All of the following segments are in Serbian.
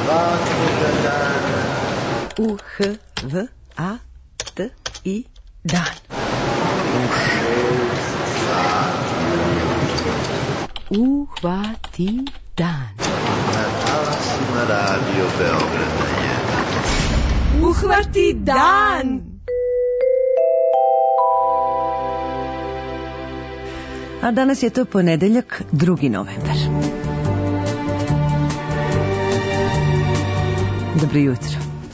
svakoga dana. U-H-V-A-T-I dan. U 6 sati. Uhvati dan. Na talasima Radio Beograda 1. Uhvati dan! A danas je to ponedeljak, 2. novembar. Dobro jutro.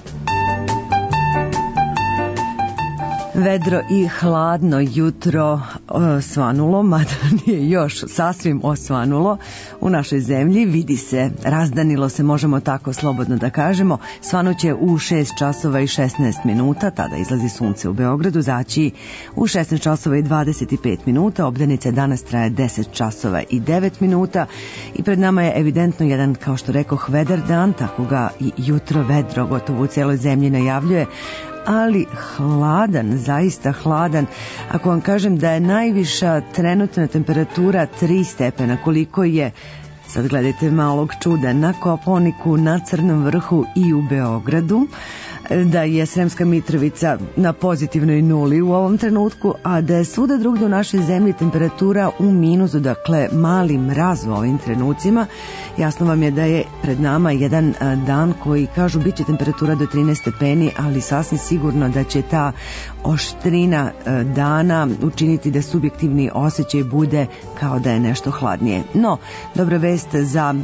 Vedro i hladno jutro osvanulo, mada nije još sasvim osvanulo u našoj zemlji. Vidi se, razdanilo se, možemo tako slobodno da kažemo. Svanuće u 6 časova i 16 minuta, tada izlazi sunce u Beogradu, zaći u 16 časova i 25 minuta. Obdanica danas traje 10 časova i 9 minuta i pred nama je evidentno jedan, kao što rekoh, vedar dan, tako ga i jutro vedro gotovo u cijeloj zemlji najavljuje, ali hladan, zaista hladan. Ako vam kažem da je najviša trenutna temperatura 3 stepena, koliko je, sad gledajte malog čuda, na Kopaoniku, na Crnom vrhu i u Beogradu, da je Sremska Mitrovica na pozitivnoj nuli u ovom trenutku, a da je svuda drugdje u našoj zemlji temperatura u minusu, dakle mali mraz u ovim trenucima, jasno vam je da je pred nama jedan dan koji, kažu, bit će temperatura do 13 stepeni, ali sasvim sigurno da će ta oštrina dana učiniti da subjektivni osjećaj bude kao da je nešto hladnije. No, dobra vest za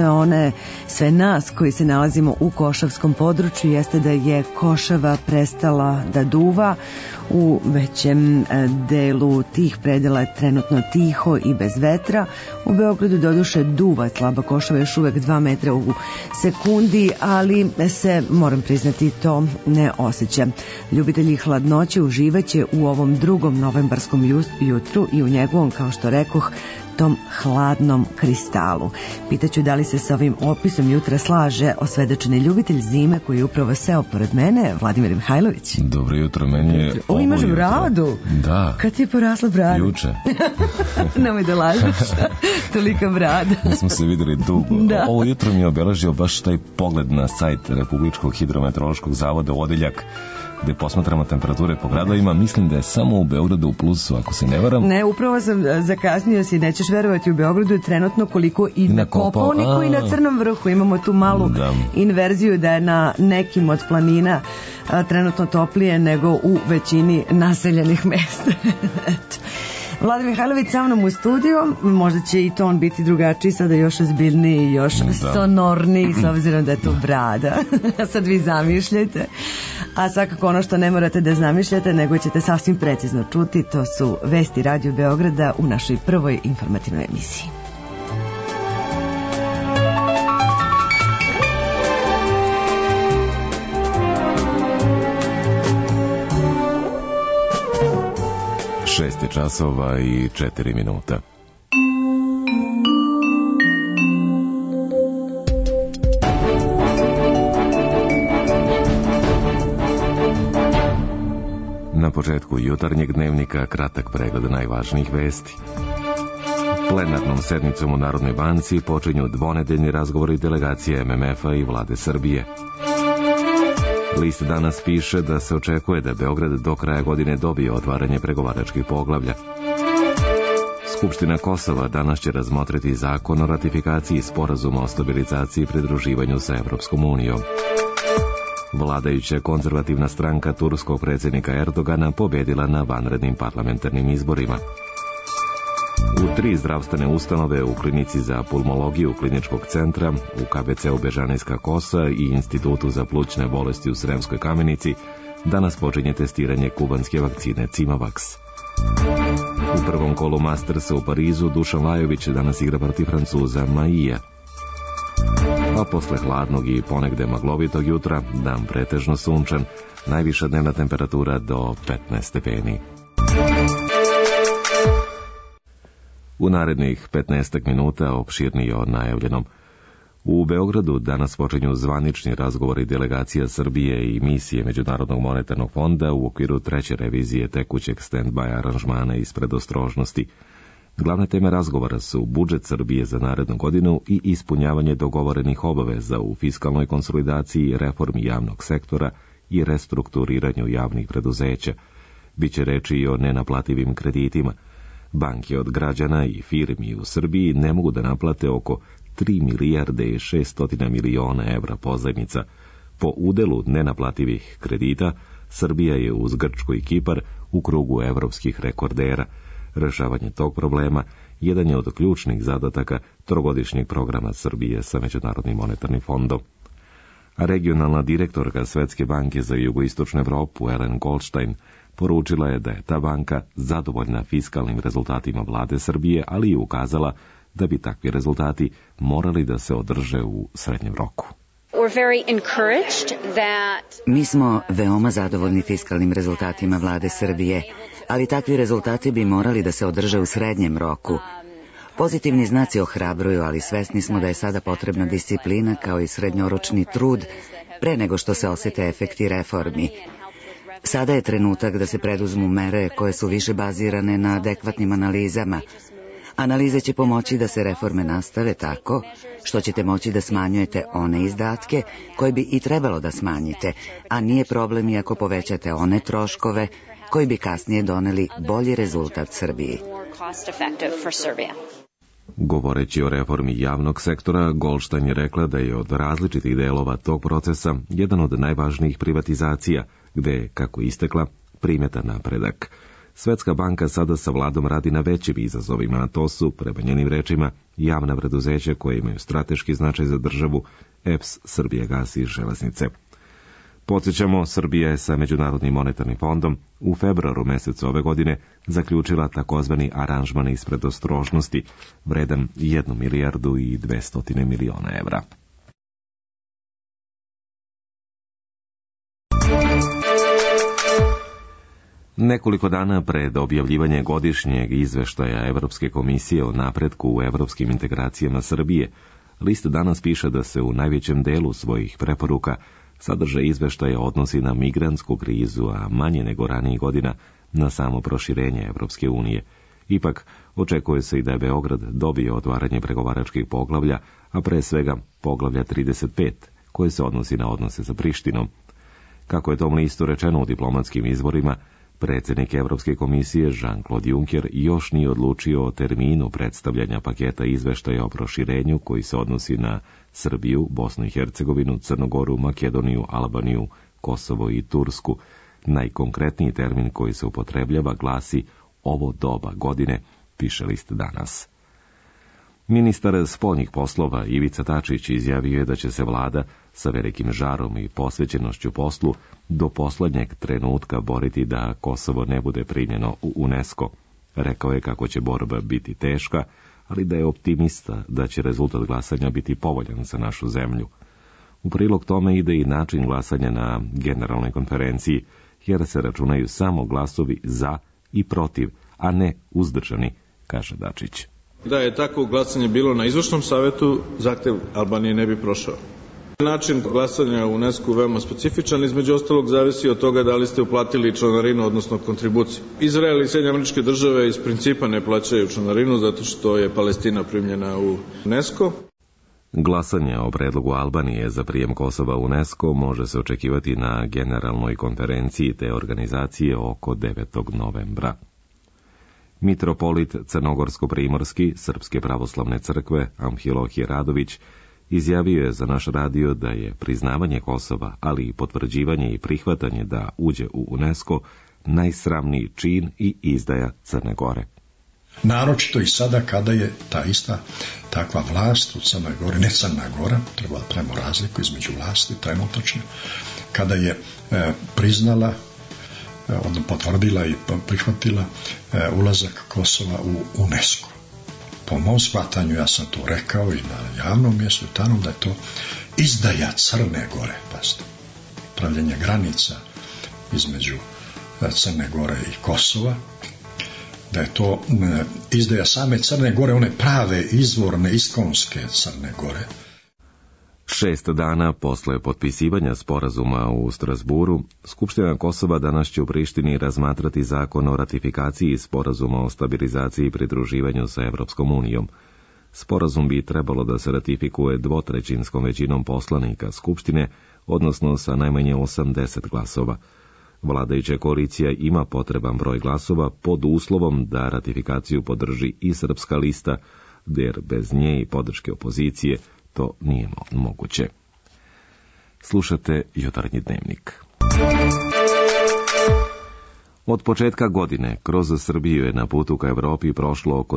sve nas koji se nalazimo u Košavskom području jeste da je košava prestala da duva. U većem delu tih predela je trenutno tiho i bez vetra. U Beogradu doduše duva slaba košava, još uvek 2 metra u sekundi, ali se, moram priznati, to ne osjeća. Ljubitelji hladnoće uživaće u ovom 2. novembarskom jutru i u njegovom, kao što rekoh, tom hladnom kristalu. Pitaću da li se sa ovim opisom jutra slaže osvedočeni ljubitelj zime koji je upravo seo pored mene, Vladimir Mihajlović. Dobro jutro, meni je ovo imaš jutro. Bradu? Da. Kad ti je porasla brada? Juče. Nemoj da lažeš. Tolika brada. Mi smo se videli dugo. Da. Ovo jutro mi je obeležio baš taj pogled na sajt Republičkog hidrometeorološkog zavoda u odeljak gde posmatramo temperature po gradovima. Mislim da je samo u Beogradu u plusu, ako se ne varam. Ne, upravo sam zakasnio si, nećeš verovati, u Beogradu je trenutno koliko i na Kopaoniku i na Crnom vrhu. Imamo tu malu inverziju da je na nekim od planina trenutno toplije nego u većini naseljenih mesta. Eto. Vlada Mihajlović sa mnom u studiju, možda će i ton biti drugačiji, sada još ozbiljniji, još sonorniji, s obzirom da je to brada. Sad vi zamišljajte. A svakako ono što ne morate da zamišljate, nego ćete sasvim precizno čuti, to su vesti Radio Beograda u našoj prvoj informativnoj emisiji. Šest je časova i 4 minuta. Na početku jutarnjeg dnevnika kratak pregled najvažnijih vesti. Plenarnom sednicom u Narodnoj banci počinju dvonedeljni razgovori delegacije MMF-a i vlade Srbije. List danas piše da se očekuje da Beograd do kraja godine dobije otvaranje pregovaračkih poglavlja. Skupština Kosova danas će razmotriti zakon o ratifikaciji sporazuma o stabilizaciji i pridruživanju sa Evropskom unijom. Vladajuća konzervativna stranka turskog predsjednika Erdogana pobjedila na vanrednim parlamentarnim izborima. U 3 zdravstvene ustanove, u klinici za pulmologiju Kliničkog centra, u KBC-u Bežanijska Kosa i Institutu za plućne bolesti u Sremskoj Kamenici, danas počinje testiranje kubanske vakcine Cimavax. U prvom kolu Mastersa u Parizu Dušan Lajović danas igra protiv Francuza Maija. A posle hladnog i ponegde maglovitog jutra, dan pretežno sunčan, najviša dnevna temperatura do 15 stepeni. U narednih 15 minuta opširnije od najavljenom. U Beogradu danas počinju zvanični razgovori delegacija Srbije i misije Međunarodnog monetarnog fonda u okviru 3. revizije tekućeg stand-by aranžmana iz predostrožnosti. Glavne teme razgovora su budžet Srbije za narednu godinu i ispunjavanje dogovorenih obaveza u fiskalnoj konsolidaciji, reformi javnog sektora i restrukturiranju javnih preduzeća. Biće reči i o nenaplativim kreditima. Banke od građana i firmi u Srbiji ne mogu da naplate oko 3 milijarde i 600 miliona evra pozajmica. Po udelu nenaplativih kredita, Srbija je uz Grčku i Kipar u krugu evropskih rekordera. Rešavanje tog problema jedan je od ključnih zadataka trogodišnjeg programa Srbije sa Međunarodnim monetarnim fondom. A regionalna direktorka Svetske banke za jugoistočnu Evropu, Ellen Goldstein, poručila je da je ta banka zadovoljna fiskalnim rezultatima vlade Srbije, ali i ukazala da bi takvi rezultati morali da se održe u srednjem roku. Mi smo veoma zadovoljni fiskalnim rezultatima vlade Srbije, ali takvi rezultati bi morali da se održe u srednjem roku. Pozitivni znaci ohrabruju, ali svesni smo da je sada potrebna disciplina kao i srednjoročni trud pre nego što se osete efekti reformi. Sada je trenutak da se preduzmu mere koje su više bazirane na adekvatnim analizama. Analize će pomoći da se reforme nastave tako što ćete moći da smanjujete one izdatke koje bi i trebalo da smanjite, a nije problem i ako povećate one troškove koji bi kasnije doneli bolji rezultat Srbiji. Govoreći o reformi javnog sektora, Goldstein je rekla da je od različitih delova tog procesa jedan od najvažnijih privatizacija, gde je, kako istekla, primetan napredak. Svetska banka sada sa vladom radi na većim izazovima, a to su, prema njenim rečima, javna preduzeća koje imaju strateški značaj za državu, EPS, Srbijagas i Železnice. Podsjećamo, Srbija je sa Međunarodnim monetarnim fondom u februaru mesecu ove godine zaključila takozvani aranžman iz predostrožnosti, vredan 1 milijardu i 200 miliona evra. Nekoliko dana pred objavljivanje godišnjeg izveštaja Evropske komisije o napretku u evropskim integracijama Srbije, list danas piše da se u najvećem delu svojih preporuka sadržaj izveštaja odnosi na migrantsku krizu, a manje nego ranijih godina na samo proširenje Evropske unije. Ipak, očekuje se i da je Beograd dobio otvaranje pregovaračkih poglavlja, a pre svega poglavlja 35, koje se odnosi na odnose sa Prištinom. Kako je tom listu rečeno u diplomatskim izvorima, predsjednik Evropske komisije Jean-Claude Juncker još nije odlučio o terminu predstavljanja paketa izveštaja o proširenju koji se odnosi na Srbiju, Bosnu i Hercegovinu, Crnogoru, Makedoniju, Albaniju, Kosovo i Tursku. Najkonkretniji termin koji se upotrebljava glasi ovo doba godine, piše list danas. Ministar spoljnih poslova Ivica Dačić izjavio je da će se vlada sa velikim žarom i posvećenošću poslu do poslednjeg trenutka boriti da Kosovo ne bude primljeno u UNESCO. Rekao je kako će borba biti teška, ali da je optimista da će rezultat glasanja biti povoljan za našu zemlju. U prilog tome ide i način glasanja na generalnoj konferenciji, jer se računaju samo glasovi za i protiv, a ne uzdržani, kaže Dačić. Da je tako glasanje bilo na izvršnom savetu, zahtev Albanije ne bi prošao. Način glasanja u UNESCO veoma specifičan, između ostalog zavisi od toga da li ste uplatili članarinu, odnosno kontribuciju. Izrael i Sjedinjene Američke Države iz principa ne plaćaju članarinu zato što je Palestina primljena u UNESCO. Glasanje o predlogu Albanije za prijem Kosova u UNESCO može se očekivati na generalnoj konferenciji te organizacije oko 9. novembra. Mitropolit Crnogorsko-primorski Srpske pravoslavne crkve Amfilohije Radović izjavio je za naš radio da je priznavanje Kosova, ali i potvrđivanje i prihvatanje da uđe u UNESCO najsramniji čin i izdaja Crne Gore. Naročito i sada kada je ta ista takva vlast u Crnoj Gori, ne Crna Gora, treba da pravimo razliku između vlasti trenutačne, kada je priznala, potvrdila i prihvatila ulazak Kosova u UNESCO. Po mom shvatanju, ja sam to rekao i na javnom mjestu tamo, da je to izdaja Crne Gore, pazite, pravljenje granica između Crne Gore i Kosova, da je to izdaja same Crne Gore, one prave, izvorne, iskonske Crne Gore. 6 dana posle potpisivanja sporazuma u Strasburu, Skupština Kosova danas će u Prištini razmatrati zakon o ratifikaciji sporazuma o stabilizaciji i pridruživanju sa Evropskom unijom. Sporazum bi trebalo da se ratifikuje dvotrećinskom većinom poslanika Skupštine, odnosno sa najmanje 80 glasova. Vladajuća koalicija ima potreban broj glasova pod uslovom da ratifikaciju podrži i Srpska lista, jer bez nje i podrške opozicije to nije moguće. Slušate Jutarnji dnevnik. Od početka godine kroz Srbiju je na putu ka Evropi prošlo oko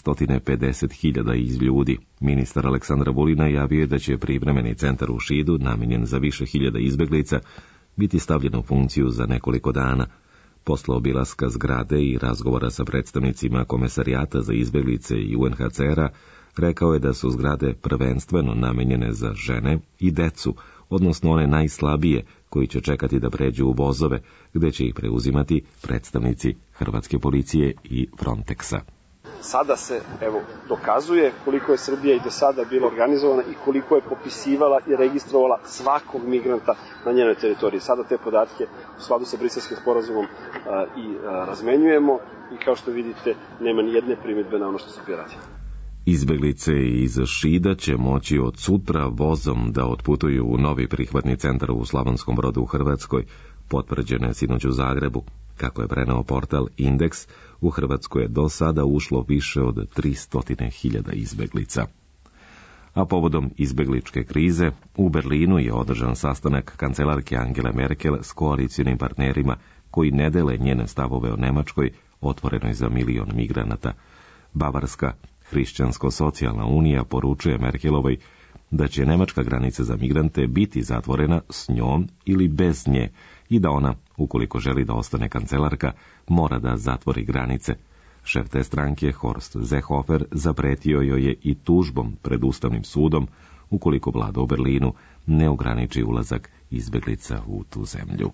250.000 ljudi. Ministar Aleksandar Vulin javio je da će privremeni centar u Šidu, namenjen za više hiljada izbeglica, biti stavljen u funkciju za nekoliko dana. Posle obilaska zgrade i razgovora sa predstavnicima Komesarijata za izbeglice i UNHCR-a, rekao je da su zgrade prvenstveno namenjene za žene i decu, odnosno one najslabije koji će čekati da pređu u vozove, gde će ih preuzimati predstavnici Hrvatske policije i Frontexa. Sada se dokazuje koliko je Srbija i do sada bila organizovana i koliko je popisivala i registrovala svakog migranta na njenoj teritoriji. Sada te podatke u skladu sa Briselskim sporazumom i razmenjujemo i kao što vidite nema ni jedne primjedbe na ono što Srbija radi. Izbeglice iz Šida će moći od sutra vozom da otputuju u novi prihvatni centar u Slavonskom Brodu u Hrvatskoj, potvrđeno je sinoć u Zagrebu. Kako je preneo portal Indeks, u Hrvatskoj je do sada ušlo više od 300.000 izbeglica. A povodom izbegličke krize, u Berlinu je održan sastanak kancelarke Angele Merkel s koalicionim partnerima koji ne dele njene stavove o Nemačkoj, otvorenoj za 1 milion migranata. Bavarska Hrišćansko-socijalna unija poručuje Merkelovoj da će nemačka granica za migrante biti zatvorena s njom ili bez nje i da ona, ukoliko želi da ostane kancelarka, mora da zatvori granice. Šef te stranke, Horst Seehofer, zapretio joj je i tužbom pred Ustavnim sudom ukoliko vlada u Berlinu ne ograniči ulazak izbeglica u tu zemlju.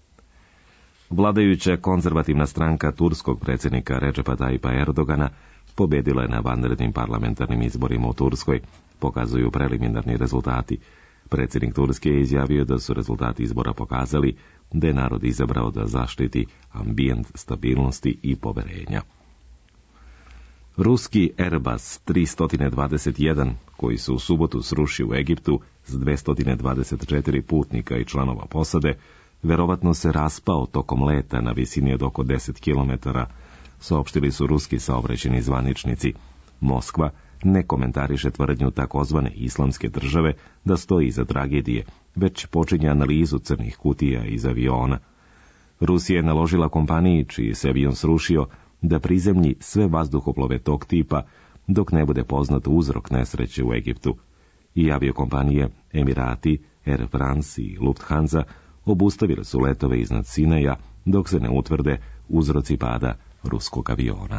Vladajuća konzervativna stranka turskog predsjednika Recepa Tayyipa Erdogana pobedila je na vanrednim parlamentarnim izborima u Turskoj, pokazuju preliminarni rezultati. Predsjednik Turske je izjavio da su rezultati izbora pokazali da je narod izabrao da zaštiti ambijent stabilnosti i poverenja. Ruski Airbus 321, koji se u subotu srušio u Egiptu s 224 putnika i članova posade, verovatno se raspao tokom leta na visini od oko 10 km, saopštili su ruski saobraćajni zvaničnici. Moskva ne komentariše tvrdnju takozvane islamske države da stoji iza tragedije, već počinje analizu crnih kutija iz aviona. Rusija je naložila kompaniji čiji se avion srušio da prizemlji sve vazduhoplove tog tipa dok ne bude poznat uzrok nesreće u Egiptu. I aviokompanije Emirati, Air France i Lufthansa obustavile su letove iznad Sinaja dok se ne utvrde uzroci pada ruskog aviona.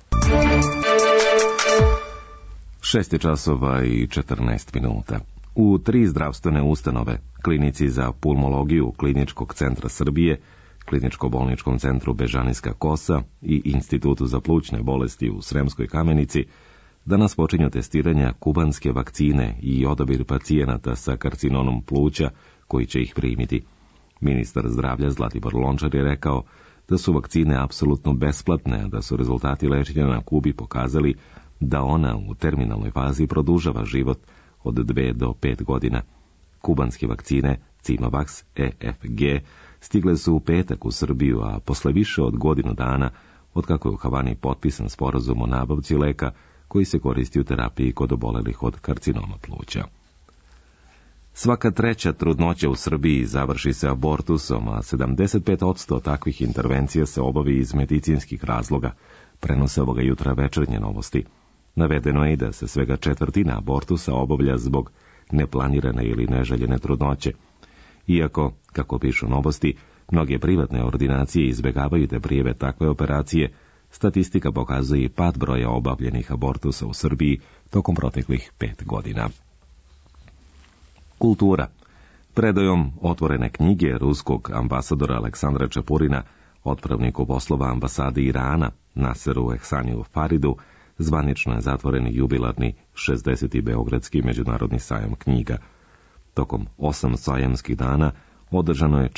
6:14. U 3 zdravstvene ustanove, klinici za pulmologiju Kliničkog centra Srbije, Kliničko-bolničkom centru Bežanijska Kosa i Institutu za plućne bolesti u Sremskoj Kamenici, danas počinju testiranja kubanske vakcine i odabir pacijenata sa karcinomom pluća koji će ih primiti. Ministar zdravlja Zlatibor Lončar je rekao da su vakcine apsolutno besplatne, da su rezultati lečenja na Kubi pokazali da ona u terminalnoj fazi produžava život od 2 do 5 godina. Kubanske vakcine Cimavax EFG stigle su u petak u Srbiju, a posle više od godinu dana, otkako je u Havani potpisan sporazum o nabavci leka koji se koristi u terapiji kod obolelih od karcinoma pluća. Svaka 3. trudnoća u Srbiji završi se abortusom, a 75% takvih intervencija se obavi iz medicinskih razloga, prenose ovoga jutra Večernje novosti. Navedeno je i da se svega 1/4 abortusa obavlja zbog neplanirane ili neželjene trudnoće. Iako, kako pišu novosti, mnoge privatne ordinacije izbjegavaju da prijave takve operacije, statistika pokazuje i pad broja obavljenih abortusa u Srbiji tokom proteklih 5 godina. Kultura. Predajom otvorene knjige ruskog ambasadora Aleksandra Čepurina, otpravniku poslova ambasade Irana Naseru Ehsaniju Faridu, zvanično je zatvoren jubilarni 60. Beogradski međunarodni sajam knjiga. Tokom 8 sajamskih dana održano je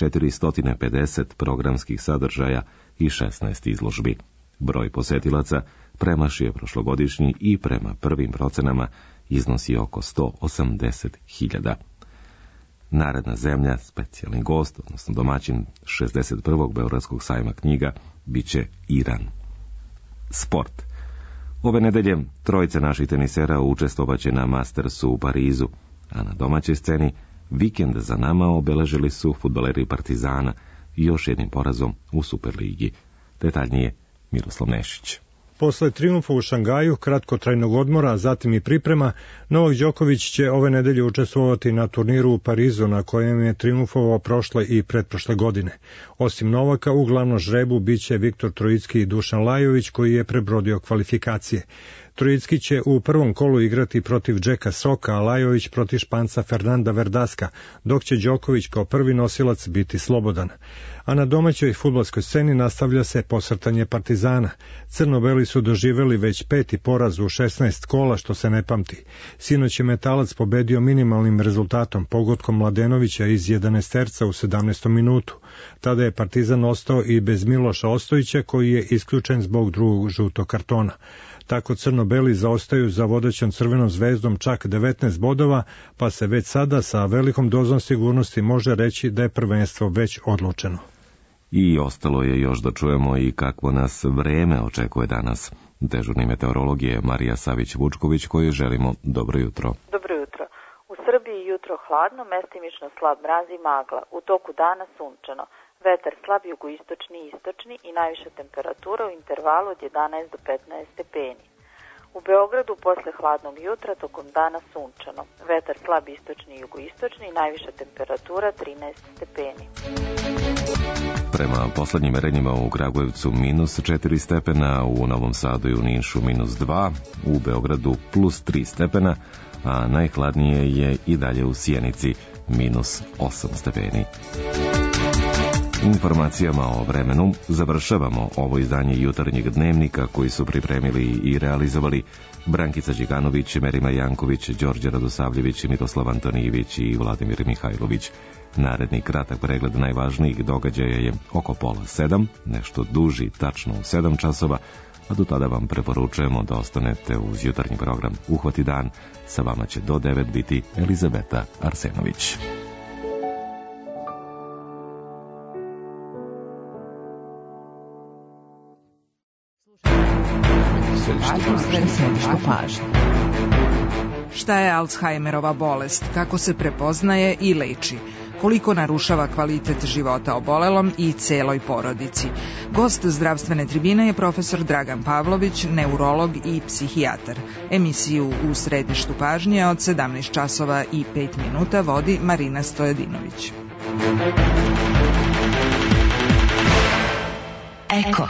450 programskih sadržaja i 16 izložbi. Broj posetilaca premašio je prošlogodišnji i prema prvim procenama iznosi oko 180.000. Naredna zemlja, specijalni gost, odnosno domaćin 61. Beogradskog sajma knjiga, bit će Iran. Sport. Ove nedelje trojice naših tenisera učestvovaće na Mastersu u Parizu, a na domaćoj sceni vikend za nama obeležili su fudbaleri Partizana još jednim porazom u Superligi. Detaljnije Miroslav Nešić. Posle trijumfa u Šangaju, kratkotrajnog odmora, a zatim i priprema, Novak Đoković će ove nedelje učestvovati na turniru u Parizu, na kojem je trijumfovao prošle i pretprošle godine. Osim Novaka, u glavnom žrebu biće Viktor Trojicki i Dušan Lajović, koji je prebrodio kvalifikacije. Trojicki će u prvom kolu igrati protiv Džeka Soka, a Lajović protiv Španca Fernanda Verdaska, dok će Đoković kao prvi nosilac biti slobodan. A na domaćoj fudbalskoj sceni nastavlja se posrtanje Partizana. Crno-beli su doživeli već 5. poraz u 16 kola, što se ne pamti. Sinoć je Metalac pobedio minimalnim rezultatom, pogodkom Mladenovića iz 11. u 17. minutu. Tada je Partizan ostao i bez Miloša Ostojića, koji je isključen zbog drugog žutog kartona. Tako crno-beli zaostaju za vodećom Crvenom zvezdom čak 19 bodova, pa se već sada sa velikom dozom sigurnosti može reći da je prvenstvo već odlučeno. I ostalo je još da čujemo i kakvo nas vreme očekuje danas. Dežurni meteorolog je Marija Savić-Vučković, koju želimo dobro jutro. Dobro jutro. U Srbiji jutro hladno, mestimično slab mraz i magla. U toku dana sunčano. Vetar slab jugoistočni i istočni i najviša temperatura u intervalu od 11 do 15 stepeni. U Beogradu posle hladnog jutra tokom dana sunčano. Vetar slab istočni i jugoistočni i najviša temperatura 13 stepeni. Prema poslednjim merenjima u Kragujevcu -4 stepena, u Novom Sadu i u Nišu -2, u Beogradu +3 stepena, a najhladnije je i dalje u Sjenici -8 stepeni. Informacijama o vremenu završavamo ovo izdanje jutarnjeg dnevnika koji su pripremili i realizovali Brankica Điganović, Merima Janković, Đorđe Radosavljević, Miroslav Antonijević i Vladimir Mihajlović. Naredni kratak pregled najvažnijih događaja je oko 6:30, nešto duži, tačno u 7 časova, a do tada vam preporučujemo da ostanete uz jutarnji program Uhvati dan. Sa vama će do 9 biti Elizabeta Arsenović. Šta je Alzheimerova bolest, kako se prepoznaje i leči, koliko narušava kvalitet života obolelom i celoj porodici. Gost zdravstvene tribine je profesor Dragan Pavlović, neurolog i psihijatar. Emisiju U središtu pažnje od 17 časova i 5 minuta vodi Marina Stojadinović. Eko.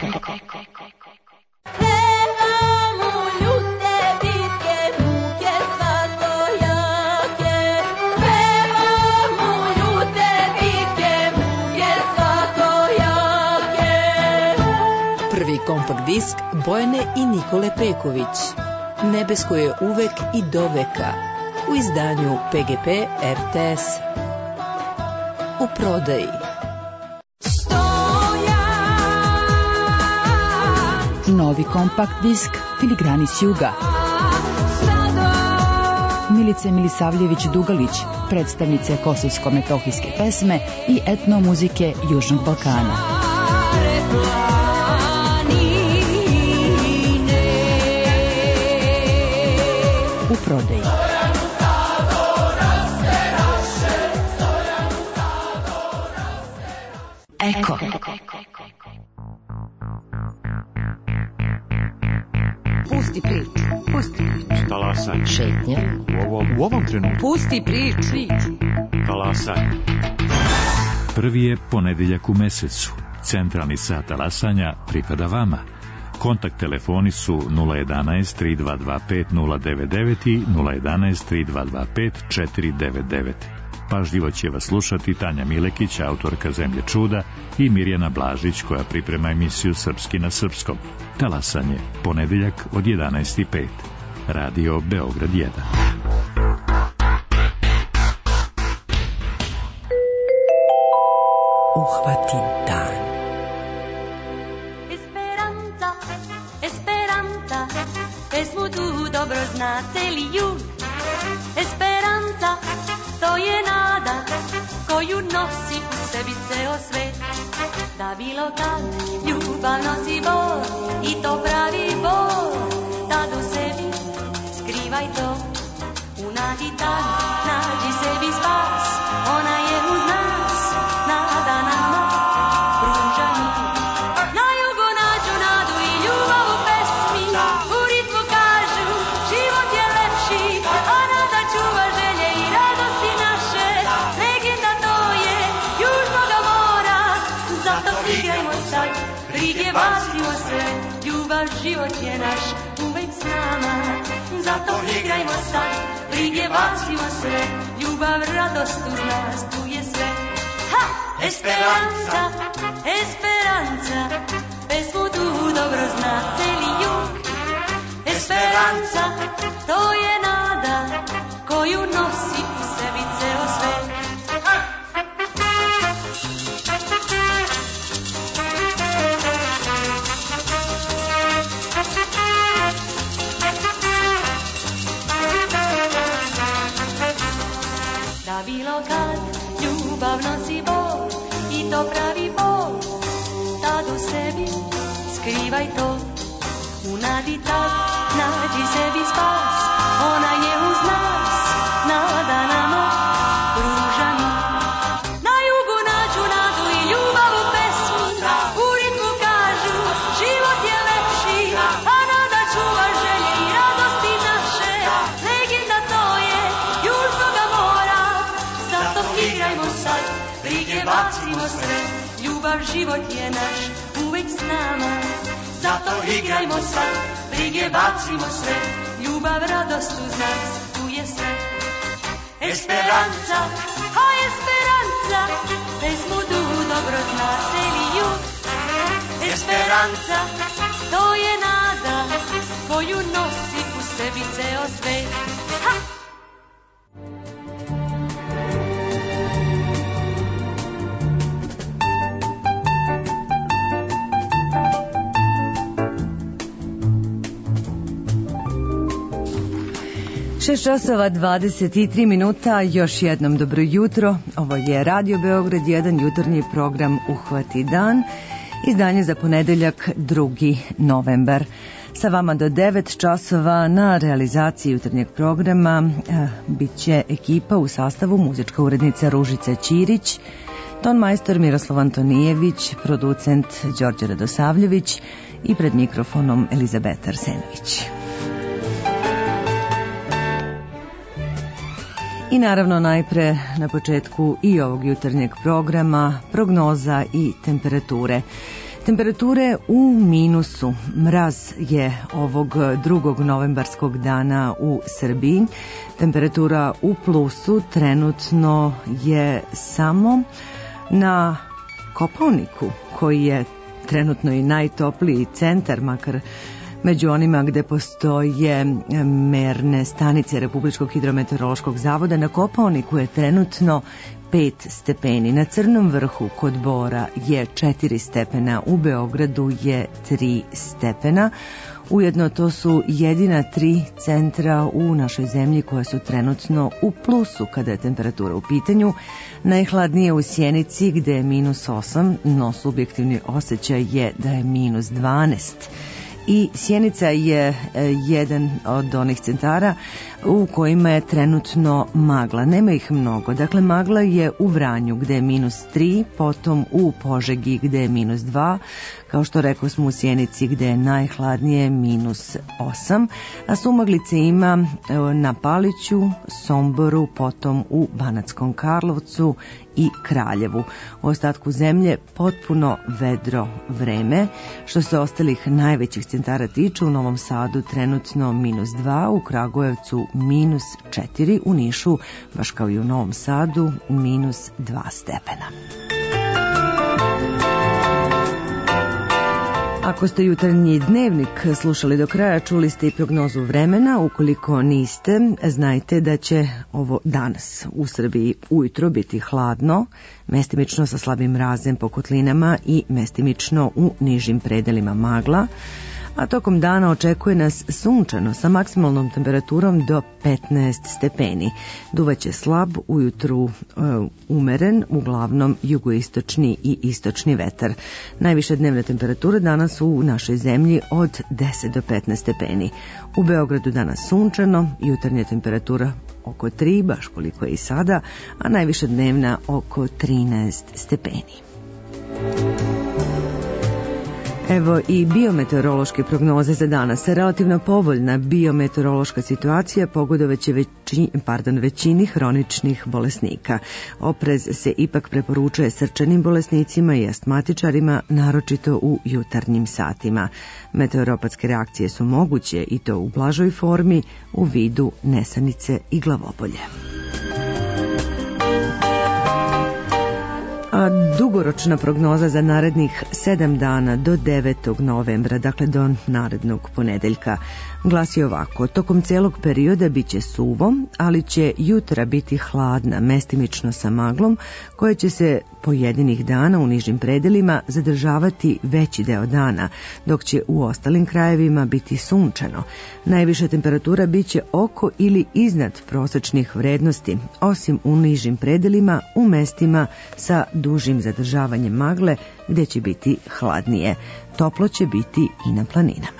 Prvi kompakt disk Bojane i Nikole Peković. Nebesko je uvek i doveka. U izdanju PGP RTS. U prodaji. Novi kompakt disk Filigrani s juga. Milice Milisavljević-Dugalić, predstavnice kosovsko-metohijske pesme i etnomuzike Južnog Balkana. U prodaji. Eko. Pusti priču. Pusti priču. Talasaj. Šetnja. U ovom trenutku. Pusti priču. Talasaj. Prvi je ponedeljak u mesecu. Centralni sat talasanja pripada vama. Kontakt telefoni su 011 3225 099 i 011 3225 499. Pažljivo će vas slušati Tanja Milekić, autorka Zemlje čuda, i Mirjana Blažić, koja priprema emisiju Srpski na srpskom. Talasanje, ponedeljak od 11:05. Radio Beograd 1. Uhvati dan. Esperanza, Esperanza, pesmu tu dobro zna celi jug. Esperanza, to je nada koju nosi u sebi ceo svet. Da bilo kad ljubav nosi bol i to pravi bol, tad u sebi skrivaj to. U nadi tad nađi sebi spas, ona je uz nas, nada nama pruža mi. Na jugu nađu nadu i ljubav u pesmi, u ritmu kažu život je lepši, a nada čuva želje i radosti naše. Legenda to je južnoga mora, zato igrajmo sad, brige bacimo se, ljubav život je naš, uvek s nama. Zato igrajmo sad, brige bacimo se, ljubav, radost uz nas, tu je sve. Ha! Esperanza, Esperanza, pesmu tu dobro zna celi jug. Esperanza, to je nada koju nosi u sebi ceo svet. Da bilo kad ljubav nosi bol i to pravi bol, tad u sebi skrivaj to. U nadi tad nađi sebi spas, ona je uz nas, nada nama pruža mi. Na jugu nađu nadu i ljubav u pesmi, u ritmu kažu život je lepši, a nada čuva želje i radosti naše. Legenda to je južnoga mora, zato igrajmo sad, brige bacimo sve, ljubav život je naš, uvek s nama. Zato igrajmo sad, brige bacimo sve, ljubav, radost uz nas, tu je sve. Esperanza, a Esperanza, pesmu tu dobro zna celi jug. Esperanza, to je nada koju nosi u sebi ceo svet. Ha! 6 časova 23 minuta, još jednom dobro jutro. Ovo je Radio Beograd 1, jutarnji program Uhvati dan, izdanje za ponedeljak 2. novembar. Sa vama do 9 časova na realizaciji jutarnjeg programa bit će ekipa u sastavu muzička urednica Ružica Ćirić, tonmajstor Miroslav Antonijević, producent Đorđe Radosavljević i pred mikrofonom Elizabeta Arsenović. I naravno najpre na početku i ovog jutarnjeg programa prognoza i temperature. Temperature u minusu. Mraz je ovog 2. novembarskog dana u Srbiji. Temperatura u plusu trenutno je samo na Kopaoniku, koji je trenutno i najtopliji centar, makar među onima gde postoje merne stanice Republičkog hidrometeorološkog zavoda. Na Kopaoniku je trenutno 5 stepeni. Na Crnom vrhu kod Bora je 4 stepena. U Beogradu je 3 stepena. Ujedno to su jedina 3 centra u našoj zemlji koja su trenutno u plusu kada je temperatura u pitanju. Najhladnije u Sjenici gde je -8, no subjektivni osjećaj je da je -12. I Sjenica je jedan od onih centara u kojima je trenutno magla. Nema ih mnogo. Dakle, magla je u Vranju gde je -3, potom u Požegi gde je -2, kao što rekao smo u Sjenici gde je najhladnije -8, a sumaglice ima na Paliću, Somboru, potom u Banatskom Karlovcu i Kraljevu. U ostatku zemlje potpuno vedro vreme. Što se ostalih najvećih centara tiče, u Novom Sadu trenutno -2, u Kragujevcu -4, u Nišu, baš kao i u Novom Sadu, -2 stepena. Ako ste jutarnji dnevnik slušali do kraja, čuli ste i prognozu vremena. Ukoliko niste, znajte da će ovo danas u Srbiji ujutro biti hladno, mestimično sa slabim mrazem po kotlinama i mestimično u nižim predelima magla, a tokom dana očekuje nas sunčano sa maksimalnom temperaturom do 15 stepeni. Duvaće slab, ujutru umeren, uglavnom jugoistočni i istočni vetar. Najviše dnevne temperature danas u našoj zemlji od 10 do 15 stepeni. U Beogradu danas sunčano, jutarnja temperatura oko 3, baš koliko je i sada, a najviše dnevna oko 13 stepeni. Evo i biometeorološke prognoze za danas. Relativno povoljna biometeorološka situacija pogodovaće većini hroničnih bolesnika. Oprez se ipak preporučuje srčanim bolesnicima i astmatičarima, naročito u jutarnjim satima. Meteoropatske reakcije su moguće i to u blažoj formi u vidu nesanice i glavobolje. A dugoročna prognoza za narednih 7 dana do 9. novembra, dakle do narednog ponedeljka, glasi ovako: tokom celog perioda bit će suvo, ali će jutra biti hladna, mestimično sa maglom, koja će se pojedinih dana u nižim predelima zadržavati veći deo dana, dok će u ostalim krajevima biti sunčano. Najviša temperatura bit će oko ili iznad prosečnih vrednosti, osim u nižim predelima u mestima sa dužim zadržavanjem magle, gde će biti hladnije. Toplo će biti i na planinama.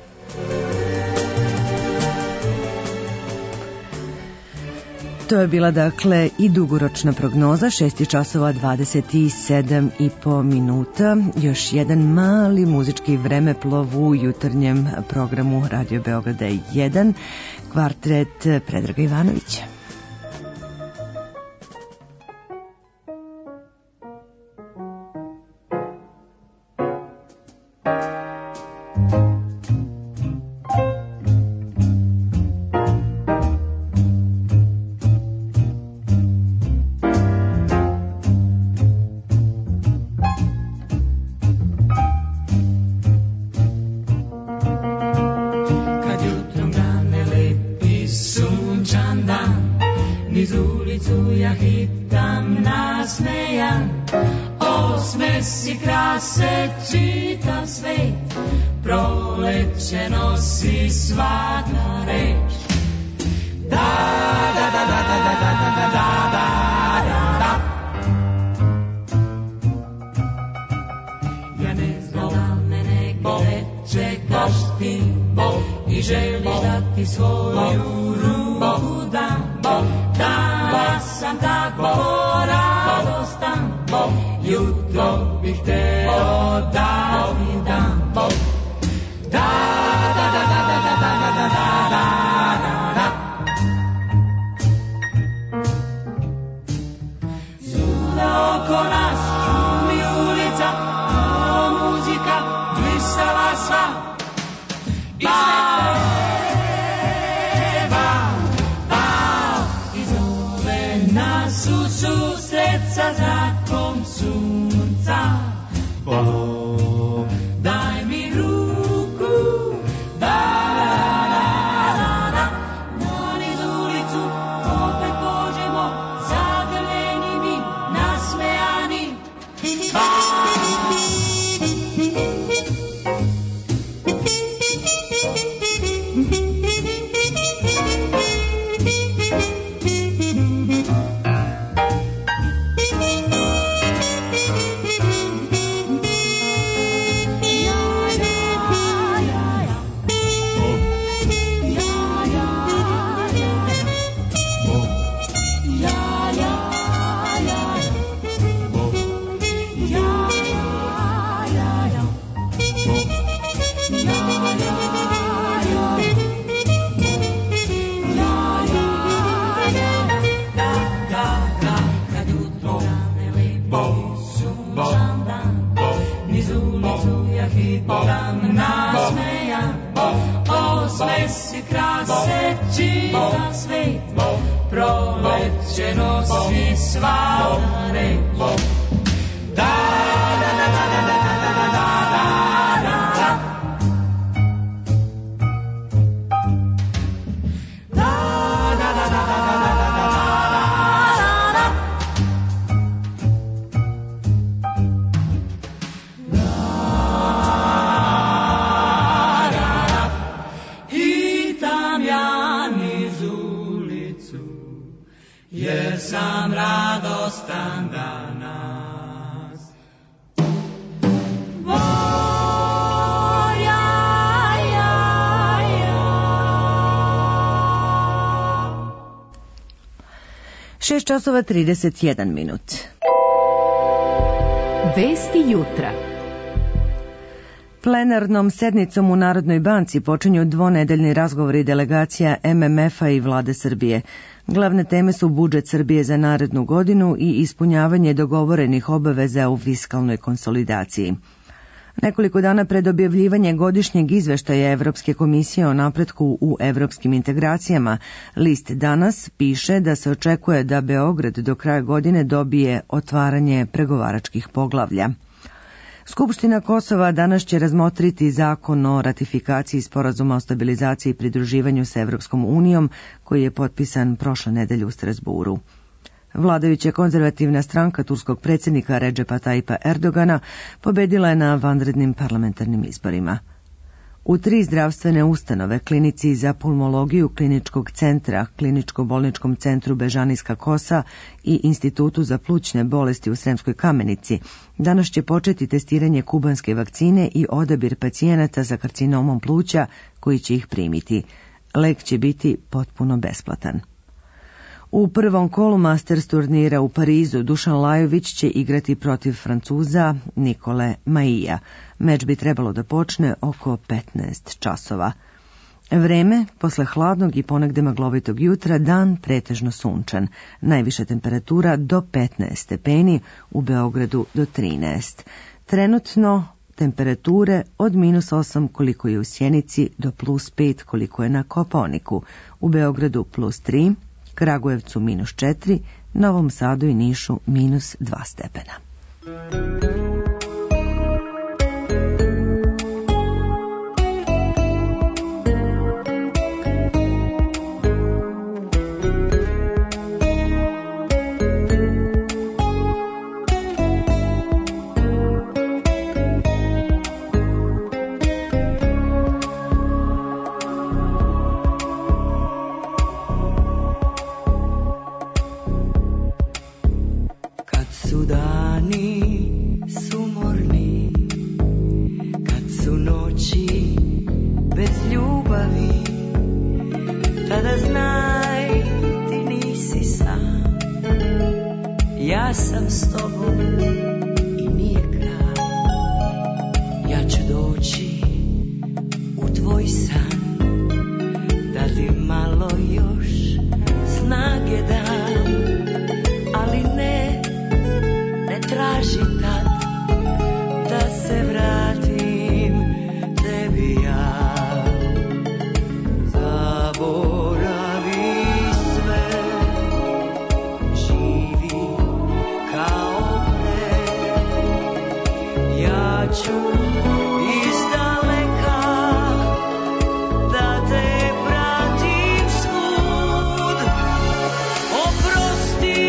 To je bila dakle i dugoročna prognoza, 6 časova 27,5 minuta. Još jedan mali muzički vremeplov u jutarnjem programu Radio Beograda 1, kvartet Predraga Ivanovića. Da da da da da da da da da da da 6:31. Vesti jutra. Plenarnom sednicom u Narodnoj banci počinju dvonedeljni razgovori delegacija MMF-a i vlade Srbije. Glavne teme su budžet Srbije za narednu godinu i ispunjavanje dogovorenih obaveza u fiskalnoj konsolidaciji. Nekoliko dana pred objavljivanje godišnjeg izveštaja Evropske komisije o napretku u evropskim integracijama, list Danas piše da se očekuje da Beograd do kraja godine dobije otvaranje pregovaračkih poglavlja. Skupština Kosova danas će razmotriti zakon o ratifikaciji sporazuma o stabilizaciji i pridruživanju sa Evropskom unijom, koji je potpisan prošle nedelje u Strasburu. Vladajuća konzervativna stranka turskog predsjednika Redžepa Tajipa Erdogana pobedila je na vanrednim parlamentarnim izborima. U 3 zdravstvene ustanove, klinici za pulmologiju kliničkog centra, kliničko-bolničkom centru Bežanijska Kosa i Institutu za plućne bolesti u Sremskoj Kamenici, danas će početi testiranje kubanske vakcine i odabir pacijenata za karcinomom pluća koji će ih primiti. Lek će biti potpuno besplatan. U prvom kolu Masters turnira u Parizu Dušan Lajović će igrati protiv Francuza Nikole Maija. Meč bi trebalo da počne oko 15 časova. Vreme, posle hladnog i ponegde maglovitog jutra, dan pretežno sunčan. Najviša temperatura do 15 stepeni, u Beogradu do 13. Trenutno temperature od -8 koliko je u Sjenici do +5 koliko je na Kopaoniku, u Beogradu +3, Kragujevcu -4, Novom Sadu i Nišu -2 stepena. Ja sam s tobom i nije kraj. Ja ću doći u tvoj san, da ti malo još snage dam, ali ne traži tad da se vratim tebi ja. Zaboravi sve, živi kao pre. Ja ću izdaleka da te pratim svud. Oprosti,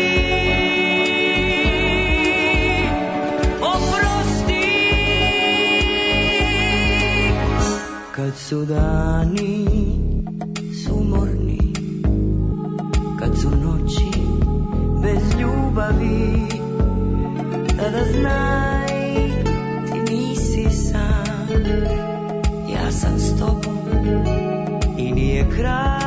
oprosti. Kad su dani sumorni, kad su noći bez ljubavi, tada znaj ti nisi sam. Ja sam s tobom i nije kraj.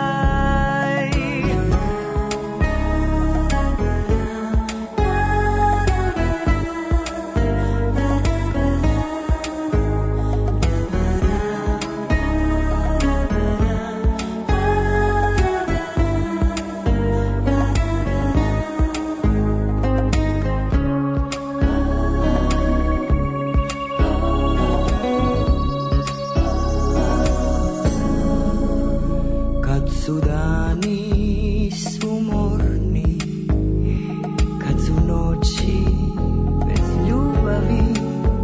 Su dani sumorni, kad su noći bez ljubavi,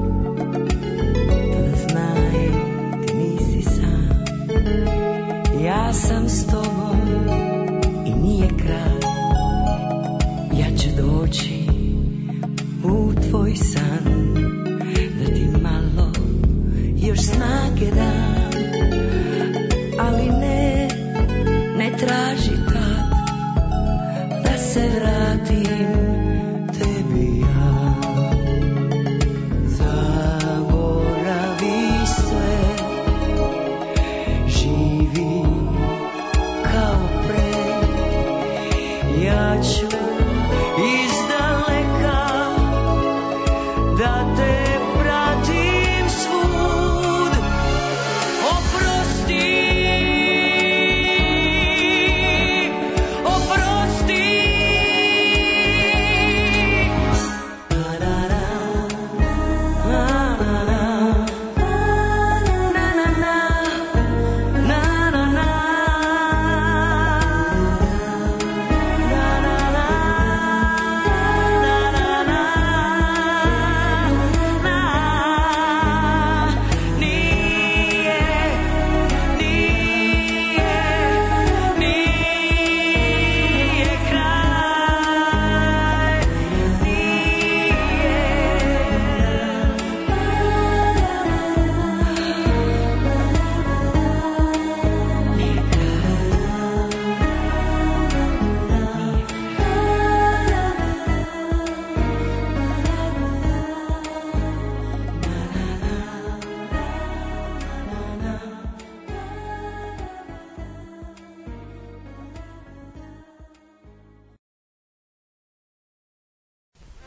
tada znaj ti nisi sam. Ja sam s tobom i nije kraj. Ja ću doći u tvoj san, da ti malo još snage dam, ali ne traži tad da se vratim tebi ja. Zaboravi sve, živi kao pre. Ja ću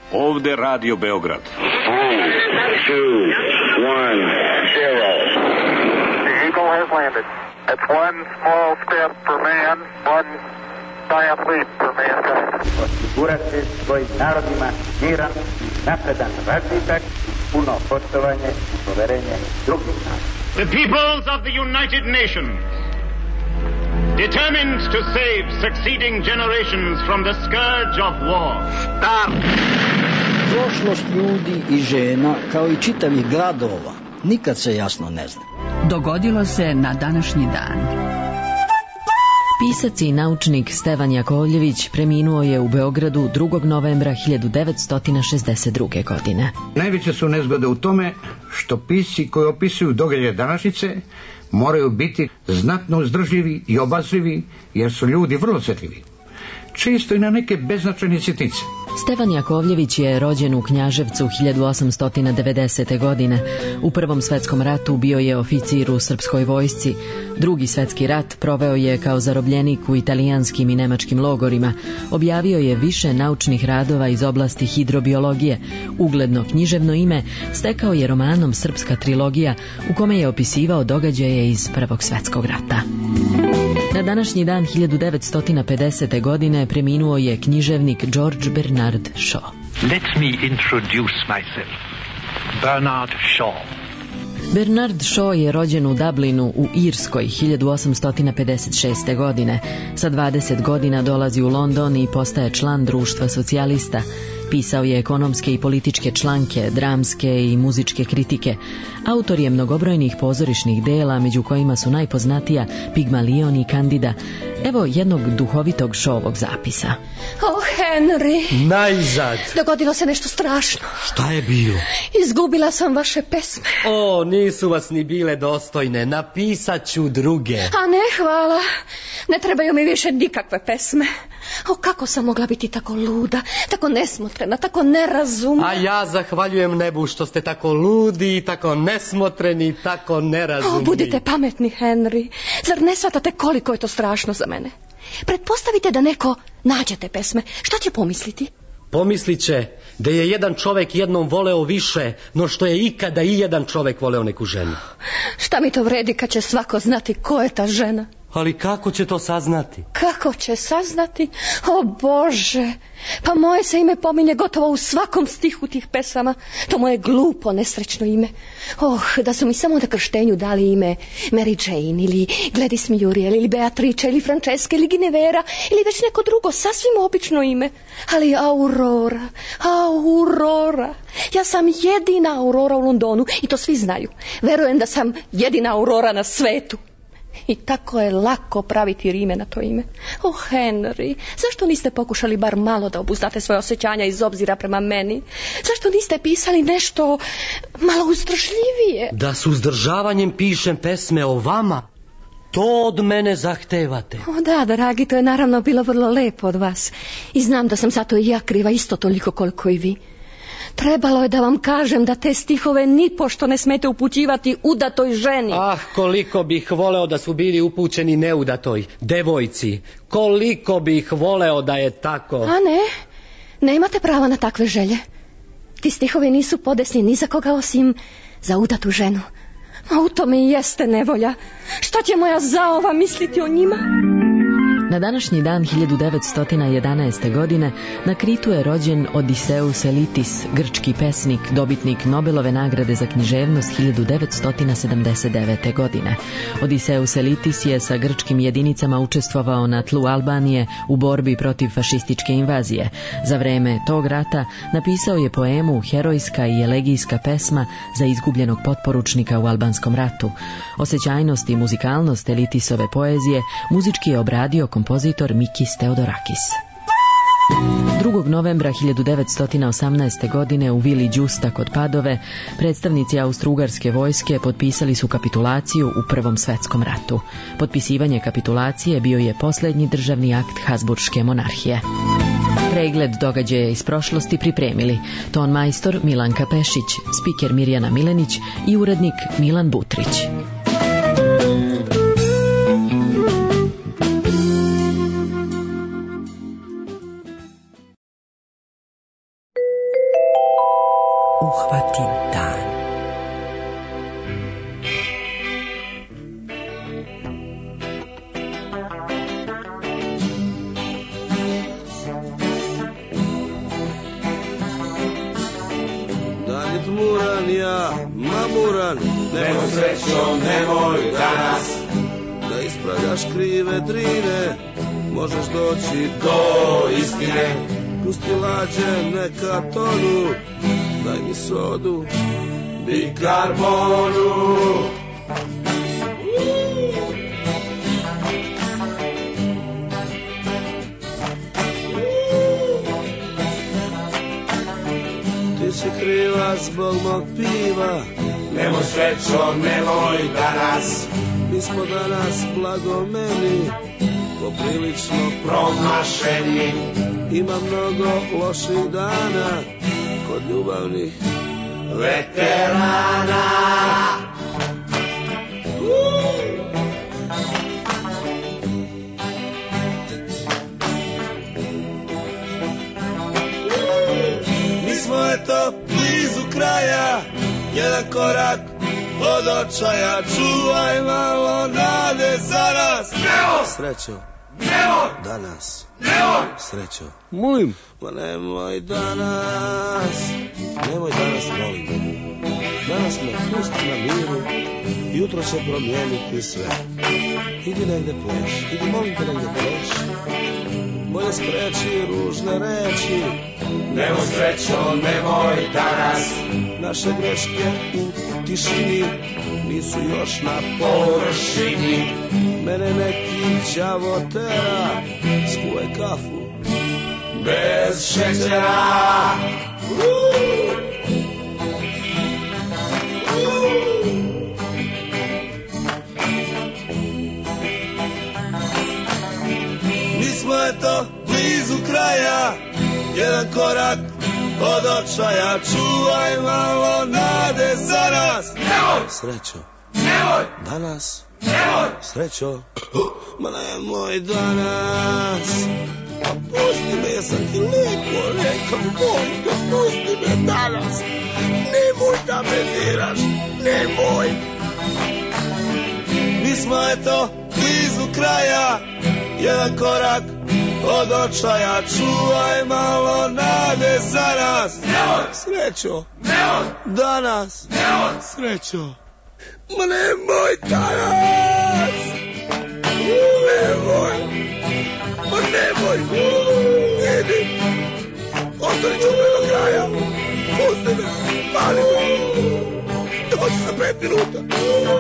Ovde Radio Beograd. 3, 2, 1, 0. The Eagle has landed. It's one small step for man, one giant leap for mankind. Osigurati svojim narodima miran, napredan razvitak, puno poštovanje i poverenje drugih naroda. The peoples of the United Nations, determined to save succeeding generations from the scourge of war. Start! Prošlost ljudi i žena, kao i čitavih gradova, nikad se jasno ne zna. Dogodilo se na današnji dan. Pisac i naučnik Stevan Jakovljević preminuo je u Beogradu 2. novembra 1962. godine. Najveće su nezgode u tome što pisci koji opisuju događaje današnjice moraju biti znatno uzdržljivi i obazrivi, jer su ljudi vrlo osjetljivi. Često i na neke beznačajne sitnice. Stevan Jakovljević je rođen u Knjaževcu 1890. godine. U Prvom svetskom ratu bio je oficir u srpskoj vojsci. Drugi svetski rat proveo je kao zarobljenik u italijanskim i nemačkim logorima. Objavio je više naučnih radova iz oblasti hidrobiologije. Ugledno književno ime stekao je romanom Srpska trilogija, u kome je opisivao događaje iz Prvog svetskog rata. Na današnji dan 1950. godine preminuo je književnik George Bernard Shaw. Let me introduce myself. Bernard Shaw. Bernard Shaw je rođen u Dublinu u Irskoj 1856. godine. Sa 20 godina dolazi u London i postaje član društva socijalista. Pisao je ekonomske i političke članke, dramske i muzičke kritike. Autor je mnogobrojnih pozorišnih dela, među kojima su najpoznatija Pigmalion i Kandida. Evo jednog duhovitog Shawovog zapisa. O, Henry! Najzad! Dogodilo se nešto strašno. Šta je bilo? Izgubila sam vaše pesme. O, nisu vas ni bile dostojne. Napisat ću druge. A ne, hvala. Ne trebaju mi više nikakve pesme. O, kako sam mogla biti tako luda, tako nesmotrena, tako nerazumna. A ja zahvaljujem nebu što ste tako ludi, tako nesmotreni, tako nerazumni. O, budite pametni, Henry. Zar ne shvatate koliko je to strašno za mene? Pretpostavite da neko nađe te pesme. Šta će pomisliti? Pomislit će da je jedan čovek jednom voleo više no što je ikada i jedan čovek voleo neku ženu. Šta mi to vredi kad će svako znati ko je ta žena? Ali kako će to saznati? Kako će saznati? O Bože, pa moje se ime pominje gotovo u svakom stihu tih pesama. To moje glupo, nesrećno ime. Da su mi samo na krštenju dali ime Mary Jane ili Gladys Muriel ili Beatrice ili Francesca ili Ginevera ili već neko drugo, sasvim obično ime. Ali Aurora. Ja sam jedina Aurora u Londonu i to svi znaju. Verujem da sam jedina Aurora na svetu. I tako je lako praviti rime na to ime. O, Henry, zašto niste pokušali bar malo da obuzdate svoje osjećanja iz obzira prema meni? Zašto niste pisali nešto malo uzdržljivije? Da s uzdržavanjem pišem pesme o vama? To od mene zahtevate. O da, dragi, to je naravno bilo vrlo lepo od vas. I znam da sam zato i ja kriva isto toliko koliko i vi. Trebalo je da vam kažem da te stihove nipošto ne smete upućivati udatoj ženi. Ah, koliko bih voleo da su bili upućeni neudatoj devojci. Koliko bih voleo da je tako. A ne, nemate prava na takve želje. Ti stihovi nisu podesni ni za koga osim za udatu ženu. A u tome i jeste nevolja. Šta će moja zaova misliti o njima? Na današnji dan 1911. godine na Kritu je rođen Odiseus Elitis, grčki pesnik, dobitnik Nobelove nagrade za književnost 1979. godine. Odiseus Elitis je sa grčkim jedinicama učestvovao na tlu Albanije u borbi protiv fašističke invazije. Za vreme tog rata napisao je poemu Herojska i elegijska pesma za izgubljenog potporučnika u albanskom ratu. Osjećajnost i muzikalnost Elitisove poezije muzički je obradio kompozitor Mikis Theodorakis. 2. novembra 1918. godine u vili Đusta kod Padove predstavnici Austro-Ugarske vojske potpisali su kapitulaciju u Prvom svetskom ratu. Potpisivanje kapitulacije bio je posljednji državni akt Habsburške monarhije. Pregled događaja iz prošlosti pripremili ton majstor Milanka Pešić, spiker Mirjana Milenić i urednik Milan Butrić. Uhvati dan. Muran ja, mamuran, nemoj srećo, nemoj danas da ispravljaš krive drine, možeš doći do istine. Pusti lađe, neka tonu, daj mi sodu, bikarbonu. Ti si kriva zbog mog piva, nemoj srećo, nemoj danas. Mi smo danas blagomeni, poprilično promašeni. Ima mnogo loših dana kod ljubavnih veterana. Mi smo eto blizu kraja, jedan korak od očaja. Čuvaj malo nade za nas. Srećo, danas. Srećo, molim. Ma nemoj danas, molim. Danas me pusti na miru, jutro će promijeniti sve. Idi negde pleš, idi molim te negde pleš. Bolje spreči ružne reči. Nemoj srećo, nemoj danas. Naše greške u tišini nisu još na površini. Mene neki đavo tera, skuvaj kafu bez šećera. Mi smo eto blizu kraja, jedan korak od očaja. Čuvaj malo nade za nas. Srećo, danas. Srećo, ma nemoj danas. Pa pusti me, ja sam ti lijepo rekao, molim te, pusti me danas. Nemoj da me diraš, nemoj. Mi smo eto blizu kraja, jedan korak od očaja. Čuvaj malo nade za nas. Srećo, danas. Srećo, ma nemoj danas. Nemoj. Ma nemoj. Idi. Ostani ću me do kraja. Pusti me. Pali me. Dođi za 5 minuta.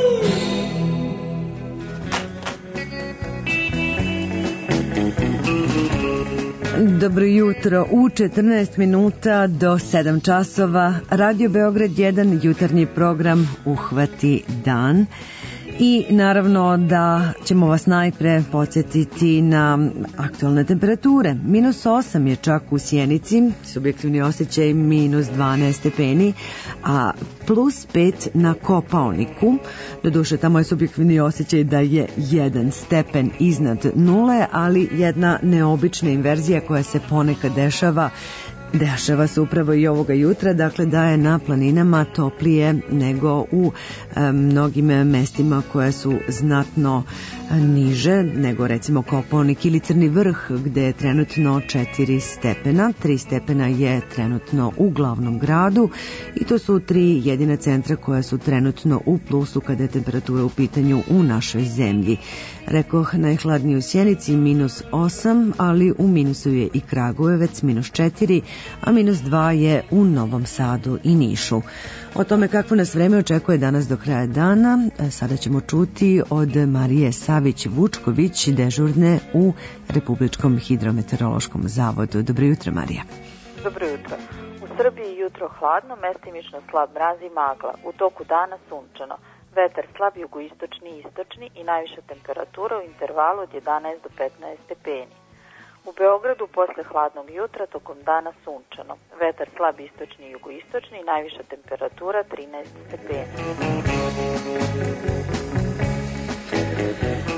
Dobro jutro, u 14 minuta do 7 časova, Radio Beograd 1, jutarnji program Uhvati dan. I naravno da ćemo vas najpre podsjetiti na aktualne temperature. -8 je čak u Sjenici, subjektivni osjećaj -12 stepeni, a +5 na Kopaoniku. Doduše, tamo je subjektivni osjećaj da je 1 stepen iznad nule, ali jedna neobična inverzija koja se ponekad dešava se upravo i ovoga jutra, dakle da je na planinama toplije nego u mnogim mestima koje su znatno niže nego recimo Kopaonik ili Crni Vrh gde je trenutno 4 stepena. 3 stepena je trenutno u glavnom gradu i to su 3 jedina centra koja su trenutno u plusu kada je temperatura u pitanju u našoj zemlji. Rekoh, najhladnije u Sjenici -8, ali u minusu je i Kragujevac -4, a -2 je u Novom Sadu i Nišu. O tome kakvo nas vreme očekuje danas do kraja dana, sada ćemo čuti od Marije Savić-Vučković, dežurne u Republičkom hidrometeorološkom zavodu. Dobro jutro, Marija. Dobro jutro. U Srbiji jutro hladno, mestimično slab mraz i magla. U toku dana sunčano. Vetar slab jugoistočni i istočni i najviša temperatura u intervalu od 11 do 15 stepeni. U Beogradu posle hladnog jutra tokom dana sunčano. Vetar slab istočni i jugoistočni i najviša temperatura 13 stepeni.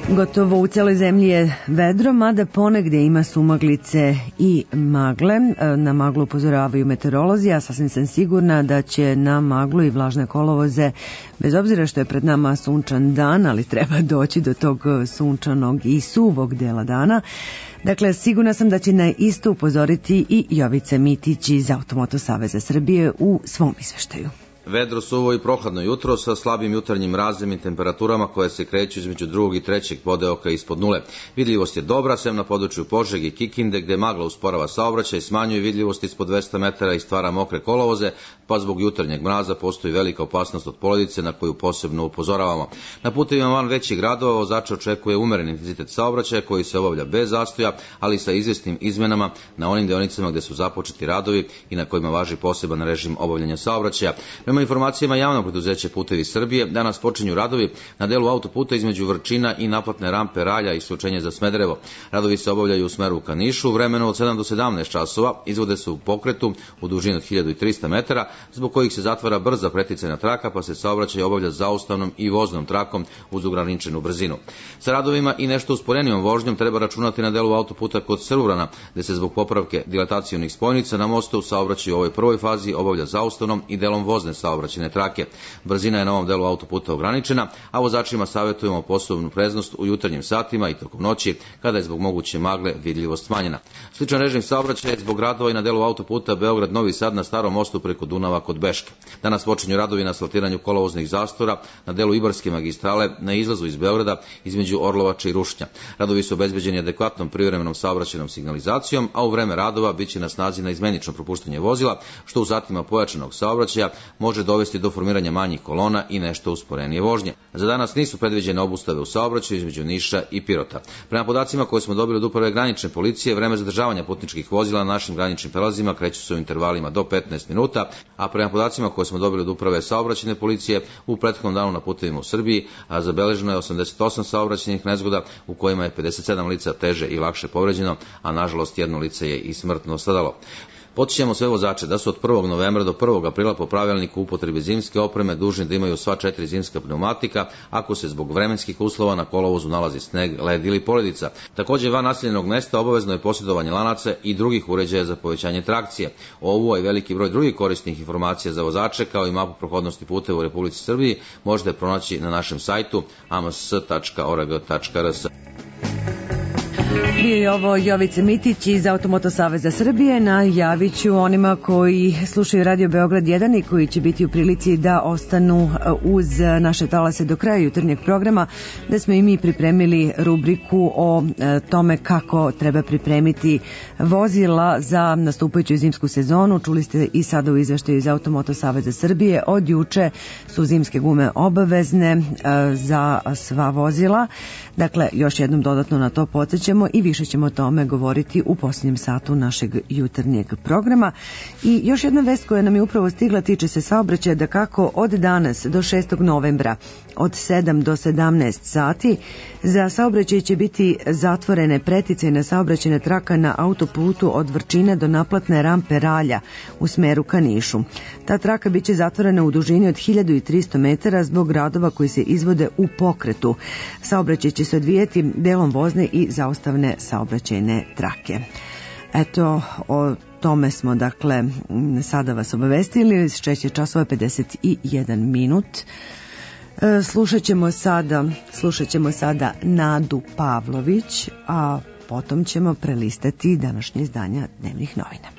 Gotovo u celoj zemlji je vedro, mada ponegde ima sumaglice i magle. Na maglu upozoravaju meteorolozi, a sasvim sam sigurna da će na maglu i vlažne kolovoze, bez obzira što je pred nama sunčan dan, ali treba doći do tog sunčanog i suvog dela dana. Dakle, sigurna sam da će na isto upozoriti i Jovica Mitić iz Automoto Saveza Srbije u svom izveštaju. Vedro, suvo i prohladno jutro sa slabim jutarnjim mrazem i temperaturama koje se kreću između 2. i 3. podeoka ispod nule. Vidljivost je dobra, sem na području Požege i Kikinde, gde magla usporava saobraćaj, smanjuje vidljivost ispod 200 metara i stvara mokre kolovoze, pa zbog jutarnjeg mraza postoji velika opasnost od poledice na koju posebno upozoravamo. Na putevima van većih gradova vozača očekuje umeren intenzitet saobraćaja koji se obavlja bez zastoja, ali sa izvesnim izmenama na onim deonicama gde su započeti radovi i na kojima važi poseban režim obavljanja saobraćaja. Prema informacijama javnog preduzeća Putevi Srbije, danas počinju radovi na delu autoputa između Vrčina i naplatne rampe Ralja i isključenje za Smederevo. Radovi se obavljaju u smeru ka Nišu, vremenu od 7 do 17 časova, izvode se u pokretu u dužini od 1300 metara, zbog kojih se zatvara brza preticajna traka, pa se saobraćaj obavlja zaustavnom i voznom trakom uz ograničenu brzinu. Sa radovima i nešto usporenijom vožnjom treba računati na delu autoputa kod Srurana, gde se zbog popravke dilatacionih spojnica na mostu saobraćaj u ovoj prvoj fazi obavlja zaustavnom i delom vozne saobraćajne trake. Brzina je na ovom delu autoputa ograničena, a vozačima savjetujemo posebnu preznost u jutarnjim satima i tokom noći, kada je zbog moguće magle vidljivost smanjena. Sličan režim saobraćaja je zbog radova i na delu autoputa Beograd-Novi Sad na starom mostu preko Dunava kod Beške. Danas počinju radovi na asfaltiranju kolovoznih zastora na delu Ibarske magistrale na izlazu iz Beograda između Orlovača i Rušnja. Radovi su obezbeđeni adekvatnom privremenom saobraćajnom signalizacijom, a u vreme radova biće na snazi na izmenično propuštanje vozila, što u satima pojačanog saobraćaja može dovesti do formiranja manjih kolona i nešto usporenije vožnje. Za danas nisu predviđene obustave u saobraćaju između Niša i Pirota. Prema podacima koje smo dobili od uprave granične policije, vreme zadržavanja putničkih vozila na našim graničnim prelazima kreću se u intervalima do 15 minuta, a prema podacima koje smo dobili od uprave saobraćajne policije, u prethodnom danu na putevima u Srbiji zabeleženo je 88 saobraćajnih nezgoda u kojima je 57 lica teže i lakše povređeno, a nažalost jedno lice je i smrtno stradalo. Podsjećamo sve vozače da su od 1. novembra do 1. aprila po pravilniku upotrebe zimske opreme dužni da imaju sva 4 zimska pneumatika ako se zbog vremenskih uslova na kolovozu nalazi sneg, led ili poledica. Također, van naseljenog mesta obavezno je posjedovanje lanaca i drugih uređaja za povećanje trakcije. Ovu i veliki broj drugih korisnih informacija za vozače, kao i mapu prohodnosti puteva u Republici Srbiji, možete pronaći na našem sajtu ams.org.rs. Bio je ovo Jovica Mitić iz Automoto Saveza Srbije. Najavit ću onima koji slušaju Radio Beograd 1 i koji će biti u prilici da ostanu uz naše talase do kraja jutarnjeg programa, da smo i mi pripremili rubriku o tome kako treba pripremiti vozila za nastupajuću zimsku sezonu. Čuli ste i sada u izveštaju iz Automoto Saveza Srbije. Od juče su zimske gume obavezne za sva vozila. Dakle, još jednom dodatno na to podsjećamo i više ćemo o tome govoriti u posljednjem satu našeg jutarnjeg programa. I još jedna vest koja nam je upravo stigla tiče se saobraćaja, da kako od danas do 6. novembra od 7 do 17 sati za saobraćaj će biti zatvorene preticajna saobraćajna traka na autoputu od Vrčina do naplatne rampe Ralja u smeru ka Nišu. Ta traka biće zatvorena u dužini od 1300 metara zbog radova koji se izvode u pokretu. Saobraćaj će se odvijeti delom vozne i zaustavne saobraćajne trake. Eto, o tome smo dakle sada vas obavestili. 6 časova 51 minut. Slušat ćemo sada Nadu Pavlović, a potom ćemo prelistati današnje izdanja dnevnih novina.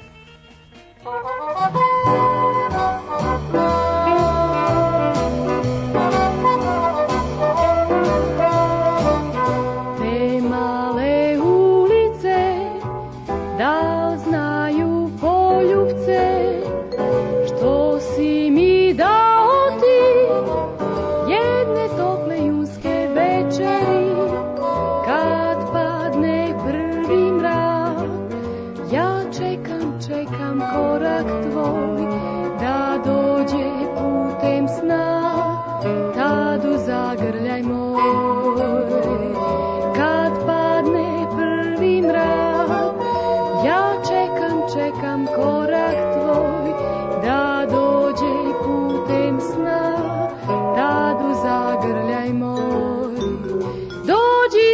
Dođi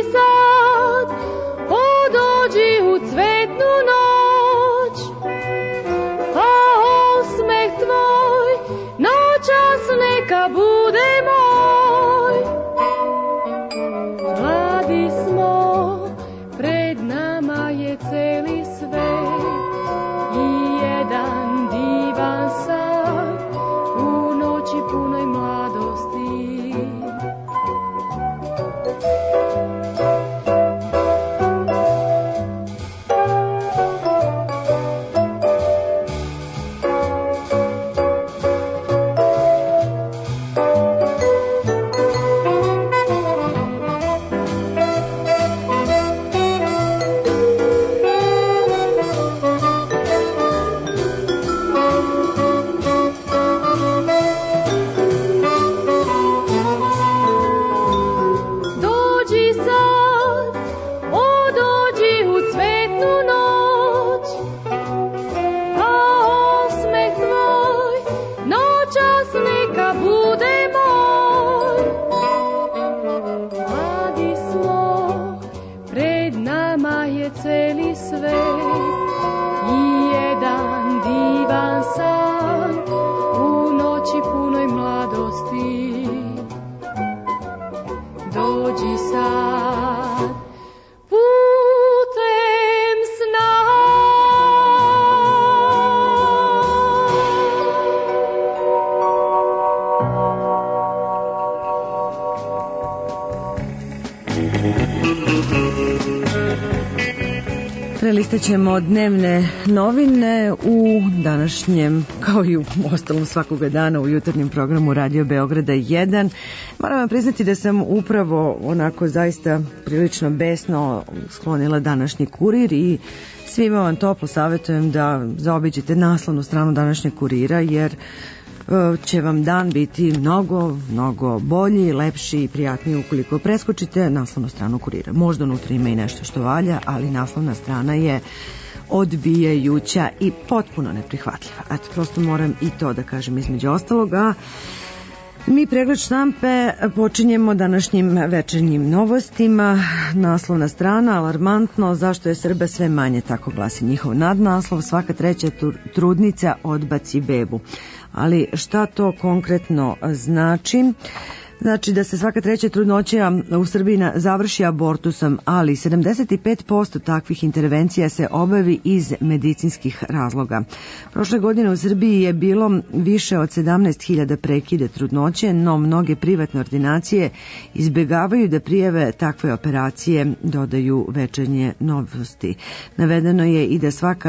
listat ćemo dnevne novine u današnjem, kao i u ostalom svakoga dana u jutarnjem programu Radio Beograda 1. Moram vam priznati da sam upravo onako zaista prilično besno sklonila današnji Kurir i svima vam toplo savjetujem da zaobiđete naslovnu stranu današnjeg Kurira, jer će vam dan biti mnogo bolji, lepši i prijatniji ukoliko preskočite naslovnu stranu Kurira. Možda unutra ima i nešto što valja, ali naslovna strana je odbijajuća i potpuno neprihvatljiva. Eto, prosto moram i to da kažem između ostaloga. Mi pregled štampe počinjemo današnjim večernjim novostima. Naslovna strana, alarmantno, zašto je Srba sve manje, tako glasi njihov nadnaslov, svaka treća trudnica odbaci bebu. Ali šta to konkretno znači? Znači da se svaka treća trudnoća u Srbiji završi abortusom, ali 75% takvih intervencija se obavi iz medicinskih razloga. Prošle godine u Srbiji je bilo više od 17.000 prekida trudnoće, no mnoge privatne ordinacije izbjegavaju da prijave takve operacije, dodaju večernje novosti. Navedeno je i da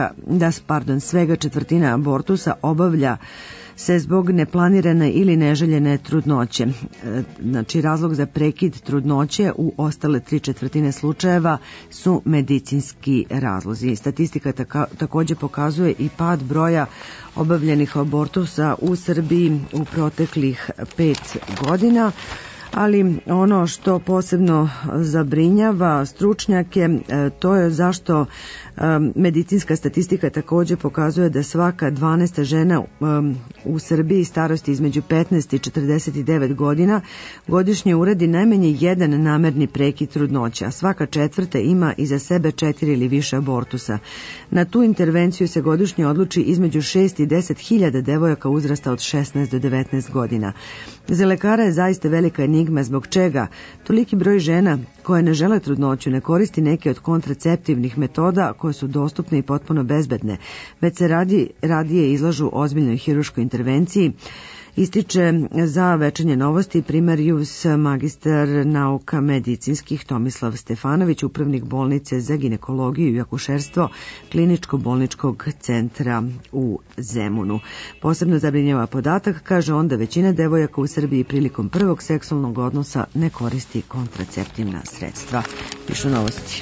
svega četvrtina abortusa obavlja se zbog neplanirane ili neželjene trudnoće. Znači, razlog za prekid trudnoće u ostale 3/4 slučajeva su medicinski razlozi. Statistika također pokazuje i pad broja obavljenih abortusa u Srbiji u proteklih 5 godina. Ali ono što posebno zabrinjava stručnjake, to je zašto medicinska statistika također pokazuje da svaka 12. žena u Srbiji starosti između 15 i 49 godina godišnje uradi najmanje jedan namerni prekid trudnoće, a svaka 4. ima iza sebe 4 ili više abortusa. Na tu intervenciju se godišnje odluči između 6 i 10.000 devojaka uzrasta od 16 do 19 godina. Za lekara je zaista velika enigma zbog čega toliki broj žena koje ne žele trudnoću ne koristi neke od kontraceptivnih metoda koje su dostupne i potpuno bezbedne, već se radije izlažu ozbiljnoj hirurškoj intervenciji, ističe za večernje novosti primarius magistar nauka medicinskih Tomislav Stefanović, upravnik bolnice za ginekologiju i akušerstvo Kliničko-bolničkog centra u Zemunu. Posebno zabrinjava podatak, kaže on, da većina devojaka u Srbiji prilikom prvog seksualnog odnosa ne koristi kontraceptivna sredstva. Pišu novosti.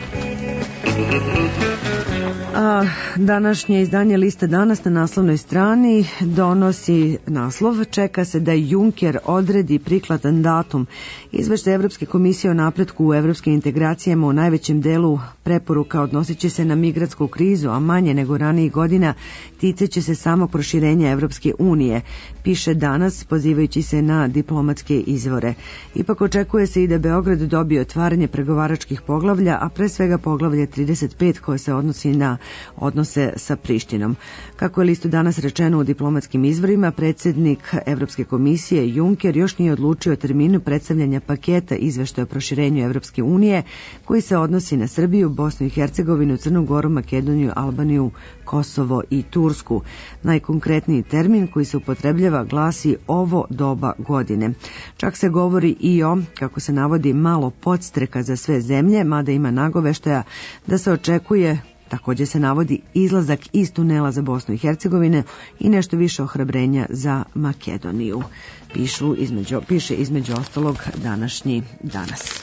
A današnje izdanje Liste danas na naslovnoj strani donosi naslov: čeka se da Juncker odredi prikladan datum. Izveštaj Evropske komisije o napretku u evropskim integracijama u najvećem delu preporuka odnosit će se na migrantsku krizu, a manje nego ranijih godina ticeće se samo proširenja Evropske unije, piše danas pozivajući se na diplomatske izvore. Ipak očekuje se i da Beograd dobije otvaranje pregovaračkih poglavlja, a pre svega poglavlje 35 koje se odnosi na odnose sa Prištinom. Kako je Listu danas rečeno u diplomatskim izvorima, predsjednik Evropske komisije Juncker još nije odlučio o terminu predstavljanja paketa izveštaja o proširenju Evropske unije koji se odnosi na Srbiju, Bosnu i Hercegovinu, Crnu Goru, Makedoniju, Albaniju, Kosovo i Tursku. Najkonkretniji termin koji se upotrebljava glasi ovo doba godine. Čak se govori i o, kako se navodi, malo podstreka za sve zemlje, mada ima nagoveštaja da se očekuje, također se navodi, izlazak iz tunela za Bosnu i Hercegovine i nešto više ohrabrenja za Makedoniju. Piše između ostalog današnji Danas.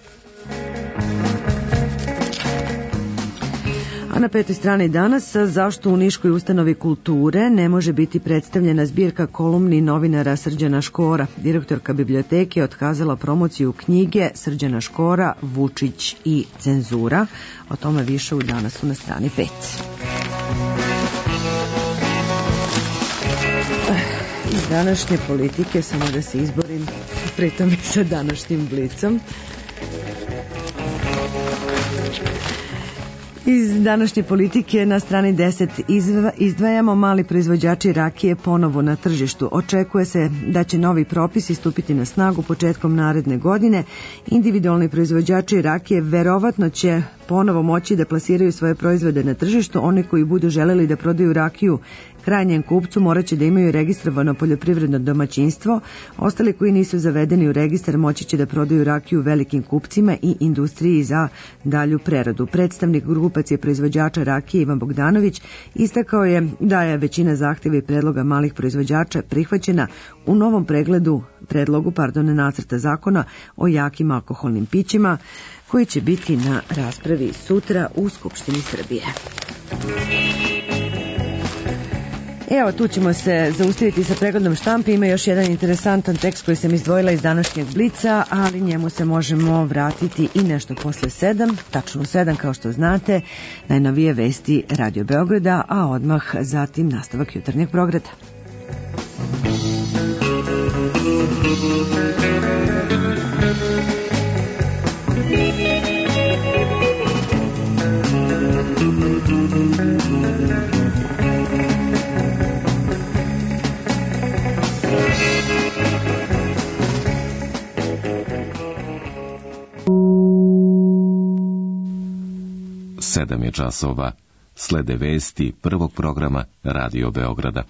A na 5. strani Danas, zašto u Niškoj ustanovi kulture ne može biti predstavljena zbirka kolumni novinara Srđana Škora. Direktorka biblioteke otkazala promociju knjige Srđana Škora, Vučić i cenzura. O tome više u Danasu na strani 5. Iz današnje politike, samo da se izborim pritom i sa današnjim Blicom. Iz današnje politike na strani 10 izdvajamo mali proizvođači rakije ponovo na tržištu. Očekuje se da će novi propisi stupiti na snagu početkom naredne godine. Individualni proizvođači rakije verovatno će ponovo moći da plasiraju svoje proizvode na tržištu. Oni koji budu želeli da prodaju rakiju Krajnjem kupcu morat će da imaju registrovano poljoprivredno domaćinstvo, ostali koji nisu zavedeni u registar moći će da prodaju rakiju velikim kupcima i industriji za dalju preradu. Predstavnik grupacije proizvođača rakije Ivan Bogdanović istakao je da je većina zahtjeva i predloga malih proizvođača prihvaćena u novom predlogu nacrta zakona o jakim alkoholnim pićima koji će biti na raspravi sutra u Skupštini Srbije. Evo, tu ćemo se zaustaviti sa pregledom štampe. Ima još jedan interesantan tekst koji sam izdvojila iz današnjeg Blica, ali njemu se možemo vratiti i nešto posle 7, tačno 7 kao što znate, najnovije vesti Radio Beograda, a odmah zatim nastavak jutarnjeg programa. Sedam je časova. Slede vesti prvog programa Radio Beograda.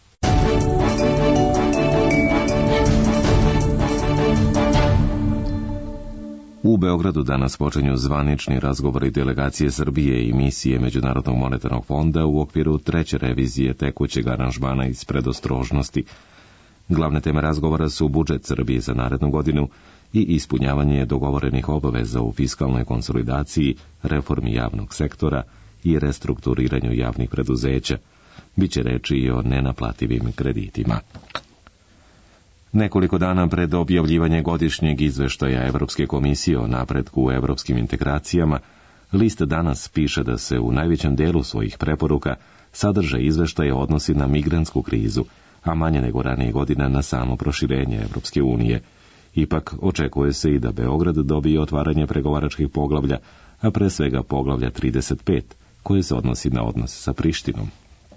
U Beogradu danas počinju zvanični razgovori delegacije Srbije i misije Međunarodnog monetarnog fonda u okviru treće revizije tekućeg aranžmana iz predostrožnosti. Glavne teme razgovora su budžet Srbije za narednu godinu i ispunjavanje dogovorenih obaveza u fiskalnoj konsolidaciji, reformi javnog sektora i restrukturiranju javnih preduzeća. Biće reči i o nenaplativim kreditima. Nekoliko dana pred objavljivanje godišnjeg izveštaja Evropske komisije o napretku u evropskim integracijama, list danas piše da se u najvećem delu svojih preporuka sadržaj izveštaja odnosi na migrantsku krizu, a manje nego ranije godina na samo proširenje Evropske unije. Ipak očekuje se i da Beograd dobije otvaranje pregovaračkih poglavlja, a pre svega poglavlja 35, koje se odnosi na odnos sa Prištinom.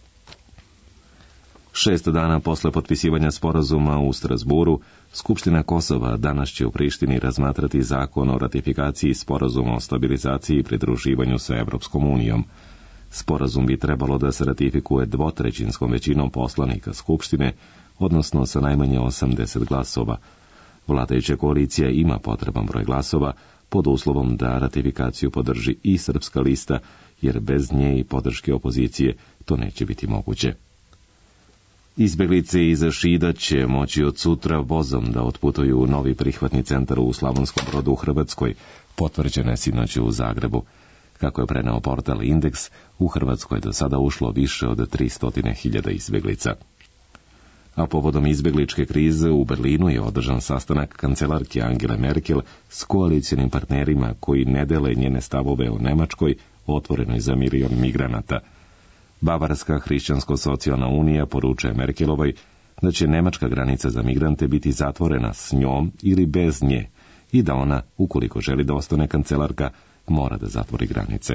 6 dana posle potpisivanja sporazuma u Strasburu, Skupština Kosova danas će u Prištini razmatrati zakon o ratifikaciji sporazuma o stabilizaciji i pridruživanju sa Evropskom unijom. Sporazum bi trebalo da se ratifikuje dvotrećinskom većinom poslanika Skupštine, odnosno sa najmanje 80 glasova. Vladajuća koalicija ima potreban broj glasova, pod uslovom da ratifikaciju podrži i Srpska lista, jer bez nje i podrške opozicije to neće biti moguće. Izbeglice iz Šida će moći od sutra vozom da otputuju u novi prihvatni centar u Slavonskom Brodu u Hrvatskoj, potvrđene sinoć u Zagrebu. Kako je preneo portal Indeks, u Hrvatskoj je do sada ušlo više od 300.000 izbeglica. A povodom izbegličke krize u Berlinu je održan sastanak kancelarke Angele Merkel s koalicionim partnerima koji ne dele njene stavove o Nemačkoj, otvorenoj za milion migranata. Bavarska hrišćansko-socijalna unija poručuje Merkelovoj da će nemačka granica za migrante biti zatvorena s njom ili bez nje i da ona, ukoliko želi da ostane kancelarka, mora da zatvori granice.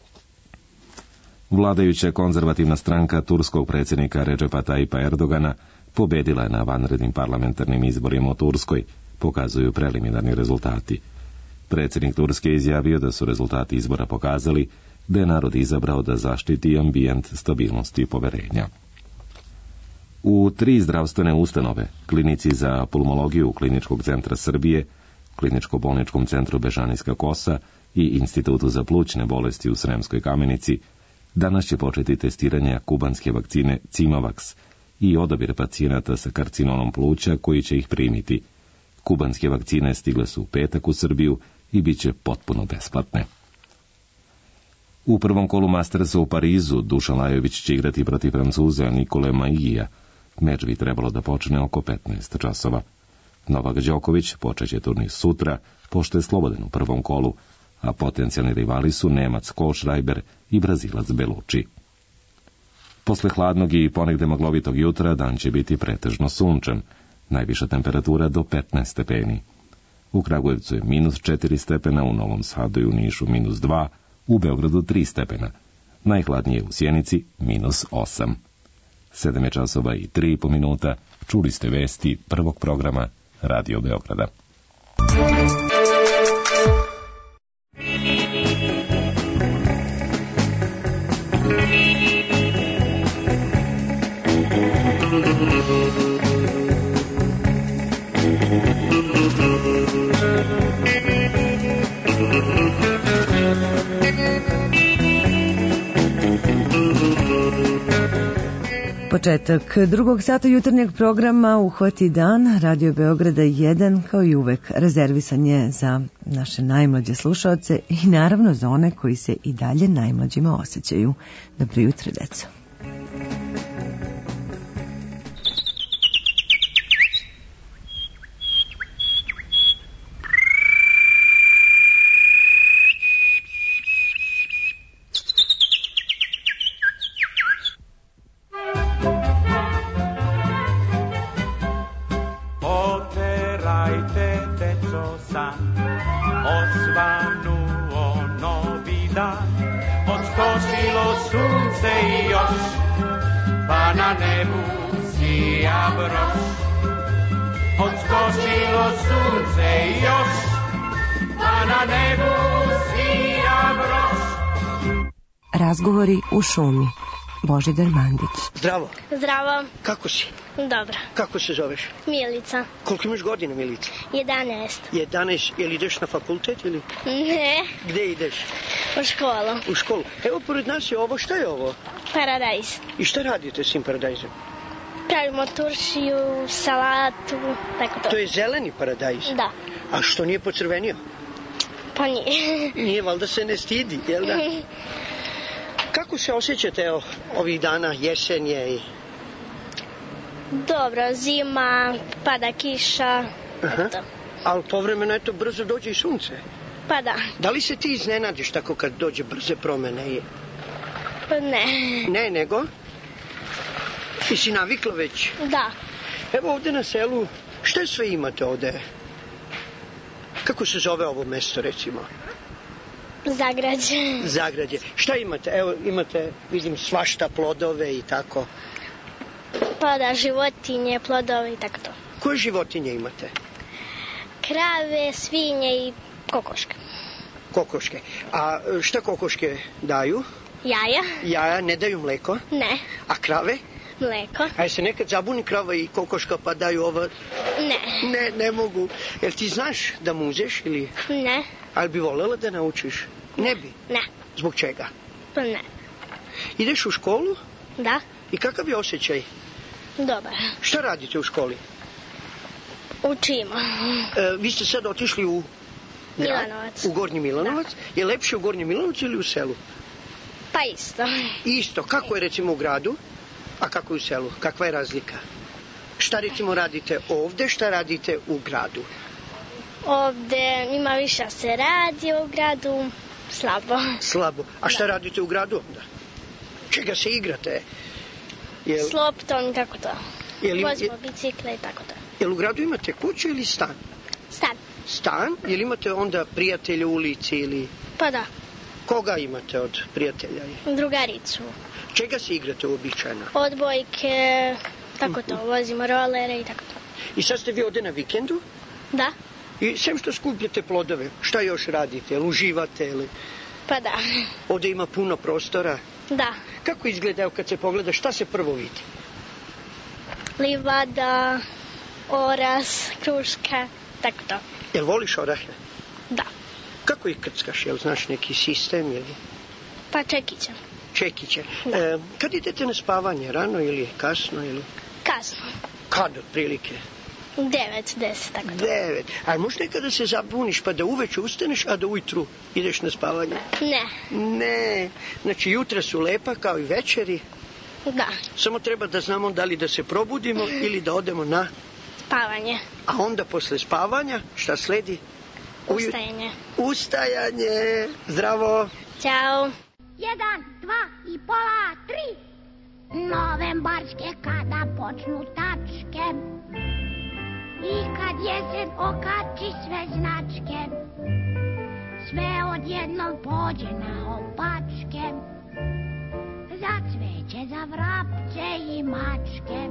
Vladajuća konzervativna stranka turskog predsjednika Recepa Tayyipa Erdogana pobedila je na vanrednim parlamentarnim izborima u Turskoj, pokazuju preliminarni rezultati. Predsjednik Turske izjavio da su rezultati izbora pokazali da je narod izabrao da zaštiti ambijent stabilnosti i poverenja. U 3 zdravstvene ustanove, klinici za pulmologiju Kliničkog centra Srbije, Kliničko-bolničkom centru Bežanijska Kosa i Institutu za plućne bolesti u Sremskoj Kamenici, danas će početi testiranje kubanske vakcine Cimavax i odabir pacijenata sa karcinomom pluća koji će ih primiti. Kubanske vakcine stigle su u petak u Srbiju i bit će potpuno besplatne. U prvom kolu Mastersa u Parizu Dušan Lajović će igrati protiv Francuza Nikole Maigija. Meč bi trebalo da počne oko 15 časova. Novak Đoković počeće turnir sutra, pošto je slobodan u prvom kolu, a potencijalni rivali su Nemac Kohlschreiber i Brazilac Belucci. Posle hladnog i ponegde maglovitog jutra dan će biti pretežno sunčan, najviša temperatura do 15 stepeni. U Kragujevcu je -4 stepena, u Novom Sadu i u Nišu -2, u Beogradu 3 stepena. Najhladnije u Sjenici -8. 7 je časova i 3,5 minuta. Čuli ste vesti prvog programa Radio Beograda. Početak drugog sata jutarnjeg programa Uhvati dan, Radio Beograda 1, kao i uvek rezervisan je za naše najmlađe slušaoce i naravno za one koji se i dalje najmlađima osjećaju. Dobro jutro, deco. Razgovori u šumi. Božidar Mandić. Zdravo. Zdravo. Kako si? Dobro. Kako se zoveš? Milica. Koliko imaš godina, Milica? 11. 11. Jel ideš na fakultet ili? Ne. Gde ideš? U školu. U školu. Evo, pored nas je ovo. Šta je ovo? Paradajz. I šta radite s tim paradajzom? Pravimo turšiju, salatu, tako to. To je zeleni paradajz? Da. A što nije pocrvenio? Pa nije. Nije, valjda se ne stidi, jel da? Kako se osjećate ovih dana, jesen je i... Dobro, zima, pada kiša, eto. Ali povremeno, eto, brzo dođe i sunce. Pa da. Da li se ti iznenadiš tako kad dođe brze promene i... Ne. Ne, nego? Ti si navikla već? Da. Evo ovde na selu, šta sve imate ovde? Kako se zove ovo mesto, recimo? Zagrađe. Zagrađe. Šta imate? Evo, imate, vidim, svašta plodove i tako. Pa da, životinje, plodove i tako to. Koje životinje imate? Krave, svinje i kokoške. Kokoške. A šta kokoške daju? Jaja. Jaja, ne daju mleko? Ne. A krave? Mleko. A je se nekad zabuni krava i kokoška pa daju ovo? Ne. Ne mogu. Jel ti znaš da muzeš ili? Ne. Ali bi voljela da naučiš? Ne bi? Ne. Zbog čega? Pa ne. Ideš u školu? Da. I kakav je osjećaj? Dobar. Šta radite u školi? Učimo. Vi ste sad otišli u... Milanovac. U Gornji Milanovac? Da. Je lepše u Gornjem Milanovcu ili u selu? Pa isto. Isto. Kako je recimo u gradu? A kako je u selu? Kakva je razlika? Šta recimo radite ovde, šta radite u gradu? Ovde ima više se radi, u gradu slabo. Slabo. A šta radite u gradu onda? Čega se igrate? S loptom i tako to. Vozimo bicikle i tako to. Jel u gradu imate kuću ili stan? Stan. Stan? Jel imate onda prijatelje u ulici ili... Pa da. Koga imate od prijatelja? Drugaricu. Čega se igrate uobičajeno? Odbojke, tako to, vozimo rolere i tako to. I sad ste vi ovde na vikendu? Da. I sem što skupljate plodove, šta još radite? Jel uživate ili... Pa da. Ovde ima puno prostora? Da. Kako izgleda, evo kad se pogleda, šta se prvo vidi? Livada, oras, kruška, tako to. Jel voliš orahe? Da. Kako ih krckaš, jel znaš neki sistem ili... Pa čekiće. Čekiće. Da. Kad idete na spavanje, rano ili kasno ili... Kasno. Kad otprilike? 9, 10, tako to. 9. A možda nekada se zabuniš pa da uveče ustaneš, a da ujutru ideš na spavanje? Ne. Ne. Znači jutra su lepa kao i večeri? Da. Samo treba da znamo da li da se probudimo ili da odemo na... Spavanje. A onda posle spavanja šta sledi? Ustajanje. Ustajanje. Zdravo. Ćao. 1, 2 i pola, 3. Novembarske kada počnu tačke i kad jesen okači sve značke, sve odjednom pođe na opačke, za cveće, za vrapce i mačke.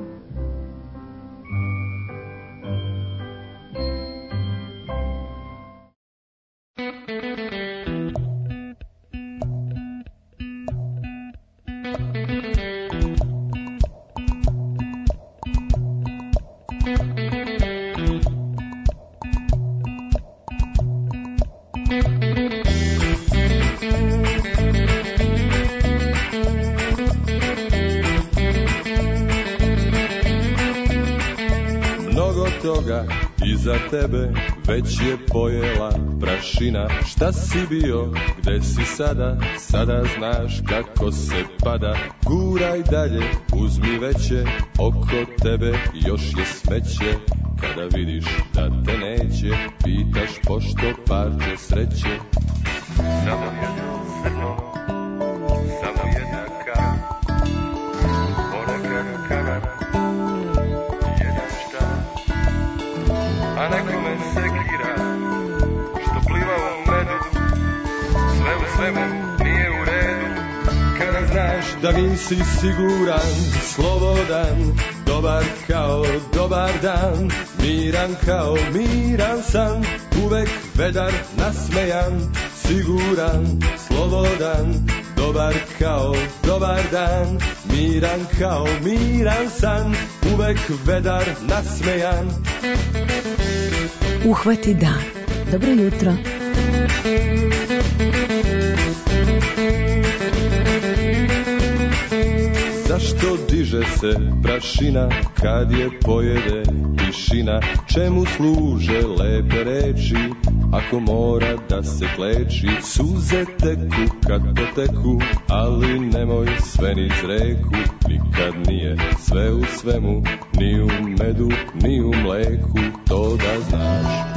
toga iza tebe već je pojela prašina. Šta si bio, gde si sada, sada znaš kako se pada. Guraj dalje, uzmi veće, oko tebe još je smeće. Kada vidiš da te neće, pitaš pošto parče sreće. Samo jedno srno, samo jedna kara, ponekad kanar, jedan štar. A nekome sekira, što pliva u medu, sve u svemu nije u redu. Kada znaš da nisi siguran, slobodan, dobar kao dobar dan, miran kao miran san, uvek vedar nasmejan, siguran, slobodan, dobar kao dobar dan, miran kao miran san, uvek vedar nasmejan. Uhvati dan. Dobro jutro. Zašto diže se prašina kad je pojede tišina? Čemu služe lepe reči ako mora da se kleči? Suze teku kad poteku, ali nemoj sve niz reku. Nikad nije sve u svemu, ni u medu, ni u mleku, to da znaš.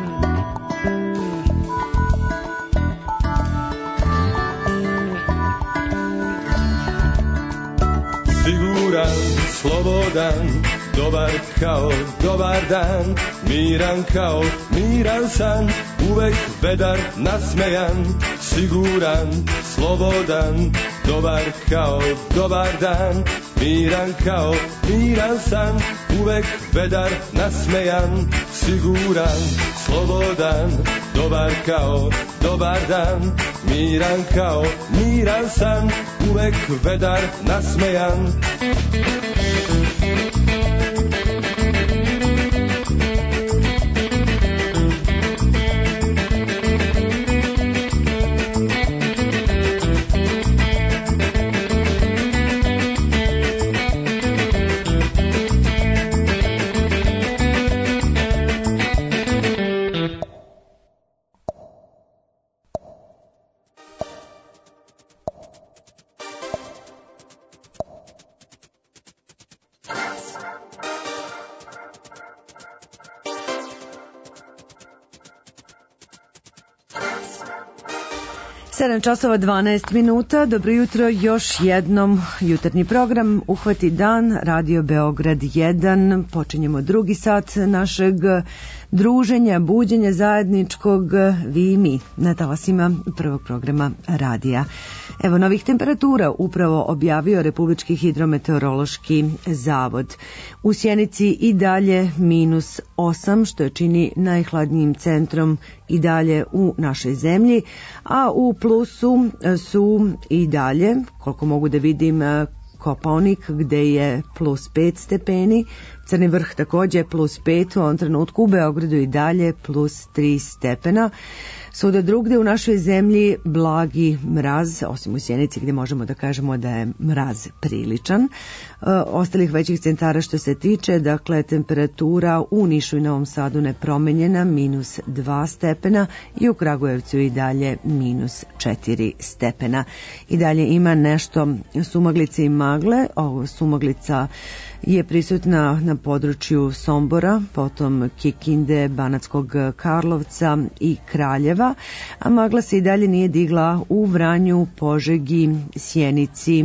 Siguran, slobodan, dobar kao dobar dan, miran kao miran san, uvek vedar nasmejan. Siguran, slobodan, dobar kao dobar dan, miran kao miran san, uvek vedar nasmejan. Siguran, slobodan, dobar kao dobar dan, miran kao miran san, uvek vedar nasmejan. Časova 12 minuta, dobro jutro, još jednom jutarnji program Uhvati dan, Radio Beograd 1, počinjemo drugi sat našeg druženja, buđenja zajedničkog, vi i mi, na talasima prvog programa radija. Evo, novih temperatura upravo objavio Republički hidrometeorološki zavod. U Sjenici i dalje -8, što je čini najhladnijim centrom i dalje u našoj zemlji, a u plusu su i dalje, koliko mogu da vidim, Kopaonik gde je +5 stepeni, Crni Vrh takođe +5, u ovom trenutku u Beogradu i dalje +3 stepena. Svuda drugde u našoj zemlji blagi mraz, osim u Sjenici gdje možemo da kažemo da je mraz priličan. Ostalih većih centara što se tiče, dakle, temperatura u Nišu i Novom Sadu nepromenjena, -2 stepena, i u Kragujevcu i dalje -4 stepena. I dalje ima nešto sumaglice i magle. Ovo sumaglica je prisutna na području Sombora, potom Kikinde, Banatskog Karlovca i Kraljeva, a magla se i dalje nije digla u Vranju, Požegi, Sjenici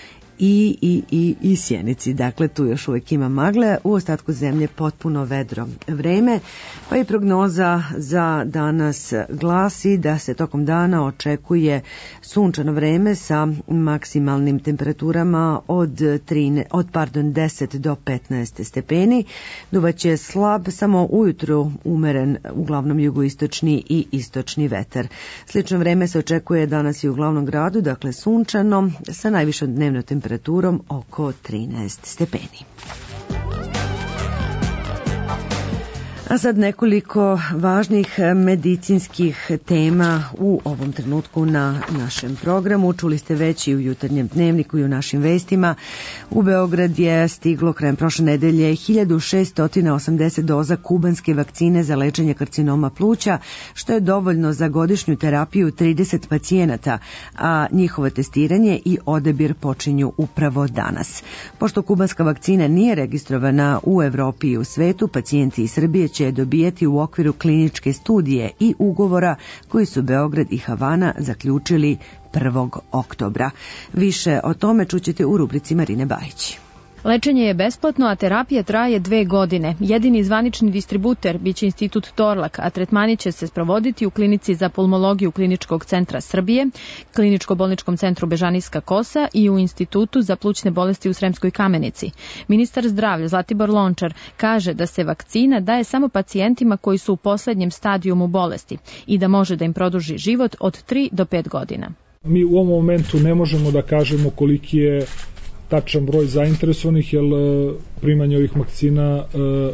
i Sjenici. Dakle, tu još uvijek ima magle, u ostatku zemlje potpuno vedro vreme, pa i prognoza za danas glasi da se tokom dana očekuje sunčano vreme sa maksimalnim temperaturama od 10 do 15 stepeni. Duvaće slab, samo ujutru umeren, uglavnom jugoistočni i istočni vetar. Slično vreme se očekuje danas i u glavnom gradu, dakle sunčano, sa najvišom dnevnom temperaturom oko 13 stepeni. A sad nekoliko važnih medicinskih tema u ovom trenutku na našem programu. Čuli ste već i u jutarnjem dnevniku i u našim vestima. U Beograd je stiglo krajem prošle nedelje 1680 doza kubanske vakcine za lečenje karcinoma pluća, što je dovoljno za godišnju terapiju 30 pacijenata, a njihovo testiranje i odabir počinju upravo danas. Pošto kubanska vakcina nije registrovana u Evropi i u svetu, pacijenti iz Srbije će dobijati u okviru kliničke studije i ugovora koji su Beograd i Havana zaključili 1. oktobra. Više o tome čućete u rubrici Marine Bajić. Lečenje je besplatno, a terapija traje 2 godine. Jedini zvanični distributer biće Institut Torlak, a tretmani će se sprovoditi u klinici za pulmologiju Kliničkog centra Srbije, Kliničko-bolničkom centru Bežanijska Kosa i u Institutu za plućne bolesti u Sremskoj Kamenici. Ministar zdravlja Zlatibor Lončar kaže da se vakcina daje samo pacijentima koji su u poslednjem stadijumu bolesti i da može da im produži život od 3 do 5 godina. Mi u ovom momentu ne možemo da kažemo koliki je tačan broj zainteresovanih, jer primanje ovih vakcina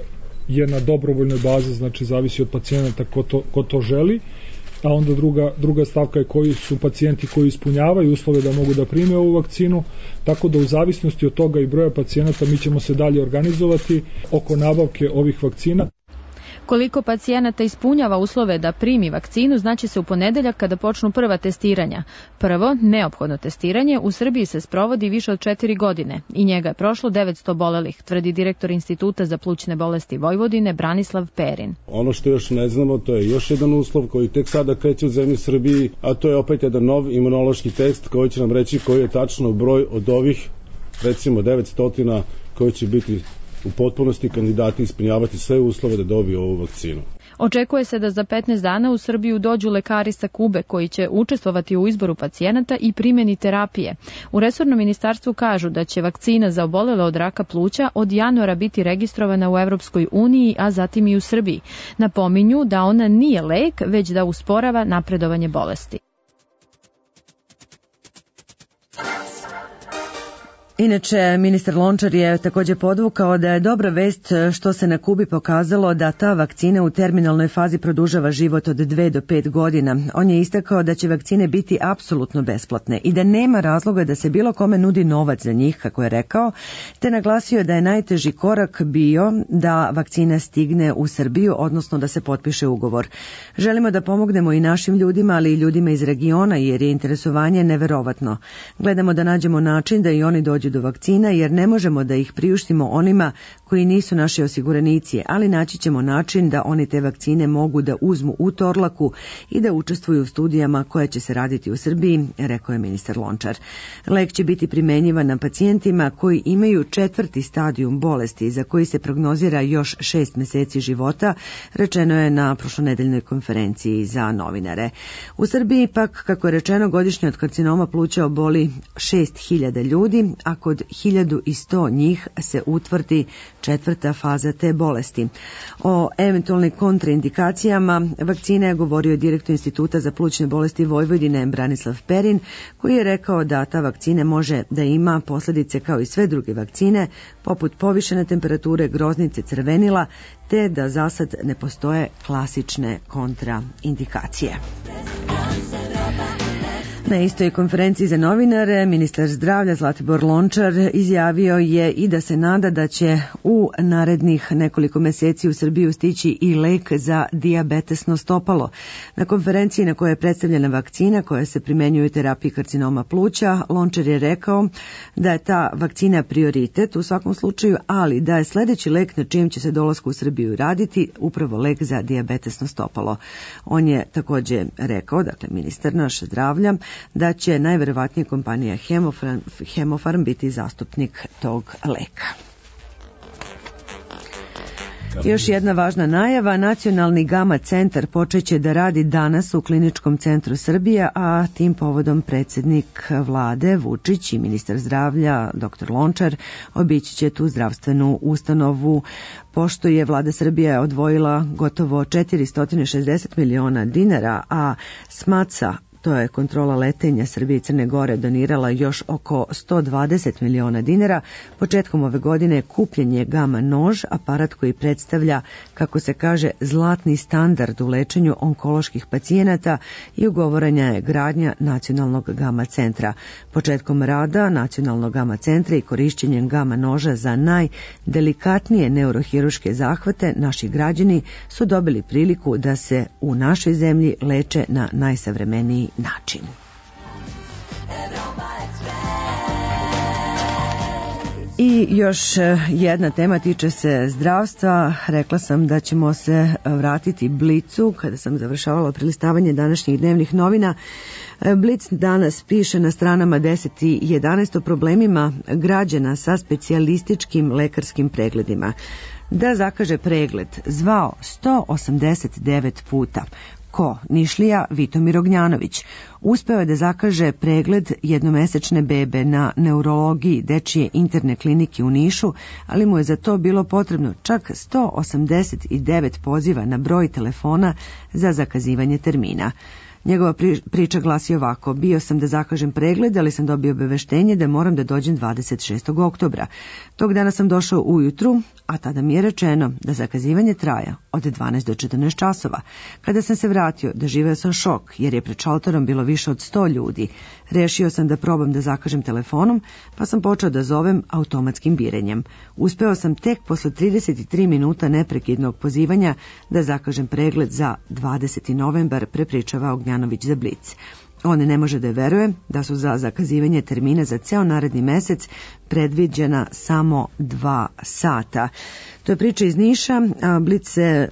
je na dobrovoljnoj bazi, znači zavisi od pacijenata ko to želi, a onda druga stavka je koji su pacijenti koji ispunjavaju uslove da mogu da prime ovu vakcinu, tako da u zavisnosti od toga i broja pacijenata mi ćemo se dalje organizovati oko nabavke ovih vakcina. Koliko pacijenata ispunjava uslove da primi vakcinu znaće se u ponedeljak kada počnu prva testiranja. Prvo, neophodno testiranje u Srbiji se sprovodi više od 4 godine i njega je prošlo 900 bolelih, tvrdi direktor Instituta za plućne bolesti Vojvodine Branislav Perin. Ono što još ne znamo, to je još jedan uslov koji tek sada kreće u zemlji Srbiji, a to je opet jedan nov imunološki test koji će nam reći koji je tačno broj od ovih, recimo 900 koji će biti u potpunosti kandidati ispunjavati sve uslove da dobiju ovu vakcinu. Očekuje se da za 15 dana u Srbiju dođu lekari sa Kube koji će učestvovati u izboru pacijenata i primjeni terapije. U resornom ministarstvu kažu da će vakcina za obolele od raka pluća od januara biti registrovana u Evropskoj uniji, a zatim i u Srbiji. Napominju da ona nije lek, već da usporava napredovanje bolesti. Inače, ministar Lončar je također podvukao da je dobra vest što se na Kubi pokazalo da ta vakcina u terminalnoj fazi produžava život od 2 do 5 godina. On je istakao da će vakcine biti apsolutno besplatne i da nema razloga da se bilo kome nudi novac za njih, kako je rekao, te naglasio da je najteži korak bio da vakcina stigne u Srbiju, odnosno da se potpiše ugovor. Želimo da pomognemo i našim ljudima, ali i ljudima iz regiona, jer je interesovanje neverovatno. Gledamo da nađemo način da i oni dođu do vakcina, jer ne možemo da ih priuštimo onima koji nisu naši osiguranici, ali naći ćemo način da oni te vakcine mogu da uzmu u Torlaku i da učestvuju u studijama koje će se raditi u Srbiji, rekao je ministar Lončar. Lek će biti primenjivan na pacijentima koji imaju 4. stadijum bolesti, za koji se prognozira još 6 meseci života, rečeno je na prošlonedeljnoj konferenciji za novinare. U Srbiji pak, kako je rečeno, godišnje od karcinoma pluća oboli 6.000 ljudi, a kod 1100 njih se utvrdi 4. faza te bolesti. O eventualnim kontraindikacijama vakcine je govorio direktor Instituta za plućne bolesti Vojvodine Branislav Perin, koji je rekao da ta vakcina može da ima posljedice kao i sve druge vakcine, poput povišene temperature, groznice, crvenila, te da za sad ne postoje klasične kontraindikacije. Na istoj konferenciji za novinare ministar zdravlja Zlatibor Lončar izjavio je i da se nada da će u narednih nekoliko meseci u Srbiju stići i lek za dijabetesno stopalo. Na konferenciji na kojoj je predstavljena vakcina koja se primenjuje u terapiji karcinoma pluća, Lončar je rekao da je ta vakcina prioritet u svakom slučaju, ali da je sljedeći lek na čijem će se dolasku u Srbiju raditi upravo lek za dijabetesno stopalo. On je također rekao, dakle ministar naš zdravlja, da će najverovatnije kompanija Hemofarm biti zastupnik tog leka. Još jedna važna najava, Nacionalni Gama centar počeće da radi danas u Kliničkom centru Srbije, a tim povodom predsjednik vlade Vučić i ministar zdravlja dr. Lončar obići će tu zdravstvenu ustanovu, pošto je vlada Srbije odvojila gotovo 460 miliona dinara, a SMACA, što je kontrola letenja Srbije i Crne Gore donirala još oko 120 miliona dinara, početkom ove godine kupljen je Gama nož, aparat koji predstavlja, kako se kaže, zlatni standard u lečenju onkoloških pacijenata i ugovorena je gradnja Nacionalnog Gama centra. Početkom rada Nacionalnog Gama centra i korišćenjem Gama noža za najdelikatnije neurohiruške zahvate naši građani su dobili priliku da se u našoj zemlji leče na najsavremeniji način. I još jedna tema tiče se zdravstva. Rekla sam da ćemo se vratiti Blicu kada sam završavala prelistavanje današnjih dnevnih novina. Blic danas piše na stranama 10 i 11 o problemima građana sa specijalističkim lekarskim pregledima. Da zakaže pregled zvao 189 puta. Ko? Nišlija Vitomir Ognjanović. Uspeo je da zakaže pregled jednomesečne bebe na neurologiji dečije interne klinike u Nišu, ali mu je za to bilo potrebno čak 189 poziva na broj telefona za zakazivanje termina. Njegova priča glasi ovako: bio sam da zakažem pregled, ali sam dobio obaveštenje da moram da dođem 26. oktobra. Tog dana sam došao ujutru, a tada mi je rečeno da zakazivanje traja od 12 do 14 časova. Kada sam se vratio, doživeo sam šok, jer je pred šalterom bilo više od 100 ljudi. Rešio sam da probam da zakažem telefonom, pa sam počeo da zovem automatskim birenjem. Uspeo sam tek posle 33 minuta neprekidnog pozivanja da zakažem pregled za 20. novembar, prepričava Ognjanović za Blic. On ne može da veruje da su za zakazivanje termina za ceo naredni mesec predviđena samo 2 sata. To je priča iz Niša, a Blic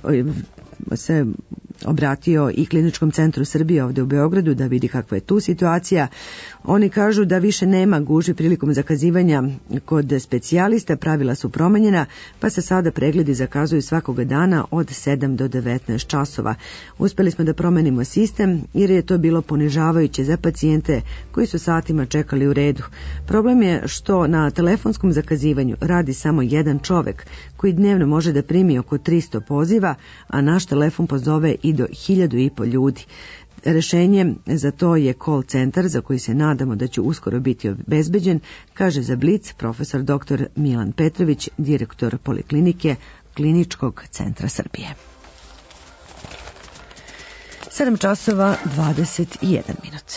se obratio i Kliničkom centru Srbije ovde u Beogradu da vidi kakva je tu situacija. Oni kažu da više nema gužvi prilikom zakazivanja kod specijalista, pravila su promenjena, pa se sada pregledi zakazuju svakoga dana od 7 do 19 časova. Uspeli smo da promenimo sistem jer je to bilo ponižavajuće za pacijente koji su satima čekali u redu. Problem je što na telefonskom zakazivanju radi samo jedan čovek koji dnevno može da primi oko 300 poziva, a naš telefon pozove i do 1500 ljudi. Rešenje za to je call centar za koji se nadamo da će uskoro biti obezbeđen, kaže za Blic profesor dr. Milan Petrović, direktor Poliklinike Kliničkog centra Srbije. 7 časova 21 minut.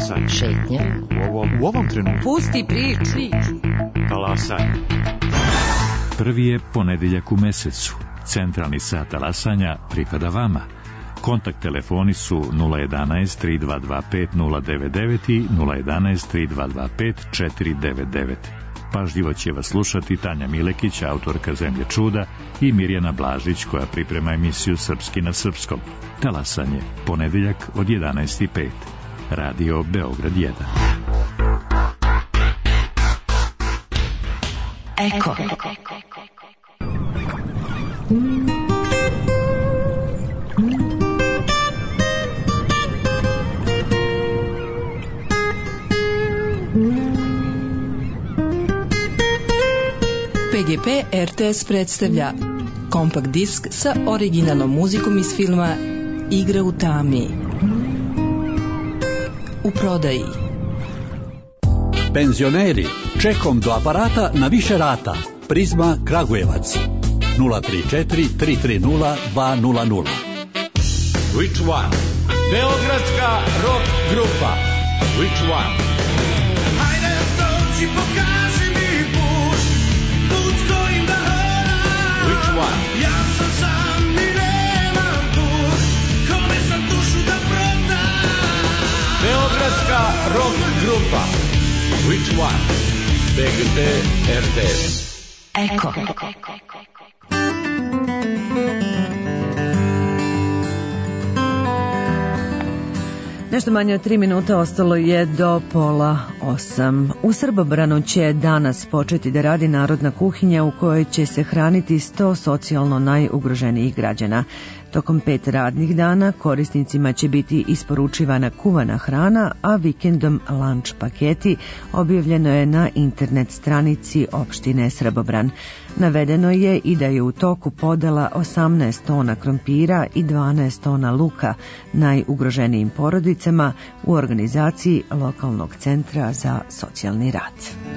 Talasaj. Šetnja. U ovom trenutku. Pusti priču. Talasaj. Prvi je ponedeljak u mesecu. Centralni sat talasanja pripada vama. Kontakt telefoni su 011 3225 099 i 011 3225 499. Pažljivo će vas slušati Tanja Milekić, autorka Zemlje čuda, i Mirjana Blažić, koja priprema emisiju Srpski na srpskom. Talasanje, ponedeljak od 11:05. Radio Beograd 1. Eko. PGP RTS predstavlja kompakt disk sa originalnom muzikom iz filma Igra u tami. U prodaji. Penzioneri, čekom do aparata na više rata. Prizma Kragujevac 034 330 200. Which one? Beogradska rock grupa. Which one? Hajde dođi, pokaži mi put, put kojim da hodam. Which one? Ja sam sam i nemam put, kome sam dušu da prodam. Beogradska rock grupa. Which one? PGP RTS. Eko. Nešto manje od 3 minuta ostalo je do 7:30. U Srbobranu će danas početi da radi narodna kuhinja u kojoj će se hraniti 100 socijalno najugroženijih građana. Tokom 5 radnih dana korisnicima će biti isporučivana kuvana hrana, a vikendom lunch paketi, objavljeno je na internet stranici opštine Srbobran. Navedeno je i da je u toku podela 18 tona krompira i 12 tona luka najugroženijim porodicama u organizaciji lokalnog centra za socijalni rad.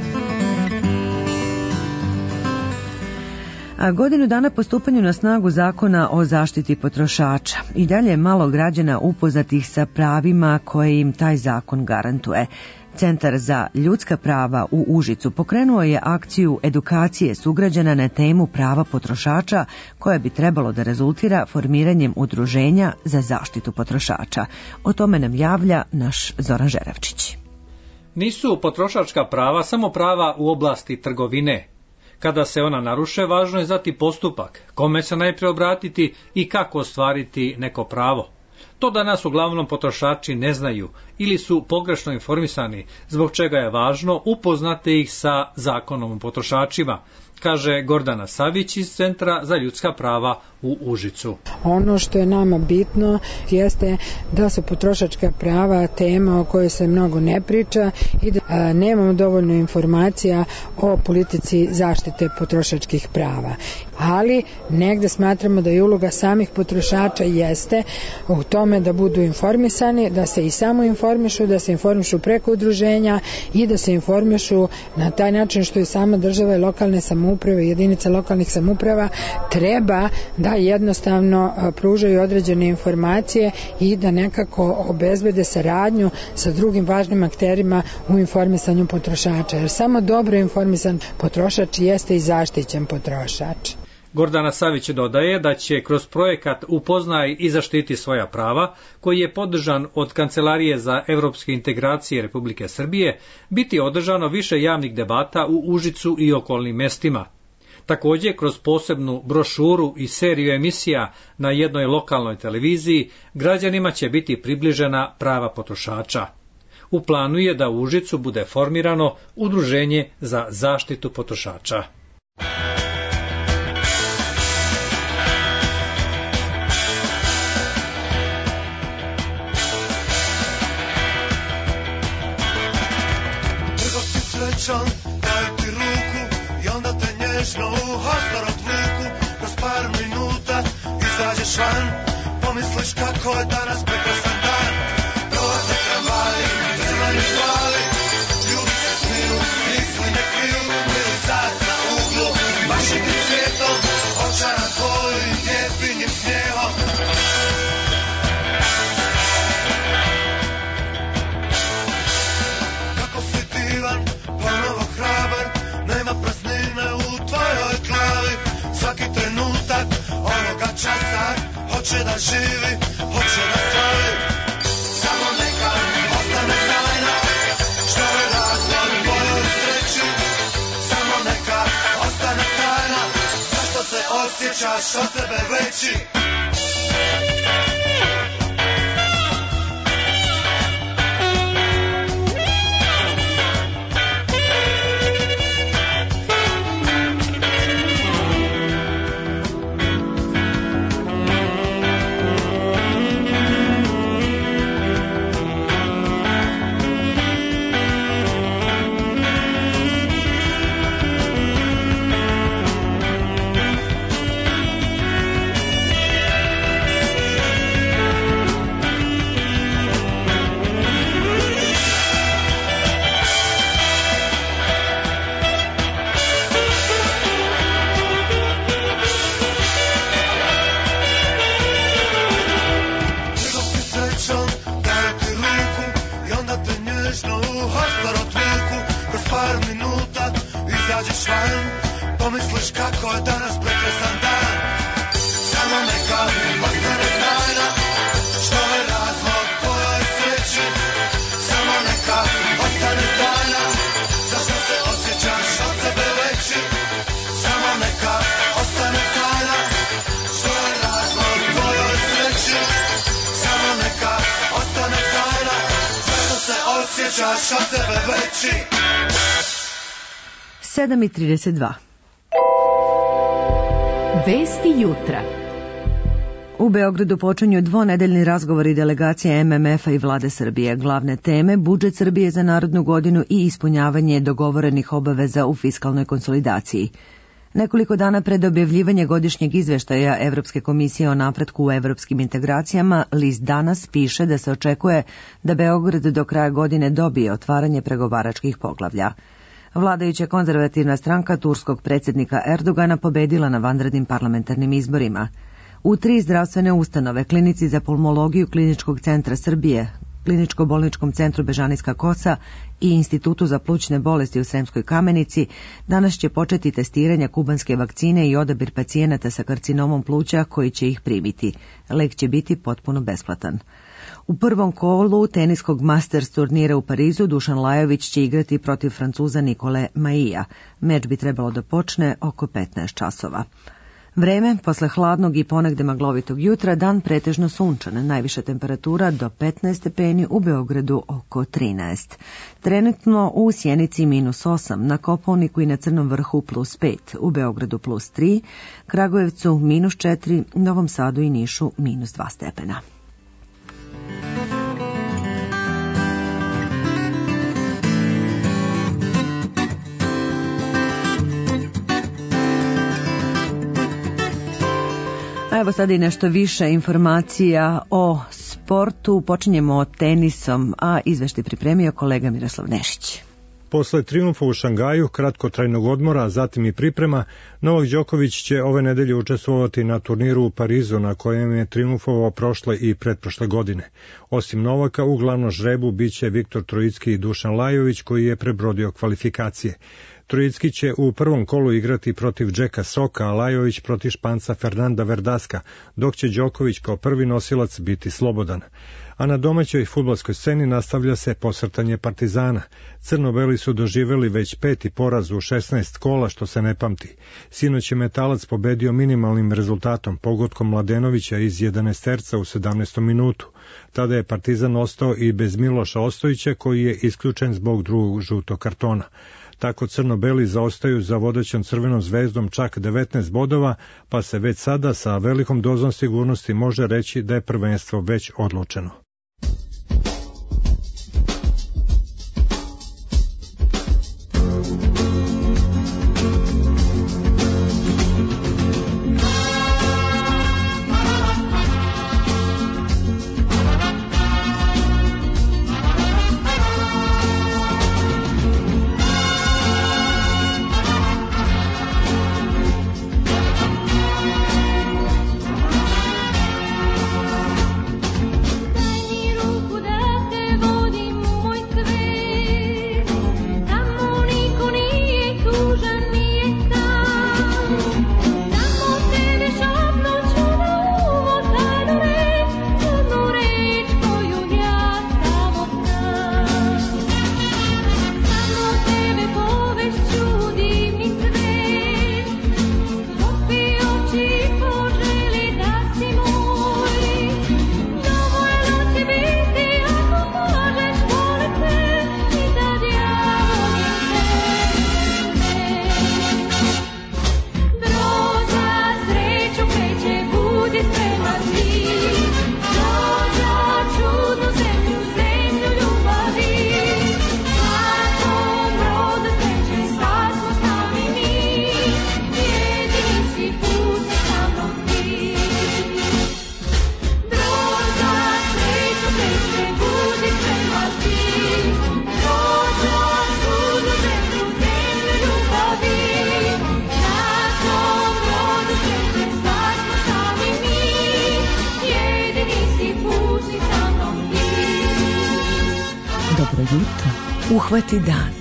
A godinu dana po stupanju na snagu zakona o zaštiti potrošača i dalje je malo građana upoznatih sa pravima koje im taj zakon garantuje. Centar za ljudska prava u Užicu pokrenuo je akciju edukacije sugrađana na temu prava potrošača, koja bi trebalo da rezultira formiranjem udruženja za zaštitu potrošača. O tome nam javlja naš Zoran Žerevčić. Nisu potrošačka prava samo prava u oblasti trgovine. Kada se ona naruše, važno je znati postupak, kome se najprije obratiti i kako ostvariti neko pravo. To danas uglavnom potrošači ne znaju ili su pogrešno informisani, zbog čega je važno upoznati ih sa zakonom o potrošačima, kaže Gordana Savić iz Centra za ljudska prava u Užicu. Ono što je nama bitno jeste da su potrošačka prava tema o kojoj se mnogo ne priča i da nemamo dovoljno informacija o politici zaštite potrošačkih prava. Ali negde smatramo da je uloga samih potrošača jeste u tome da budu informisani, da se i samo informišu, da se informišu preko udruženja i da se informišu na taj način što i sama država i lokalne samouprave, jedinice lokalnih samouprava treba da jednostavno pružaju određene informacije i da nekako obezbede saradnju sa drugim važnim akterima u informisanju potrošača. Jer samo dobro informisan potrošač jeste i zaštićen potrošač. Gordana Savić dodaje da će kroz projekat Upoznaj i zaštiti svoja prava, koji je podržan od Kancelarije za evropske integracije Republike Srbije, biti održano više javnih debata u Užicu i okolnim mestima. Također, kroz posebnu brošuru i seriju emisija na jednoj lokalnoj televiziji, građanima će biti približena prava potrošača. U planu je da u Užicu bude formirano udruženje za zaštitu potrošača. Daju ti ruku i onda te nježno u hostar odvuku. Kroz par minuta izađeš van, pomisliš kako je danas prekrasan dan. Prolaze tramvaji, crveni hvali, ljudi se smiju, misli ne kriju. Mili sat na uglu, maši ti svijetom, očaran tvojim jefinjim smijehom. hoće da živi, hoće da slavi. Samo neka ostane tajna, što je razlog tvojoj sreći. Samo neka ostane tajna, zašto se osjećaš od sebe veći. Pomisliš kako je danas prekrasan dan. Samo neka ostane tajna, što je razlog tvojoj sreći. Samo neka ostane tajna, zašto se osjećaš od sebe veći. Samo neka ostane tajna, što je razlog tvojoj sreći. Samo neka ostane tajna, zašto se osjećaš od sebe veći. 7:32. Vesti jutra. U Beogradu počinju dvonedeljni razgovori delegacije MMF-a i vlade Srbije. Glavne teme: budžet Srbije za narednu godinu i ispunjavanje dogovorenih obaveza u fiskalnoj konsolidaciji. Nekoliko dana pred objavljivanje godišnjeg izveštaja Evropske komisije o napretku u evropskim integracijama, list Danas piše da se očekuje da Beograd do kraja godine dobije otvaranje pregovaračkih poglavlja. Vladajuća konzervativna stranka turskog predsjednika Erdogana pobedila na vanrednim parlamentarnim izborima. U 3 zdravstvene ustanove, klinici za pulmologiju Kliničkog centra Srbije, Kliničko-bolničkom centru Bežanijska Kosa i Institutu za plućne bolesti u Sremskoj Kamenici, danas će početi testiranje kubanske vakcine i odabir pacijenata sa karcinomom pluća koji će ih primiti. Lek će biti potpuno besplatan. U prvom kolu teniskog Masters turnira u Parizu Dušan Lajović će igrati protiv Francuza Nikole Maija. Meč bi trebalo da počne oko 15 časova. Vreme: posle hladnog i ponegde maglovitog jutra, dan pretežno sunčan, najviša temperatura do 15 stepeni, u Beogradu oko 13. Trenutno u Sjenici -8, na Kopaoniku i na Crnom vrhu +5, u Beogradu +3, Kragujevcu -4, Novom Sadu i Nišu -2 stepena. Evo sada i nešto više informacija o sportu. Počinjemo tenisom, a izveštaj pripremio kolega Miroslav Nešić. Posle trijumfa u Šangaju, kratkotrajnog odmora, a zatim i priprema, Novak Đoković će ove nedelje učestvovati na turniru u Parizu, na kojem je trijumfovao prošle i pretprošle godine. Osim Novaka, u glavnom žrebu biće Viktor Trojicki i Dušan Lajović, koji je prebrodio kvalifikacije. Trojicki će u prvom kolu igrati protiv Jacka Soka, a Lajović protiv Španca Fernanda Verdaska, dok će Đoković kao prvi nosilac biti slobodan. A na domaćoj fudbalskoj sceni nastavlja se posrtanje Partizana. Crno-beli su doživeli već 5. poraz u 16 kola, što se ne pamti. Sinoć je Metalac pobedio minimalnim rezultatom, pogodkom Mladenovića iz 11 u 17. minutu. Tada je Partizan ostao i bez Miloša Ostojića, koji je isključen zbog drugog žutog kartona. Tako crno-beli zaostaju za vodećom Crvenom zvezdom čak 19 bodova, pa se već sada sa velikom dozom sigurnosti može reći da je prvenstvo već odlučeno. Uhvati dan.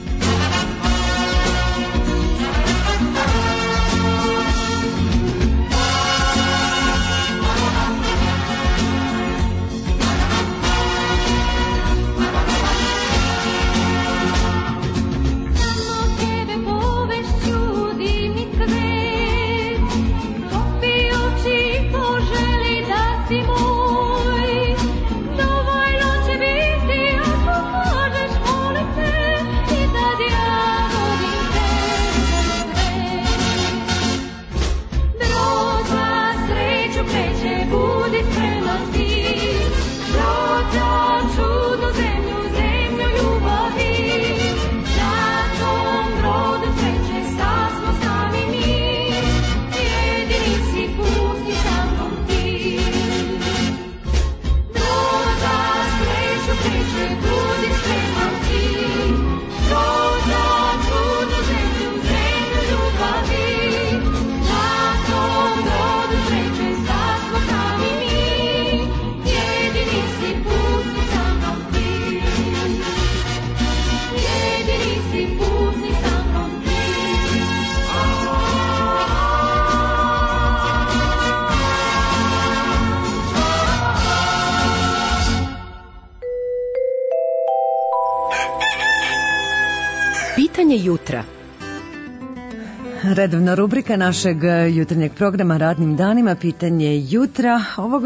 Pitanje jutra. Redovna rubrika našeg jutarnjeg programa Radnim danima, pitanje jutra, ovog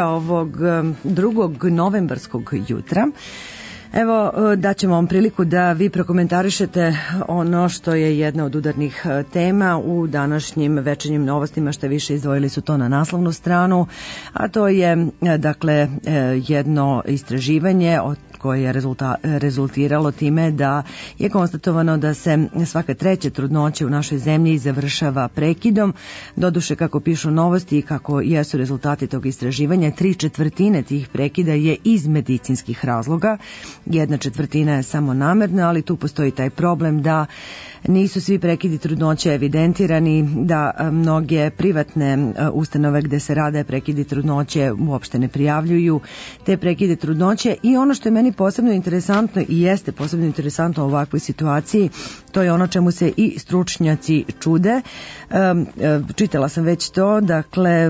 2. novembarskog jutra. Evo, daćemo vam priliku da vi prokomentarišete ono što je jedna od udarnih tema u današnjim večernjim novostima, što više izdvojili su to na naslovnu stranu, a to je, dakle, jedno istraživanje koje je rezultiralo time da je konstatovano da se svaka treća trudnoća u našoj zemlji završava prekidom. Doduše, kako pišu novosti i kako jesu rezultati tog istraživanja, 3/4 tih prekida je iz medicinskih razloga, 1/4 je samo namerna, ali tu postoji taj problem da nisu svi prekidi trudnoće evidentirani, da mnoge privatne ustanove gde se rade prekidi trudnoće uopšte ne prijavljuju te prekide trudnoće. I ono što je meni posebno interesantno i jeste posebno interesantno u ovakvoj situaciji, to je ono čemu se i stručnjaci čude. Čitala sam već to, dakle,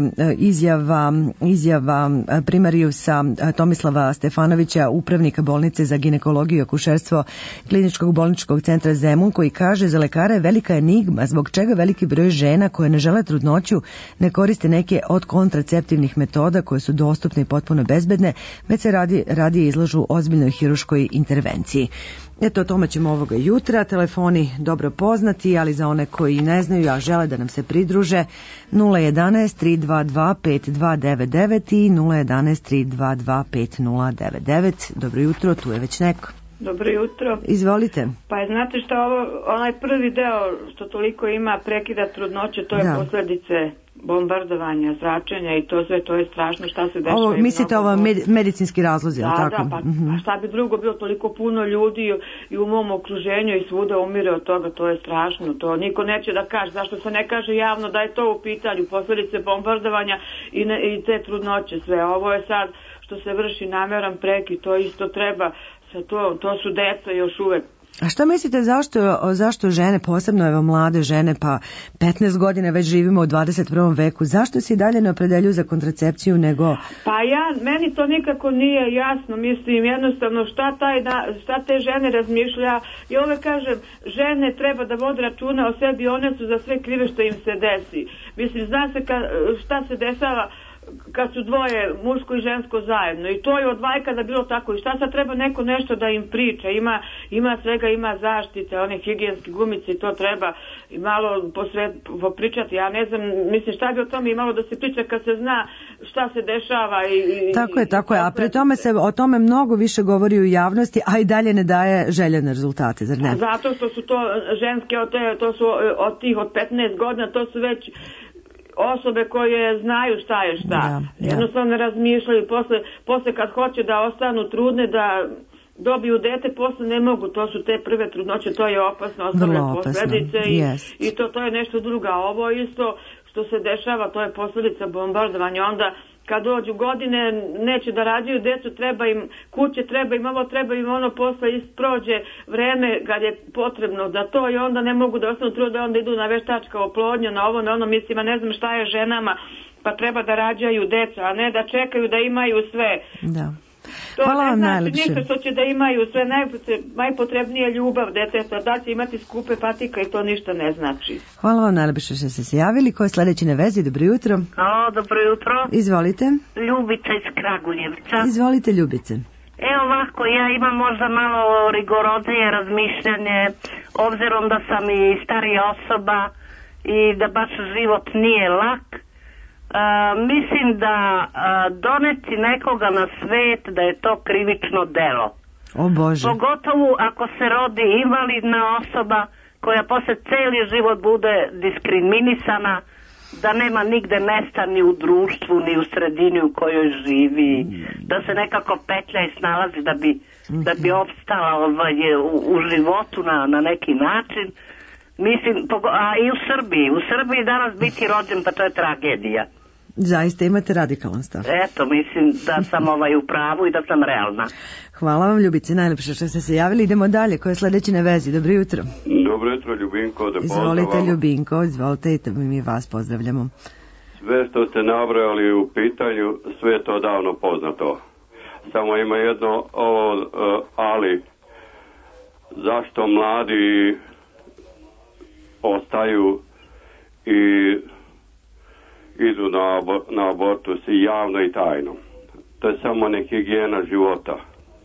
izjava primarijusa Tomislava Stefanovića, upravnika bolnice za ginekologiju i akušerstvo Kliničkog bolničkog centra Zemun, koji kaže: za lekare je velika enigma zbog čega veliki broj žena koje ne žele trudnoću ne koriste neke od kontraceptivnih metoda koje su dostupne i potpuno bezbedne, već se radije izlažu ozbiljnoj hiruškoj intervenciji. Eto, o tome ćemo ovoga jutra. Telefoni dobro poznati, ali za one koji ne znaju, a žele da nam se pridruže, 011 322 5299 i 011 322 5099. Dobro jutro, tu je već neko. Dobro jutro. Izvolite. Pa znate šta, onaj prvi deo što toliko ima prekida trudnoće, to je posljedice bombardovanja, zračenja i to sve, to je strašno šta se dešava. Ovo, mislite ovo medicinski razlozi, da, tako? Da, pa šta bi drugo bilo, toliko puno ljudi i u mom okruženju i svuda umire od toga, to je strašno, to niko neće da kaže, zašto se ne kaže javno da je to u pitanju, posljedice bombardovanja i te trudnoće sve, ovo je sad što se vrši nameran prekid, to isto treba, to su deca još uvek. A šta mislite zašto žene, posebno evo mlade žene, pa 15 godina već živimo u 21. veku, zašto se i dalje ne opredeljuju za kontracepciju nego... Pa meni to nikako nije jasno, mislim jednostavno šta te žene razmišlja. I ove kažem, žene treba da vode računa o sebi, one su za sve krive što im se desi. Mislim, zna se šta se dešava kad su dvoje, muško i žensko zajedno, i to je od vajkada bilo tako, i šta sad treba neko nešto da im priča, ima svega, ima zaštite, one higijenske gumice, i to treba i malo popričati, ja ne znam, mislim šta bi o tome imalo da se priča kad se zna šta se dešava Tako je, a pri tome se o tome mnogo više govori u javnosti, a i dalje ne daje željene rezultate, zar ne? Zato što su to ženske, to su od 15 godina, to su već osobe koje znaju šta je šta. Jednostavno ne razmišljaju. Posle kad hoće da ostanu trudne, da dobiju dete, posle ne mogu. To su te prve trudnoće, to je opasno, ostavlja posljedice i to je nešto drugo. A ovo isto što se dešava, to je posljedica bombardovanja. Onda kad dođu godine neće da rađaju decu, treba im kuće, treba im ono, posle prođe vreme kad je potrebno da to i onda ne mogu da ostanu trude, onda idu na veštačka oplodnja, na ovo, na ono, mislim, a ne znam šta je ženama, pa treba da rađaju deca, a ne da čekaju da imaju sve. Da. To hvala vam znači najlepše. ništa što će da imaju sve najpotrebnije ljubav deteta, da će imati skupe patika i to ništa ne znači. Hvala vam najlepše što ste se javili. Ko je sledeći na vezi? Dobro jutro. Alo, dobro jutro. Izvolite. Ljubica iz Kragujevca. Izvolite, Ljubice. Evo ovako, ja imam možda malo rigoroznije razmišljanje, obzirom da sam i starija osoba i da baš život nije lak. Mislim da doneti nekoga na svet da je to krivično delo. O Bože. Pogotovo ako se rodi invalidna osoba koja posle cijeli život bude diskriminisana, da nema nigde mesta ni u društvu ni u sredini u kojoj živi, da se nekako petlja i snalazi da bi opstala u životu na neki način. Mislim, a i u Srbiji danas biti rođen, pa to je tragedija. Zaista imate radikalan stav. Eto, mislim da sam u pravu i da sam realna. Hvala vam, Ljubice, najlepše što ste se javili. Idemo dalje, ko je sledeći na vezi? Dobro jutro. Dobro jutro, Ljubinko, da Izvolite, pozdravam. Ljubinko, izvolite i mi vas pozdravljamo. Sve što ste nabrojali u pitanju, sve je to davno poznato. Samo ima jedno ali. Zašto mladi ostaju i idu na abortus i javno i tajno? To je samo nehigijena života.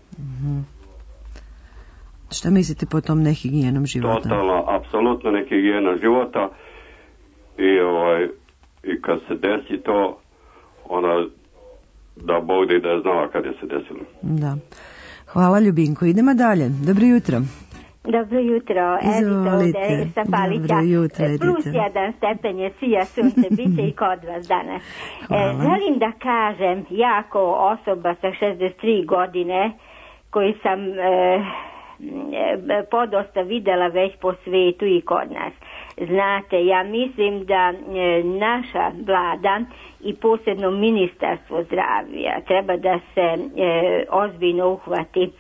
Šta mislite po tom nehigijenom života? Totalno, apsolutno nehigijena života i kad se desi to, onda da Bog da je znala kad je se desilo. Da. Hvala, Ljubinko. Idemo dalje. Dobro jutro. Dobro jutro, Edita ovde sa Palića. Dobro jutro, Edita. Plus 1 stepen je sija sunce, bit će i kod vas danas. Želim da kažem, ja kao osoba sa 63 godine, koji sam podosta videla već po svetu i kod nas. Znate, ja mislim da naša vlada i posebno ministarstvo zdravlja treba da se ozbiljno uhvati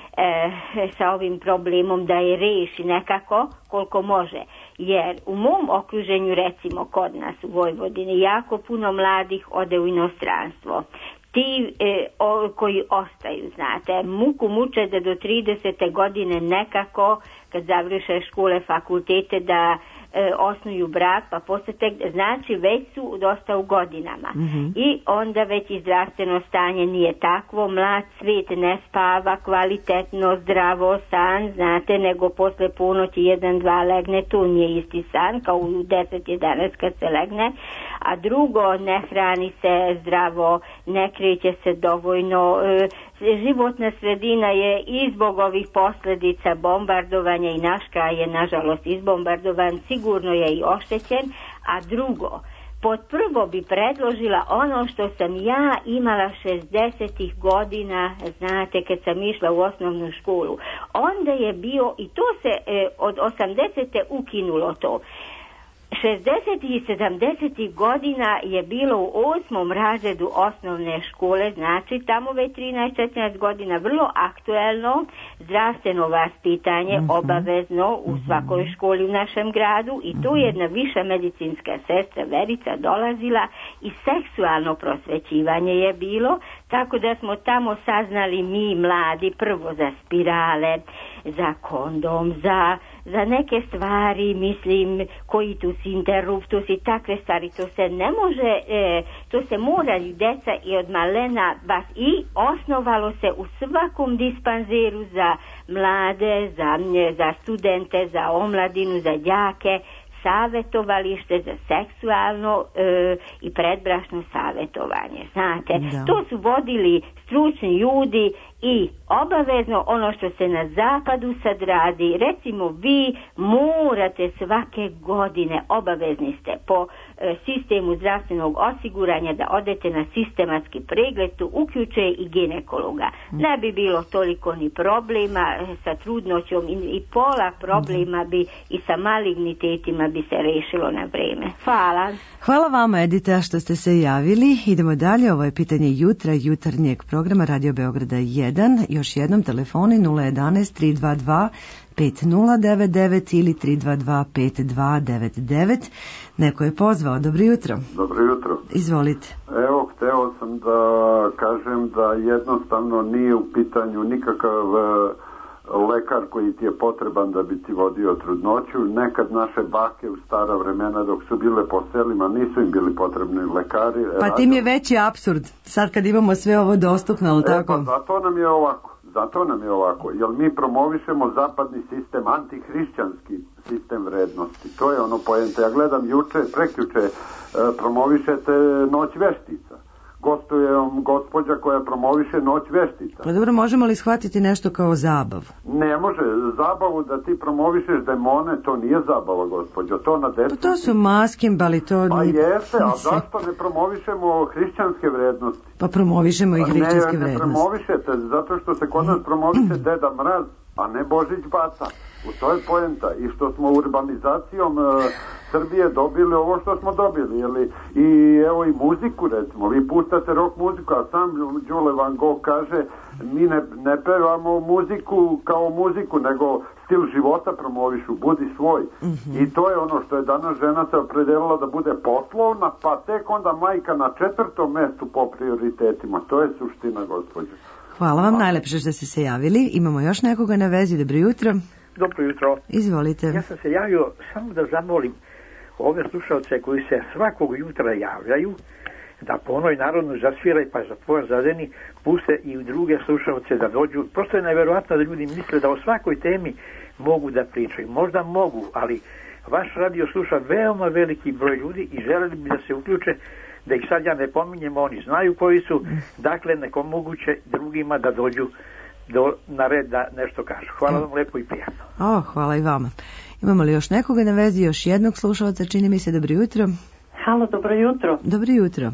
sa ovim problemom, da je reši nekako koliko može, jer u mom okruženju, recimo kod nas u Vojvodini, jako puno mladih ode u inostranstvo. Ti koji ostaju, znate, muku muče da do 30. godine nekako kad završe škole, fakultete, da osnuju brak, pa posle tek, znači već su dosta u godinama. I onda već i zdravstveno stanje nije takvo, mlad svijet ne spava kvalitetno, zdravo san, znate, nego posle ponoći 1-2 legne, to nije isti san kao u 10-11 kad se legne, a drugo, ne hrani se zdravo, ne kreće se dovoljno, životna sredina je i zbog ovih posljedica bombardovanja, i naš kraj je nažalost izbombardovan, sigurno je i oštećen, a drugo, pod prvo bi predložila ono što sam ja imala 60-ih godina, znate, kad sam išla u osnovnu školu. Onda je bio, i to se od 80. ukinulo to, 60. i 70. godina je bilo u 8. razredu osnovne škole, znači tamo već 13-14 godina, vrlo aktuelno zdravstveno vaspitanje, obavezno u svakoj školi u našem gradu, i tu je jedna viša medicinska sestra Verica dolazila i seksualno prosvećivanje je bilo, tako da smo tamo saznali mi mladi prvo za spirale, za kondom, za neke stvari, mislim, koitus interruptus i takve stvari. To se ne može, to se moraju deca i od malena baš, i osnovalo se u svakom dispanzeru za mlade, za studente, za omladinu, za đake, savjetovalište za seksualno i predbrašno savjetovanje. Znate, to su vodili stručni ljudi I obavezno ono što se na zapadu sad radi, recimo vi morate svake godine, obavezni ste po sistemu zdravstvenog osiguranja da odete na sistematski pregled, tu uključuje i ginekologa. Ne bi bilo toliko ni problema sa trudnoćom i pola problema bi i sa malignitetima bi se rešilo na vreme. Hvala. Hvala vama, Edita, što ste se javili. Idemo dalje, ovo je pitanje jutarnjeg programa Radio Beograda 1. Još jednom telefoni 011 322 5099 ili 322 5299. Neko je pozvao. Dobro jutro. Dobro jutro. Izvolite. Evo, hteo sam da kažem da jednostavno nije u pitanju nikakav lekar koji ti je potreban da bi ti vodio trudnoću. Nekad naše bake u stara vremena dok su bile po selima nisu im bili potrebni lekari. Pa tim je veći apsurd. Sad kad imamo sve ovo dostupno, ali tako? Pa zato nam je ovako. Jer mi promovišemo zapadni sistem, antihrišćanski sistem vrednosti. To je ono poente. Ja gledam prekjuče promovišete Noć veštica. Gostuje vam gospođa koja promoviše Noć veštica. Pa dobro, možemo li shvatiti nešto kao zabavu? Ne može. Zabavu da ti promovišeš demone, to nije zabava, gospođo. To na decu. Pa to su maskimbali, to... Pa jeste, a zašto ne promovišemo hrišćanske vrednosti? Pa promovišemo i hrišćanske vrednosti. Ne promovišete, zato što se kod nas promoviše Deda Mraz, a ne Božić Bata. To je poenta. I što smo urbanizacijom Srbije dobili ovo što smo dobili. I evo i muziku, recimo. Vi puštate rock muziku, a sam Đule Van Gogh kaže mi ne pevamo muziku kao muziku, nego stil života promovišu, budi svoj. I to je ono što je danas žena se opredelila da bude poslovna, pa tek onda majka na 4. mestu po prioritetima. To je suština, gospođo. Hvala vam, najlepše što ste se javili. Imamo još nekoga na vezi. Dobro jutro. Dobro jutro. Izvolite. Ja sam se javio samo da zamolim ove slušalce koji se svakog jutra javljaju da po onoj narodnoj zasviraj pa za tvoj zadeni puste i druge slušalce da dođu. Prosto je nevjerovatno da ljudi misle da o svakoj temi mogu da pričaju. Možda mogu, ali vaš radio sluša veoma veliki broj ljudi i želeli bi da se uključe, da ih sad ja ne pominjem, oni znaju koji su, dakle neko moguće drugima da dođu na red da nešto kažu. Hvala vam lepo i prijatno. Hvala i vama. Imamo li još nekoga na vezi, još jednog slušalca, čini mi se. Dobro jutro. Halo, dobro jutro. Dobro jutro.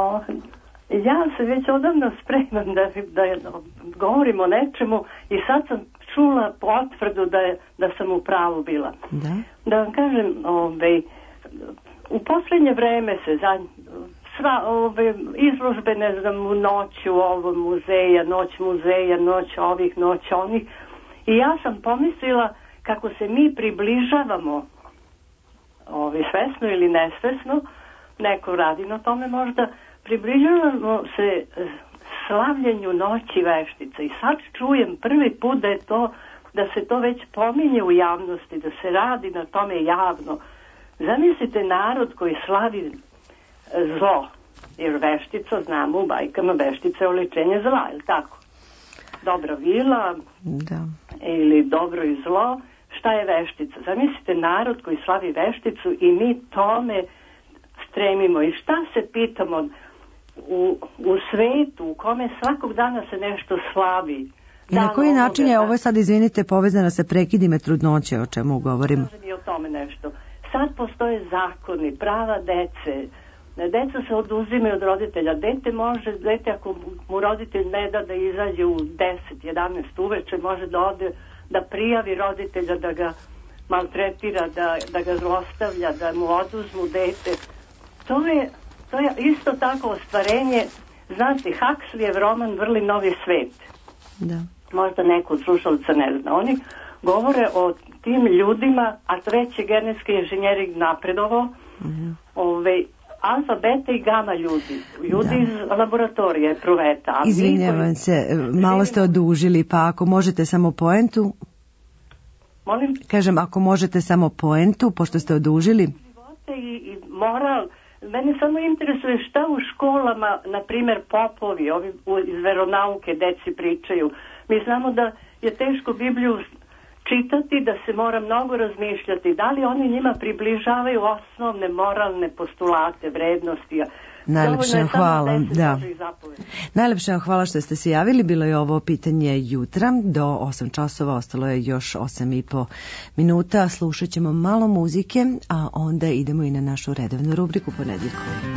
Ja se već odavno spremam da govorim o nečemu i sad sam čula potvrdu da sam u pravu bila. Da vam kažem, u posljednje vreme se sva izložbe, ne znam, u noću ovog muzeja, noć ovih, noć onih, i ja sam pomislila kako se mi približavamo svesno ili nesvesno, neko radi na tome možda, približavamo se slavljenju Noći veštica. I sad čujem prvi put da se to već pominje u javnosti, da se radi na tome javno. Zamislite narod koji slavi zlo, jer veštica, znamo u bajkama, veštica je oličenje zla, je li tako? Dobra vila ili dobro i zlo, šta je veštica? Zamislite narod koji slavi vešticu i mi tome stremimo. I šta se pitamo u svetu u kome svakog dana se nešto slavi? I na koji način je ovo sad, izvinite, povezano sa prekidima trudnoće, o čemu govorimo? Kažem i o tome nešto. Sad postoje zakoni, prava dece. Deca se oduzimaju od roditelja. Dete ako mu roditelj ne da izađe u 10-11 uveče, može da ode, da prijavi roditelja, da ga maltretira, da ga zlostavlja, da mu oduzmu dete. To je isto tako ostvarenje. Znate, Huxleyjev roman Vrli novi svet. Da. Možda neko od slušalca ne zna. Oni govore o tim ljudima, a treći genetski inženjering napredovao, alfa, beta i gama ljudi iz laboratorije Pruveta. Izvinjavam se, malo ste odužili, pa ako možete samo poentu. Molim? Kažem, ako možete samo poentu, pošto ste odužili. Živote i moral. Mene samo interesuje šta u školama, na primjer popovi, ovi iz veronauke deci pričaju. Mi znamo da je teško Bibliju čitati, da se mora mnogo razmišljati. Da li oni njima približavaju osnovne moralne postulate, vrednosti? Najlepše vam hvala. Da. Najlepše vam hvala što ste se javili. Bilo je ovo pitanje jutra. Do 8 časova ostalo je još 8,5 minuta. Slušat ćemo malo muzike, a onda idemo i na našu redovnu rubriku Ponedjeljkom.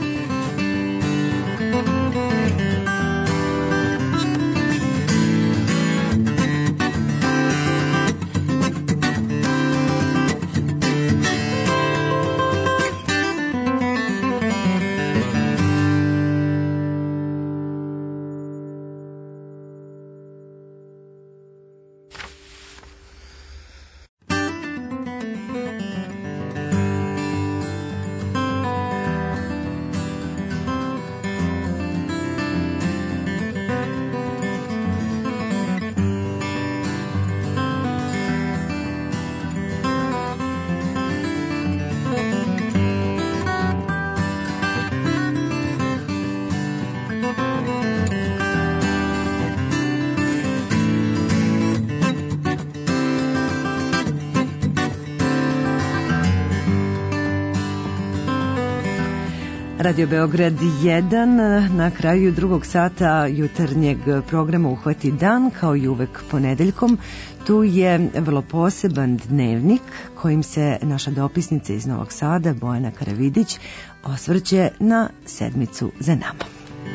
Radio Beograd 1 na kraju drugog sata jutarnjeg programa Uhvati dan, kao i uvek ponedeljkom. Tu je vrlo poseban dnevnik kojim se naša dopisnica iz Novog Sada, Bojana Karavidić, osvrće na sedmicu za nama.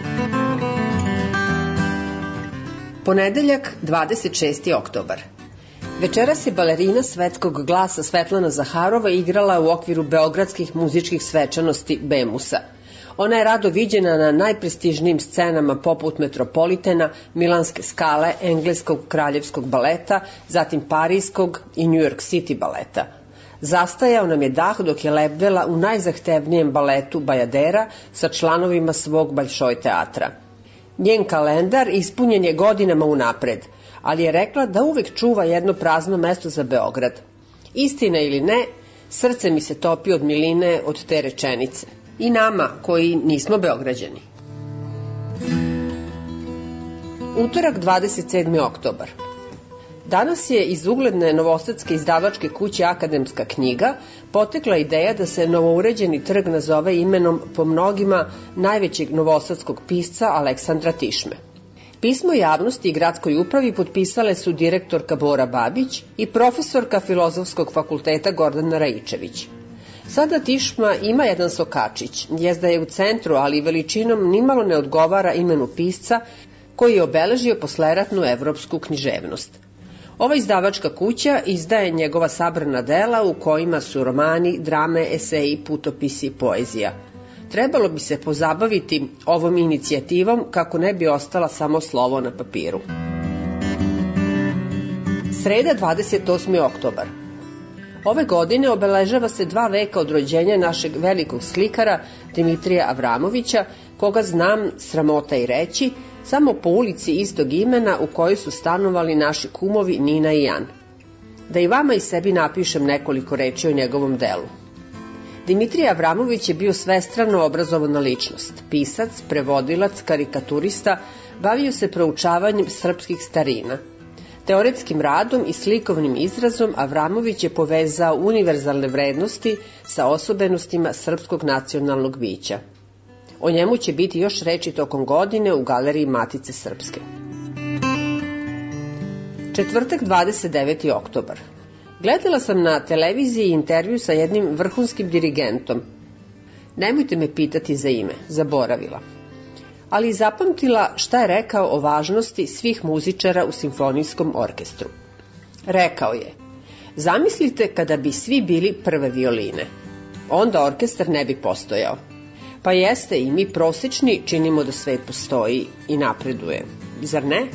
Ponedeljak, 26. oktobar. Večeras je balerina svetskog glasa Svetlana Zaharova igrala u okviru beogradskih muzičkih svečanosti Bemusa. Ona je rado viđena na najprestižnijim scenama poput Metropolitena, Milanske Skale, Engleskog kraljevskog baleta, zatim Parijskog i New York City baleta. Zastajao nam je dah dok je lebdela u najzahtevnijem baletu Bajadera sa članovima svog Bolšoj teatra. Njen kalendar ispunjen je godinama unapred, ali je rekla da uvek čuva jedno prazno mesto za Beograd. Istina ili ne, srce mi se topi od miline od te rečenice. I nama, koji nismo Beograđani. Utorak, 27. oktobar. Danas je iz ugledne novosadske izdavačke kuće Akademska knjiga potekla ideja da se novouređeni trg nazove imenom po mnogima najvećeg novosadskog pisca Aleksandra Tišme. Pismo javnosti i gradskoj upravi potpisale su direktorka Bora Babić i profesorka Filozofskog fakulteta Gordana Raičević. Sada Tišma ima jedan sokačić, jezda je u centru, ali veličinom nimalo ne odgovara imenu pisca koji je obeležio posleratnu evropsku književnost. Ova izdavačka kuća izdaje njegova sabrana dela u kojima su romani, drame, eseji, putopisi i poezija. Trebalo bi se pozabaviti ovom inicijativom kako ne bi ostala samo slovo na papiru. Sreda, 28. oktobar. Ove godine obeležava se 2 veka od rođenja našeg velikog slikara Dimitrija Avramovića, koga znam, sramota i reći, samo po ulici istog imena u kojoj su stanovali naši kumovi Nina i Jan. Da i vama i sebi napišem nekoliko reči o njegovom delu. Dimitrij Avramović je bio svestrano obrazovana ličnost, pisac, prevodilac, karikaturista, bavio se proučavanjem srpskih starina. Teoretskim radom i slikovnim izrazom Avramović je povezao univerzalne vrednosti sa osobenostima srpskog nacionalnog bića. O njemu će biti još reči tokom godine u Galeriji Matice Srpske. Četvrtak, 29. oktobar. Gledala sam na televiziji intervju sa jednim vrhunskim dirigentom. Nemojte me pitati za ime, zaboravila. Ali zapamtila šta je rekao o važnosti svih muzičara u simfonijskom orkestru. Rekao je: zamislite kada bi svi bili prve violine. Onda orkestar ne bi postojao. Pa jeste, i mi prosečni činimo da svet postoji i napreduje. Zar ne?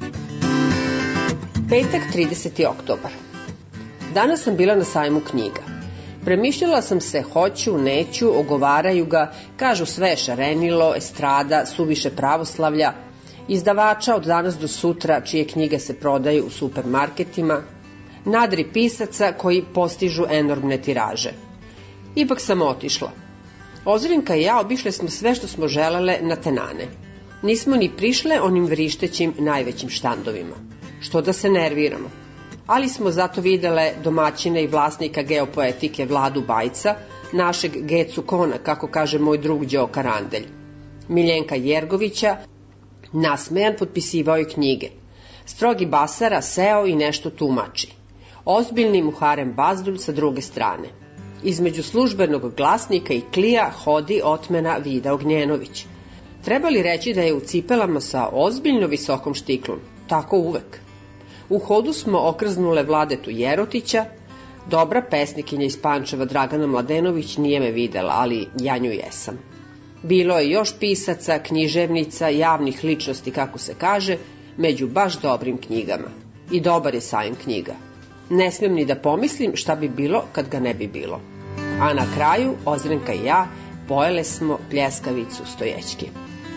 Petak, 30. oktobar. Danas sam bila na sajmu knjiga. Premišljala sam se, hoću, neću, ogovaraju ga, kažu sve je šarenilo, estrada, suviše pravoslavlja, izdavača od danas do sutra čije knjige se prodaju u supermarketima, nadri pisaca koji postižu enormne tiraže. Ipak sam otišla. Ozrenka i ja obišle smo sve što smo želele na tenane. Nismo ni prišle onim vrištećim najvećim štandovima. Što da se nerviramo? ali smo zato videle domaćina i vlasnika geopoetike Vladu Bajca, našeg Gecu Kona, kako kaže moj drug Đoka Randelj. Miljenka Jergovića, nasmejan, potpisivao je knjige. Strogi Basara seo i nešto tumači. Ozbiljni Muharem Bazdulj sa druge strane. Između službenog glasnika i klija hodi otmena Vida Ognjenović. Treba li reći da je u cipelama sa ozbiljno visokom štiklom? Tako uvek. U hodu smo okrznule Vladetu Jerotića. Dobra pesnikinja iz Pančeva Dragana Mladenović nije me videla, ali ja nju jesam. Bilo je još pisaca, književnica, javnih ličnosti, kako se kaže, među baš dobrim knjigama. I dobar je sajam knjiga. Ne smijem ni da pomislim šta bi bilo kad ga ne bi bilo. A na kraju Ozrenka i ja pojele smo pljeskavicu stojećki.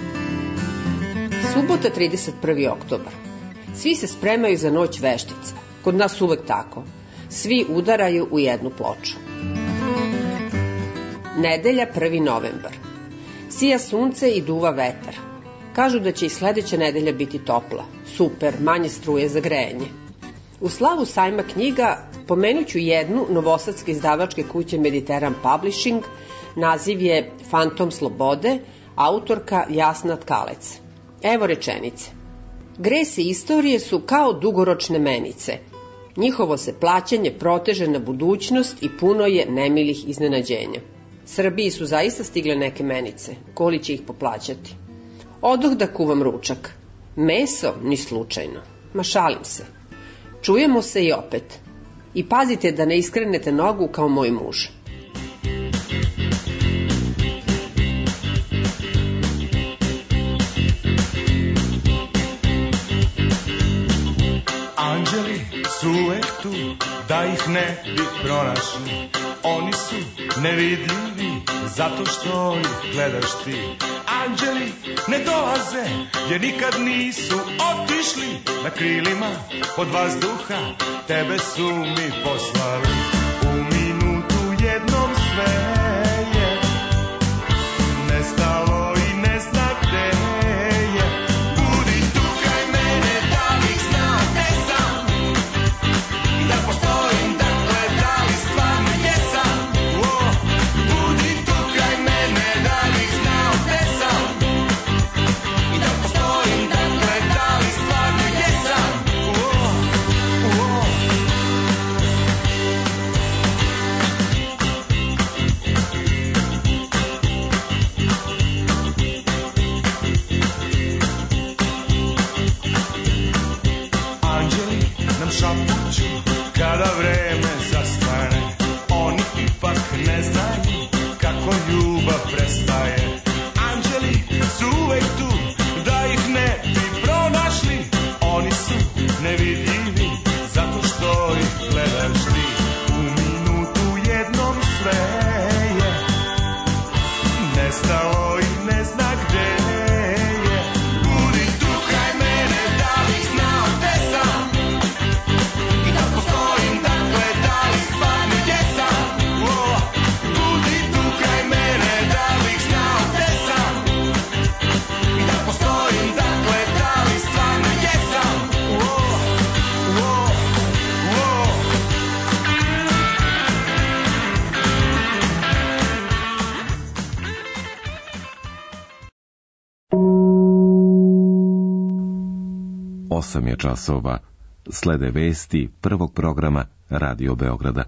Subota 31. oktobar. Svi se spremaju za noć veštica. Kod nas uvek tako. Svi udaraju u jednu ploču. Nedelja 1. novembar. Sija sunce i duva vetar. Kažu da će i sledeća nedelja biti topla. Super, manje struje za grejanje. U slavu sajma knjiga pomenuću jednu novosadske izdavačke kuće Mediteran Publishing, naziv je Fantom slobode, autorka Jasna Tkalec. Evo rečenice. Gresi istorije su kao dugoročne menice. Njihovo se plaćanje proteže na budućnost i puno je nemilih iznenađenja. Srbiji su zaista stigle neke menice, koli će ih poplaćati. Odoh da kuvam ručak. Meso ni slučajno. Ma šalim se. Čujemo se i opet. I pazite da ne iskrenete nogu kao moj muž. Anđeli su uvek tu, da ih ne bi pronašli. Oni su nevidljivi, zato što ih gledaš ti. Anđeli ne dolaze, jer nikad nisu otišli. Na krilima od vazduha tebe su mi poslali. U minutu jednom sve je nestalo i ne zna gde je. Budi tu kraj mene, da bih znao gde sam i da postojim, dakle da li stvarno jesam. Budi tu kraj mene, da bih znao gde sam i da postojim, dakle da li stvarno jesam. Anđeli nam šapuću kada vreme zastane. Oni ipak ne znaju kako ljubav prestaje. Anđeli su uvek tu, da ih ne bi pronašli. Oni su nevidljivi, zato što ih gledaš ti. U minutu jednom sve je nestalo i ne zna gde je. Budi tu kraj mene, da bih znao gde sam i da postojim, dakle da li stvarno jesam. Budi tu kraj mene, da bih znao gde sam i da postojim, dakle da li stvarno jesam. Osam je časova. Slede vesti prvog programa Radio Beograda.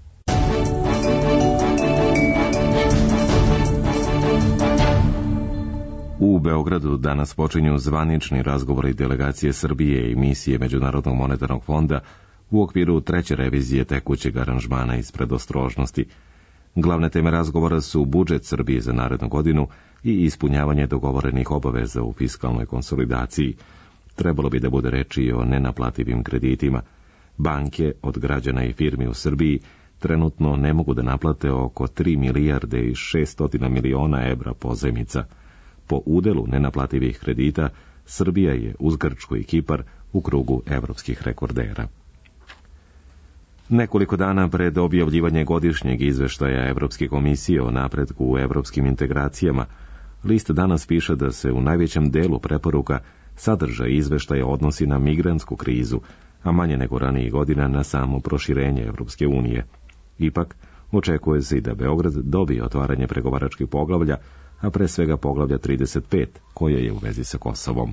U Beogradu danas počinju zvanični razgovori delegacije Srbije i misije Međunarodnog monetarnog fonda u okviru treće revizije tekućeg aranžmana iz predostrožnosti. Glavne teme razgovora su budžet Srbije za narednu godinu i ispunjavanje dogovorenih obaveza u fiskalnoj konsolidaciji. Trebalo bi da bude reči i o nenaplativim kreditima. Banke od građana i firmi u Srbiji trenutno ne mogu da naplate oko 3 milijarde i 600 miliona evra pozajmica. Po udelu nenaplativih kredita, Srbija je uz Grčku i Kipar u krugu evropskih rekordera. Nekoliko dana pred objavljivanje godišnjeg izveštaja Evropske komisije o napretku u evropskim integracijama, list danas piše da se u najvećem delu preporuka sadržaj izveštaja odnosi na migrantsku krizu, a manje nego ranijih godina na samo proširenje Evropske unije. Ipak, očekuje se i da Beograd dobije otvaranje pregovaračkih poglavlja, a pre svega poglavlja 35, koje je u vezi sa Kosovom.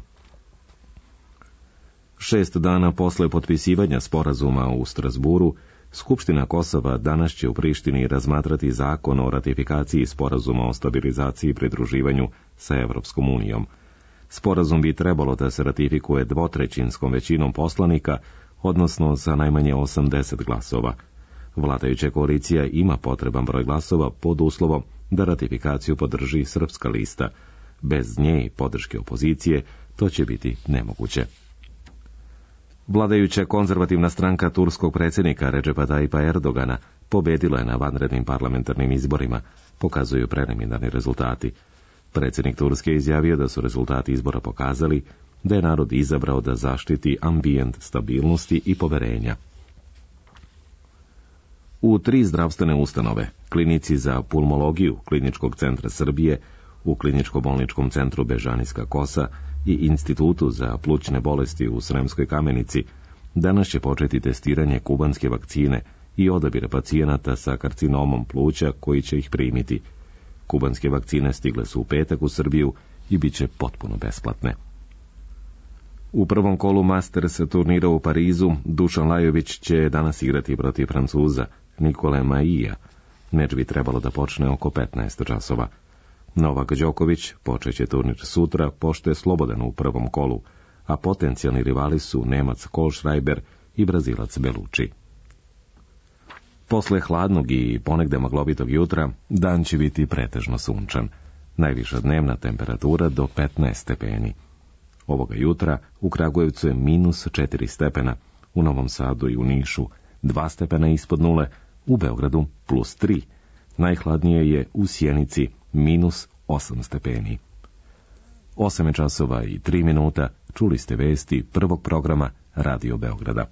6 dana posle potpisivanja sporazuma u Strasburu, Skupština Kosova danas će u Prištini razmatrati zakon o ratifikaciji sporazuma o stabilizaciji i pridruživanju sa Evropskom unijom. Sporazum bi trebalo da se ratifikuje 2/3 većinom poslanika, odnosno sa najmanje 80 glasova. Vladajuća koalicija ima potreban broj glasova pod uslovom da ratifikaciju podrži Srpska lista. Bez nje i podrške opozicije to će biti nemoguće. Vladajuća konzervativna stranka turskog predsjednika Recepa Tayyipa Erdogana pobedila je na vanrednim parlamentarnim izborima, pokazuju preliminarni rezultati. Predsjednik Turske je izjavio da su rezultati izbora pokazali da je narod izabrao da zaštiti ambijent stabilnosti i poverenja. U 3 zdravstvene ustanove, klinici za pulmologiju Kliničkog centra Srbije, u Kliničko-bolničkom centru Bežanijska Kosa i Institutu za plućne bolesti u Sremskoj Kamenici, danas će početi testiranje kubanske vakcine i odabir pacijenata sa karcinomom pluća koji će ih primiti. Kubanske vakcine stigle su u petak u Srbiju i bit će potpuno besplatne. U prvom kolu Masters turnira u Parizu Dušan Lajović će danas igrati protiv Francuza Nikole Maija. Meč bi trebalo da počne oko 15 časova. Novak Đoković počeće turnir sutra, pošto je slobodan u prvom kolu, a potencijalni rivali su Nemac Kohlschreiber i Brazilac Belucci. Posle hladnog i ponegde maglovitog jutra, dan će biti pretežno sunčan. Najviša dnevna temperatura do 15 stepeni. Ovoga jutra u Kragujevcu je -4 stepena, u Novom Sadu i u Nišu 2 stepena ispod nule, u Beogradu +3. Najhladnije je u Sjenici -8 stepeni. 8 časova i 3 minuta, čuli ste vesti prvog programa Radio Beograda.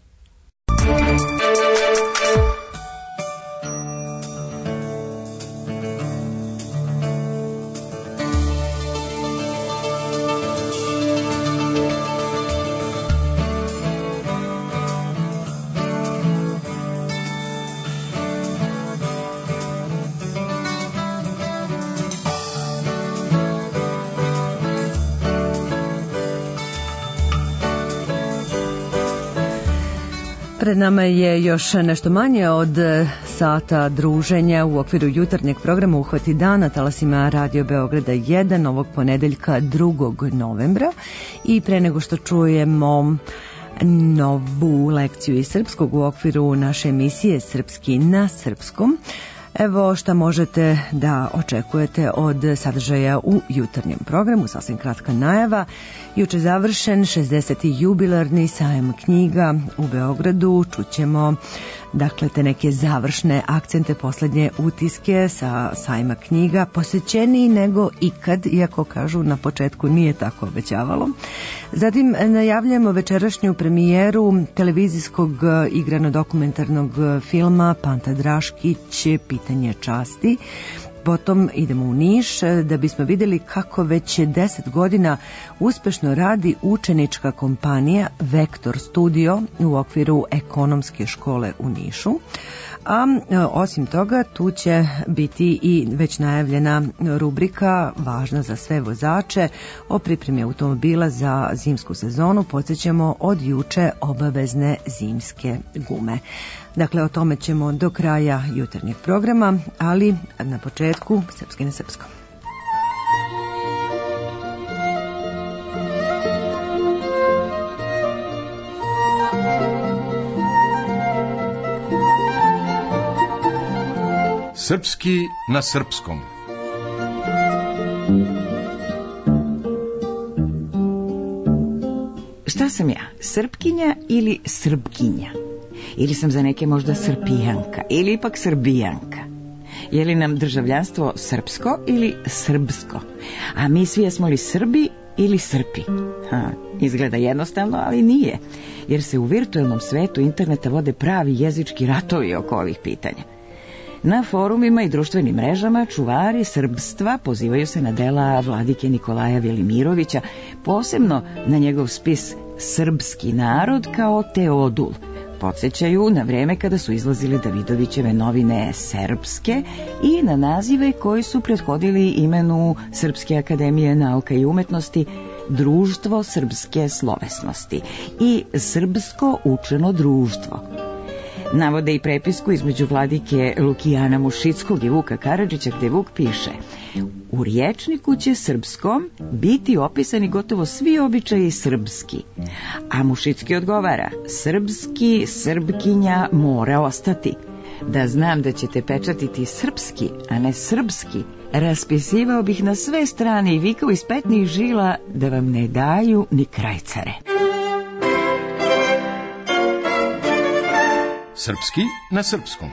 Pred nama je još nešto manje od sata druženja u okviru jutarnjeg programa Uhvati dan na talasima Radio Beograda 1 ovog ponedeljka 2. novembra. I pre nego što čujemo novu lekciju iz srpskog u okviru naše emisije Srpski na srpskom, evo šta možete da očekujete od sadržaja u jutarnjem programu. Sasvim kratka najava. Juče završen 60. jubilarni sajam knjiga u Beogradu. Čućemo dakle te neke završne akcente, poslednje utiske sa sajma knjiga, posvećeniji nego ikad, iako kažu na početku nije tako obećavalo. Zatim najavljamo večerašnju premijeru televizijskog igrano-dokumentarnog filma Panta Draškić, Pitanje časti. Potom idemo u Niš da bismo vidjeli kako već 10 godina uspešno radi učenička kompanija Vektor Studio u okviru ekonomske škole u Nišu. A osim toga tu će biti i već najavljena rubrika važna za sve vozače o pripremi automobila za zimsku sezonu. Podsjećamo od juče obavezne zimske gume. Dakle, o tome ćemo do kraja jutarnjeg programa, ali na početku Srpski na srpskom. Srpski na srpskom. Šta sam ja, Srpkinja ili Srbkinja? Ili sam za neke možda Srpijanka, ili ipak Srbijanka? Je li nam državljanstvo srpsko ili srbsko? A mi svi jesmo li Srbi ili Srpi? Izgleda jednostavno, ali nije, jer se u virtualnom svetu interneta vode pravi jezički ratovi oko ovih pitanja. Na forumima i društvenim mrežama čuvari srbstva pozivaju se na dela vladike Nikolaja Velimirovića, posebno na njegov spis srpski narod kao Teodul. Podsjećaju na vreme kada su izlazile Davidovićeve novine Serbske i na nazive koji su prethodili imenu Srpske akademije nauka i umetnosti, Društvo srpske slovesnosti i Srpsko učeno društvo. Navode i prepisku između vladike Lukijana Mušickog i Vuka Karadžića, gde Vuk piše: u rječniku će srpskom biti opisani gotovo svi običaji srpski, a Mušicki odgovara: srpski, srpkinja mora ostati. Da znam da ćete pečatiti srpski, a ne srpski, raspisivao bih na sve strane i vikao iz petnih žila da vam ne daju ni krajcare. Srpski na srpskom.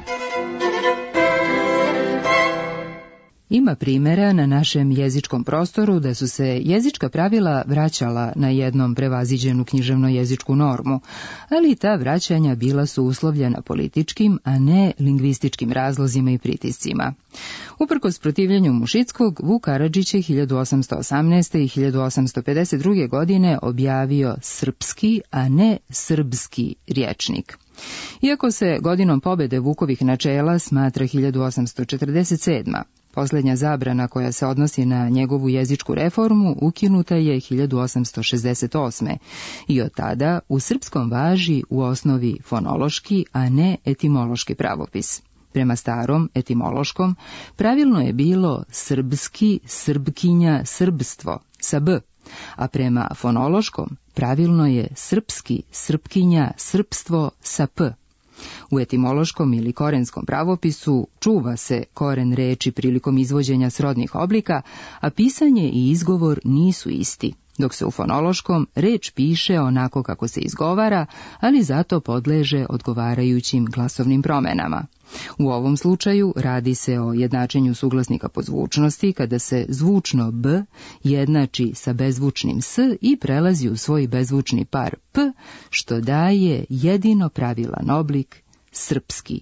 Ima primjera na našem jezičkom prostoru da su se jezička pravila vraćala na jednom prevaziđenu književno-jezičku normu, ali ta vraćanja bila su uslovljena političkim, a ne lingvističkim razlozima i pritiscima. Uprkos protivljenju Mušickog, Vuk Karadžić je 1818. i 1852. godine objavio srpski, a ne srbski rječnik. Iako se godinom pobede Vukovih načela smatra 1847. Posljednja zabrana koja se odnosi na njegovu jezičku reformu ukinuta je 1868. i od tada u srpskom važi u osnovi fonološki, a ne etimološki pravopis. Prema starom etimološkom pravilno je bilo srbski, srbkinja, srbstvo sa b, a prema fonološkom pravilno je srpski, srpkinja, srpstvo sa p. U etimološkom ili korenskom pravopisu čuva se koren reči prilikom izvođenja srodnih oblika, a pisanje i izgovor nisu isti, dok se u fonološkom reč piše onako kako se izgovara, ali zato podleže odgovarajućim glasovnim promenama. U ovom slučaju radi se o jednačenju suglasnika po zvučnosti, kada se zvučno b jednači sa bezvučnim s i prelazi u svoj bezvučni par p, što daje jedino pravilan oblik srpski.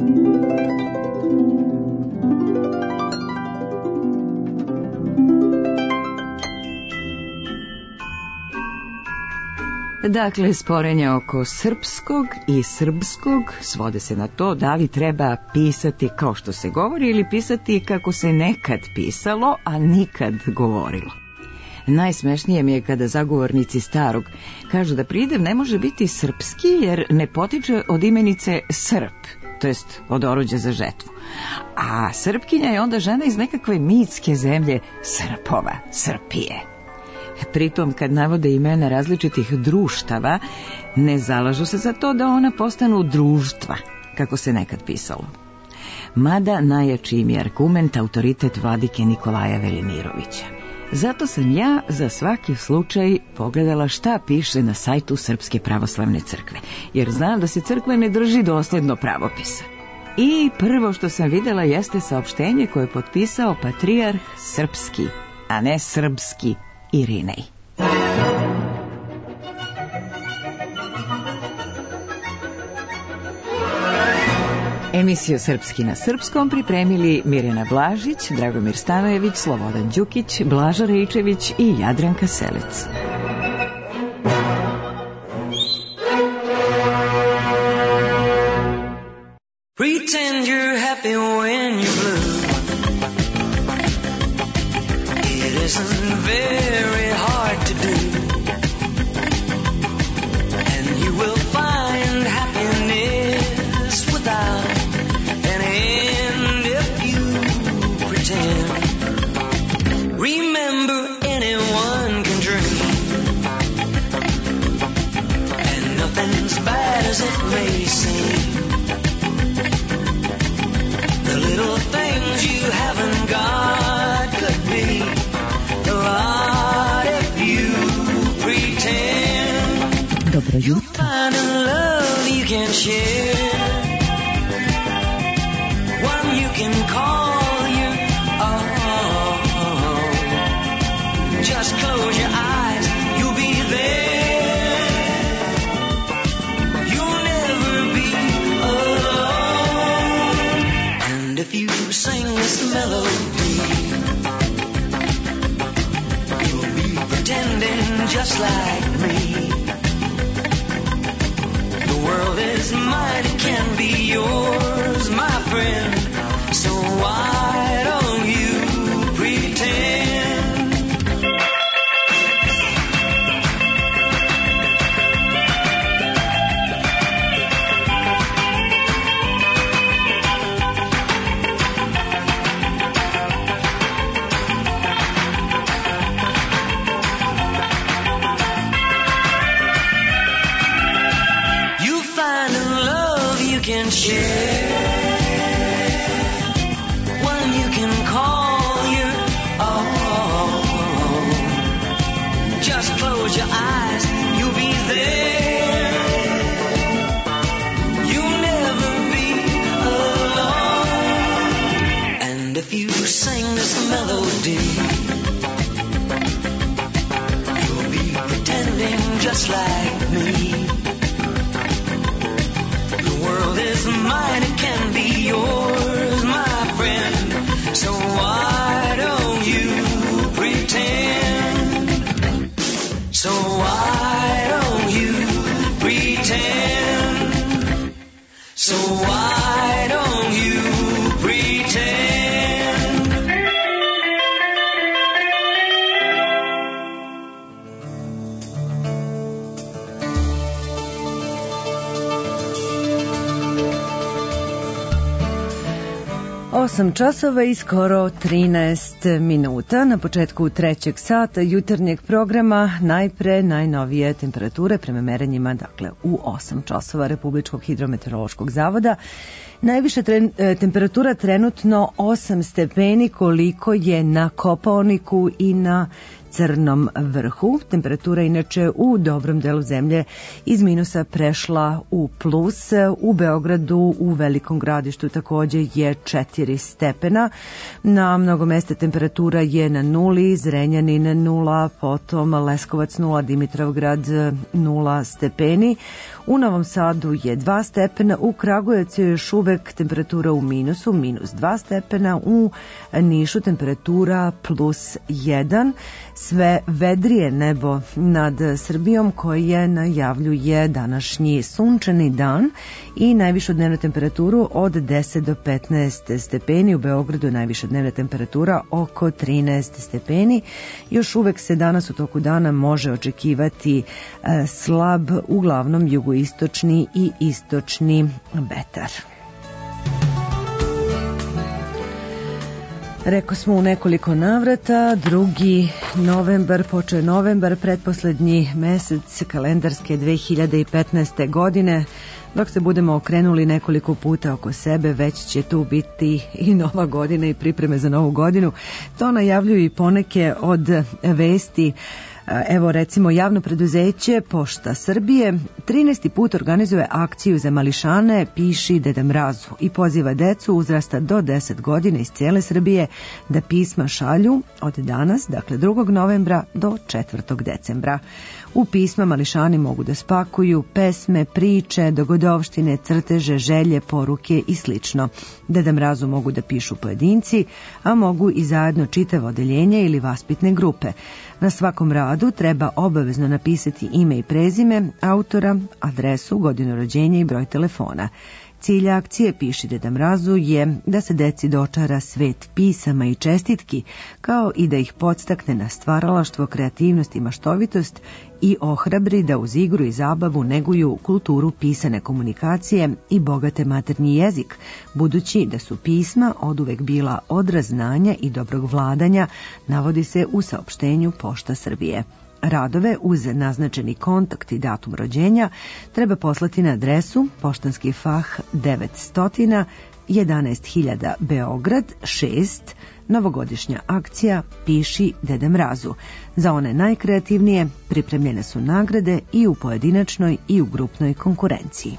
Dakle, sporenja oko srpskog i srbskog svode se na to da li treba pisati kao što se govori ili pisati kako se nekad pisalo, a nikad govorilo. Najsmešnije mi je kada zagovornici starog kažu da pridev ne može biti srpski jer ne potiče od imenice srp, to jest od oruđa za žetvu. A srpkinja je onda žena iz nekakve mitske zemlje Srpova, Srpije. Pritom, kad navode imena različitih društava, ne zalažu se za to da ona postanu društva, kako se nekad pisalo. Mada najjači im je argument autoritet vladike Nikolaja Velimirovića. Zato sam ja za svaki slučaj pogledala šta piše na sajtu Srpske pravoslavne crkve, jer znam da se crkva ne drži dosledno pravopisa. I prvo što sam vidjela jeste saopštenje koje je potpisao patrijarh srpski, a ne srbski, Irinej. Emisiju Srpski na srpskom pripremili Mirjana Blažić, Dragomir Stanojević, Slobodan Đukić, Blaža Rejčević i Jadranka Selec. Pretend you're happy when you're blue. It isn't very hard to do, and you will find happiness without an end if you pretend. Remember, anyone can dream, and nothing's bad as it may seem. The little things you haven't got could be a lot if you pretend. Dobro jutro. You'll find a love you can share, one you can call your own. Just close your eyes, you'll be there. You'll never be alone. And if you sing this melody, you'll be pretending just like me. world is mine, it can be yours, my friend. So why don't you pretend? Can share one you can call your own. Just close your eyes, you'll be there. You'll never be alone. And if you sing this melody, you'll be pretending just like me. The world is mine, it can be yours, my friend. So why don't you pretend? So why don't you pretend? So why don't you pretend? 8 časova i skoro 13 minuta na početku trećeg sata jutarnjeg programa. Najpre najnovije temperature prema merenjima, dakle u 8 časova Republičkog hidrometeorološkog zavoda. Najviša temperatura trenutno 8 stepeni, koliko je na Kopaoniku i na Crnom vrhu. Temperatura inače u dobrom delu zemlje iz minusa prešla u plus. U Beogradu, u Velikom Gradištu takođe je 4 stepena. Na mnogo mesta temperatura je na nuli, Zrenjanin 0, potom Leskovac 0, Dimitrovgrad 0 stepeni. U Novom Sadu je 2 stepena, u Kragujevcu je još uvek temperatura u minusu, minus 2 stepena, u Nišu temperatura plus 1. Sve vedrije nebo nad Srbijom koje najavljuje današnji sunčani dan i najvišu dnevnu temperaturu od 10 do 15 stepeni. U Beogradu najviša dnevna temperatura oko 13 stepeni. Još uvek se danas u toku dana može očekivati slab, uglavnom jugoistočni i istočni vetar. Rekao smo u nekoliko navrata, 2. novembar, počeo novembar, pretposlednji mesec kalendarske 2015. godine. Dok se budemo okrenuli nekoliko puta oko sebe, već će tu biti i nova godina i pripreme za novu godinu. To najavljuju i poneke od vesti. Evo recimo javno preduzeće Pošta Srbije 13. put organizuje akciju za mališane Piši Deda Mrazu i poziva decu uzrasta do 10 godina iz cijele Srbije da pisma šalju od danas, dakle 2. novembra do 4. decembra. U pisma mališani mogu da spakuju pesme, priče, dogodovštine, crteže, želje, poruke i slično. Deda Mrazu mogu da pišu pojedinci, a mogu i zajedno čitavo odeljenje ili vaspitne grupe. Na svakom radu treba obavezno napisati ime i prezime autora, adresu, godinu rođenja i broj telefona. Cilj akcije Piši Deda Mrazu je da se deci dočara svet pisama i čestitki, kao i da ih podstakne na stvaralaštvo, kreativnost i maštovitost i ohrabri da uz igru i zabavu neguju kulturu pisane komunikacije i bogate maternji jezik, budući da su pisma oduvek bila odraz znanja i dobrog vladanja, navodi se u saopštenju Pošta Srbije. Radove uz naznačeni kontakt i datum rođenja treba poslati na adresu Poštanski fah 900 11.000 Beograd 6, novogodišnja akcija Piši Deda Mrazu. Za one najkreativnije pripremljene su nagrade i u pojedinačnoj i u grupnoj konkurenciji.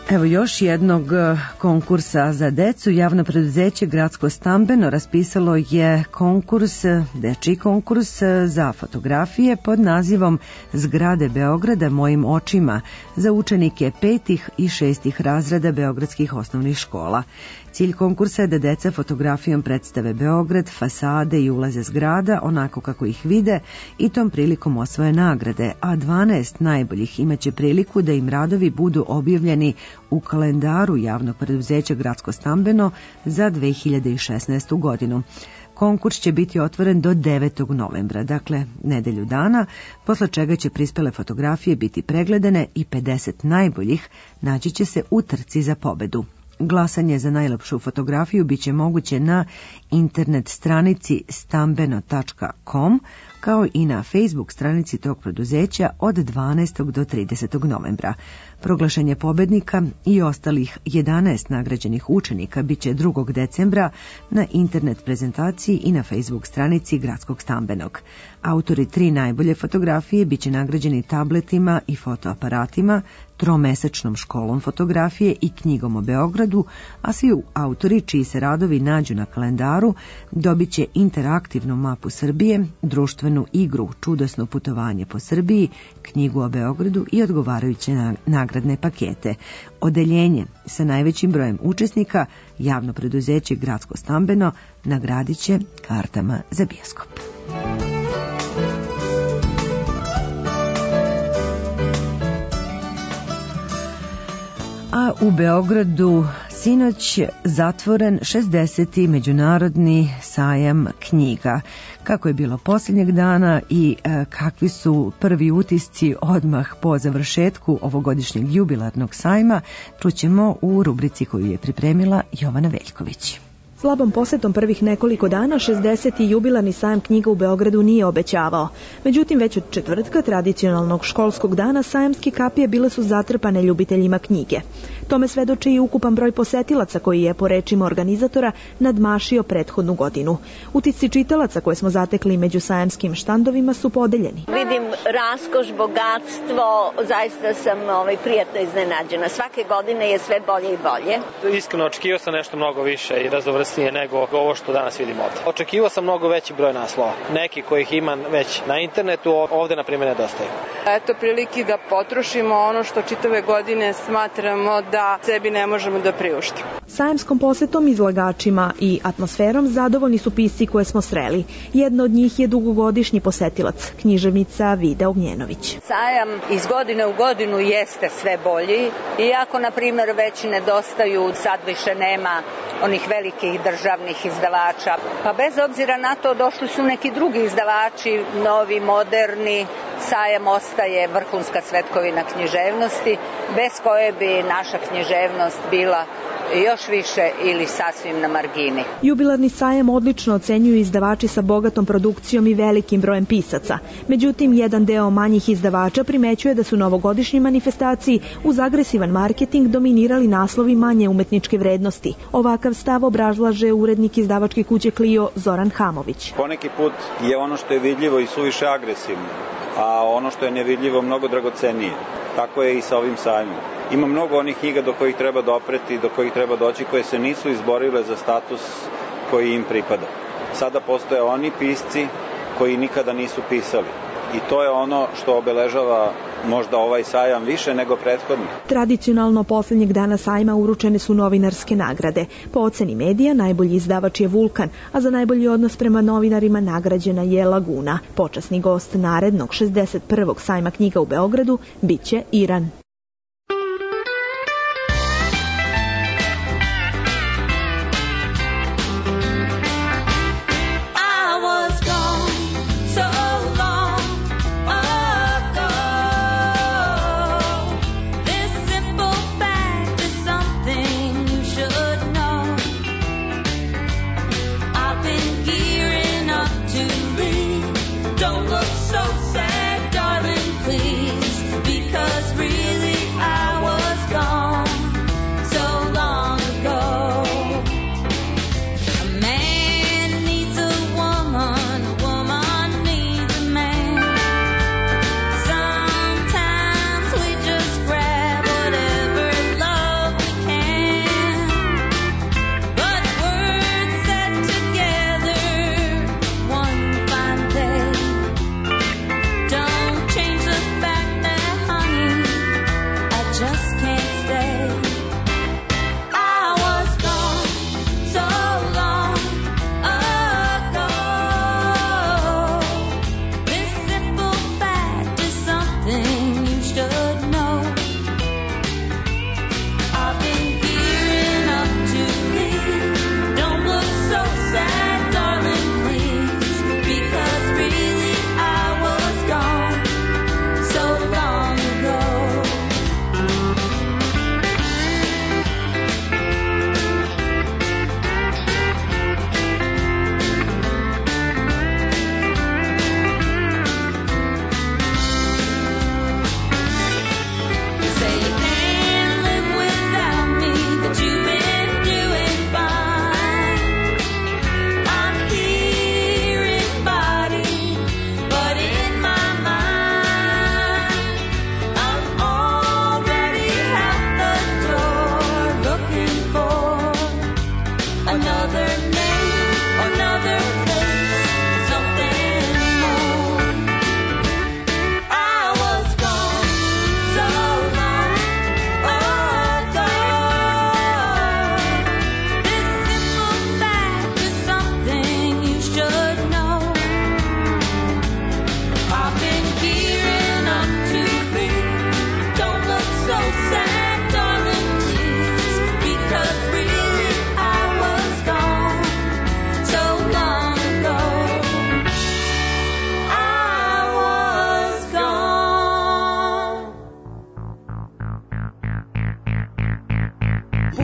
Evo još jednog konkursa za decu. Javno preduzeće Gradsko stambeno raspisalo je dečiji konkurs za fotografije pod nazivom Zgrade Beograda mojim očima za učenike 5. i 6. razreda beogradskih osnovnih škola. Cilj konkursa je da deca fotografijom predstave Beograd, fasade i ulaze zgrada onako kako ih vide i tom prilikom osvoje nagrade, a 12 najboljih imaće priliku da im radovi budu objavljeni u kalendaru javnog preduzeća Gradsko stambeno za 2016. godinu. Konkurs će biti otvoren do 9. novembra, dakle nedelju dana, posle čega će prispele fotografije biti pregledane i 50 najboljih naći će se u trci za pobedu. Glasanje za najlepšu fotografiju biće moguće na internet stranici stambeno.com kao i na Facebook stranici tog preduzeća od 12. do 30. novembra. Proglašenje pobednika i ostalih 11 nagrađenih učenika biće 2. decembra na internet prezentaciji i na Facebook stranici Gradskog stambenog. Autori 3 najbolje fotografije biće nagrađeni tabletima i fotoaparatima, 3-mesečnom školom fotografije i knjigom o Beogradu, a svi autori čiji se radovi nađu na kalendaru dobit će interaktivnu mapu Srbije, društvenu igru Čudesno putovanje po Srbiji, knjigu o Beogradu i odgovarajuće nagradne pakete. Odeljenje sa najvećim brojem učesnika, javno preduzeće Gradsko stambeno, nagradit će kartama za bioskop. A u Beogradu sinoć zatvoren 60. međunarodni sajam knjiga. Kako je bilo posljednjeg dana i kakvi su prvi utisci odmah po završetku ovogodišnjeg jubilarnog sajma, čućemo u rubrici koju je pripremila Jovana Veljković. Slabom posetom prvih nekoliko dana 60. jubilarni sajam knjiga u Beogradu nije obećavao. Međutim, već od četvrtka tradicionalnog školskog dana sajamske kapije bile su zatrpane ljubiteljima knjige. Tome svedoči i ukupan broj posetilaca koji je, po rečima organizatora, nadmašio prethodnu godinu. Utisci čitalaca koje smo zatekli među sajamskim štandovima su podeljeni. Vidim raskoš, bogatstvo, zaista sam prijatno iznenađena. Svake godine je sve bolje i bolje. Iskreno očekivao sam nešto mnogo više i raznovrsnije nego ovo što danas vidimo ovde. Očekivao sam mnogo veći broj naslova. Neki kojih ima već na internetu, ovde na primjer nedostaju. Eto prilike da potrošimo ono što čitave godine smatramo da sebi ne možemo da priuštimo. Sajamskom posetom, izlagačima i atmosferom zadovoljni su pisci koje smo sreli. Jedna od njih je dugogodišnji posetilac, književnica Vida Ognjenović. Sajam iz godine u godinu jeste sve bolji, iako na primjer već nedostaju, sad više nema onih velikih državnih izdavača. Pa bez obzira na to došli su neki drugi izdavači, novi, moderni. Sajam ostaje vrhunska svetkovina književnosti, bez koje bi naša književnost bila još više ili sasvim na margini. Jubilarni sajam odlično ocenjuju izdavači sa bogatom produkcijom i velikim brojem pisaca. Međutim, jedan deo manjih izdavača primećuje da su novogodišnji manifestaciji uz agresivan marketing dominirali naslovi manje umetničke vrednosti. Ovakav stav obrazlaže urednik izdavačke kuće Clio Zoran Hamović. Poneki put je ono što je vidljivo i suviše agresivno, a ono što je nevidljivo mnogo dragocenije. Tako je i sa ovim sajmom. Ima mnogo onih knjiga do kojih treba dopreti, do kojih treba doći, koje se nisu izborile za status koji im pripada. Sada postoje oni pisci koji nikada nisu pisali. I to je ono što obeležava možda ovaj sajam više nego prethodni. Tradicionalno posljednjeg dana sajma uručene su novinarske nagrade. Po oceni medija najbolji izdavač je Vulkan, a za najbolji odnos prema novinarima nagrađena je Laguna. Počasni gost narednog 61. sajma knjiga u Beogradu biće Iran. Don't look so sad, darling, please, because real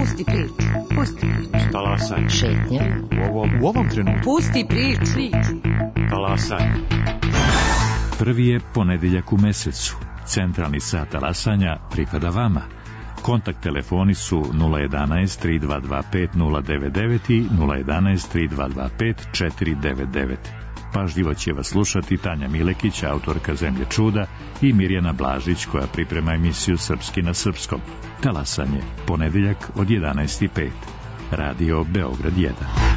Pusti priču. Pusti priču. Talasanje. Šetnja. U ovom trenutku. Pusti priču. Talasanje. Prvi je ponedeljak u mesecu. Centralni sat talasanja pripada vama. Kontakt telefoni su 011 3225 099 i 011 3225 499. Pažljivo će vas slušati Tanja Milekić, autorka Zemlje čuda, i Mirjana Blažić, koja priprema emisiju Srpski na srpskom. Talasanje, ponedeljak od 11:05. Radio Beograd 1.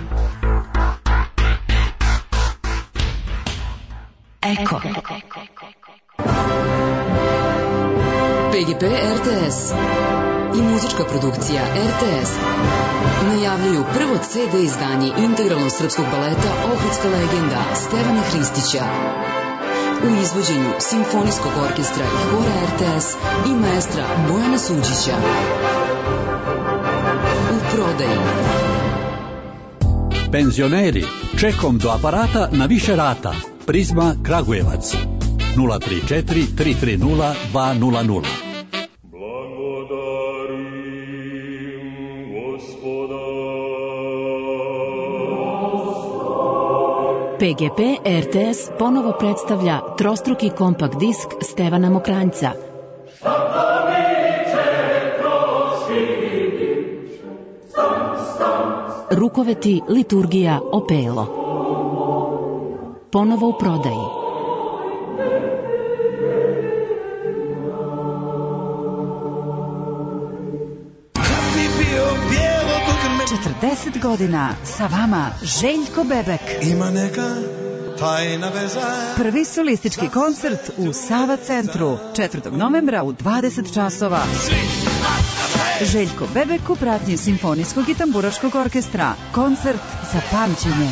Eko. PGP RTS i muzička produkcija RTS najavljuju prvo CD izdanje integralnog srpskog baleta Ohridska legenda Stevana Hristića u izvođenju Simfonijskog orkestra i hora RTS i maestra Bojana Suđića. U prodaji Penzioneri, čekom do aparata na više rata. Prizma Kragujevac 034 330 200. PGP RTS ponovo predstavlja trostruki kompakt disk Stevana Mokranjca. Rukoveti, liturgija, opelo. Ponovo u prodaji. Četrdeset godina sa vama Željko Bebek. Ima neka tajna veza. Prvi solistički koncert u Sava centru 4. novembra u 20 časova. Željko Bebek u pratnji Simfonijskog i tamburaškog orkestra. Koncert za pamćenje.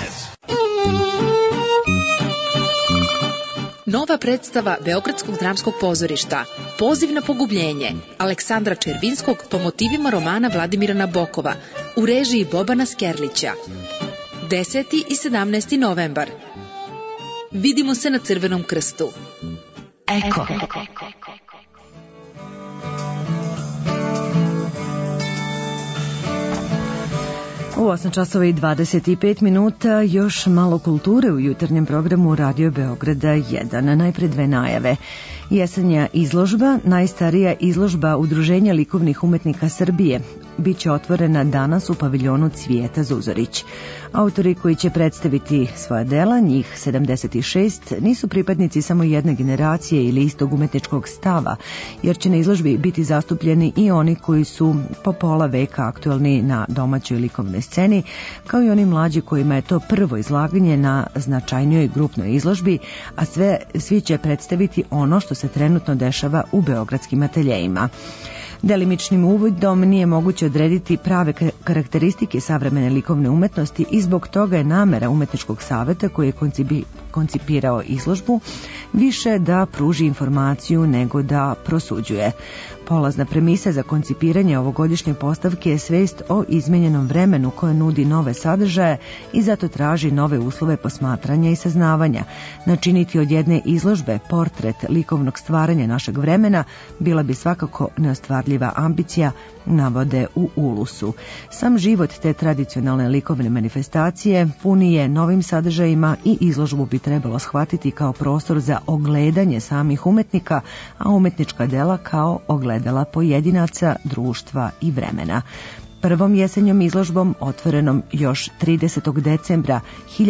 Nova predstava Beogradskog dramskog pozorišta Poziv na pogubljenje Aleksandra Červinskog po motivima romana Vladimira Nabokova u režiji Bobana Skerlića. 10. i 17. novembar. Vidimo se na Crvenom krstu. Eko. U 8 časova i 25 minuta još malo kulture u jutarnjem programu Radio Beograda 1. Najpred dve najave. Jesenja izložba, najstarija izložba Udruženja likovnih umetnika Srbije, biće otvorena danas u paviljonu Cvijeta Zuzorić. Autori koji će predstaviti svoja dela, njih 76, nisu pripadnici samo jedne generacije ili istog umetničkog stava, jer će na izložbi biti zastupljeni i oni koji su po pola veka aktuelni na domaćoj likovnoj sceni, kao i oni mlađi kojima je to prvo izlaganje na značajnijoj grupnoj izložbi, a svi će predstaviti ono što se trenutno dešava u beogradskim ateljejima. Delimičnim uvidom nije moguće odrediti prave karakteristike savremene likovne umetnosti i zbog toga je namera Umetničkog saveta koji je koncipirao izložbu više da pruži informaciju nego da prosuđuje. Polazna premisa za koncipiranje ovogodišnje postavke je svest o izmenjenom vremenu koje nudi nove sadržaje i zato traži nove uslove posmatranja i saznavanja. Načiniti od jedne izložbe portret likovnog stvaranja našeg vremena bila bi svakako neostvarljiva ambicija, navode u Ulusu. Sam život te tradicionalne likovne manifestacije puni je novim sadržajima i izložbu bi trebalo shvatiti kao prostor za ogledanje samih umetnika, a umetnička dela kao ogledala pojedinaca, društva i vremena. Prvom jesenjom izložbom, otvorenom još 30. decembra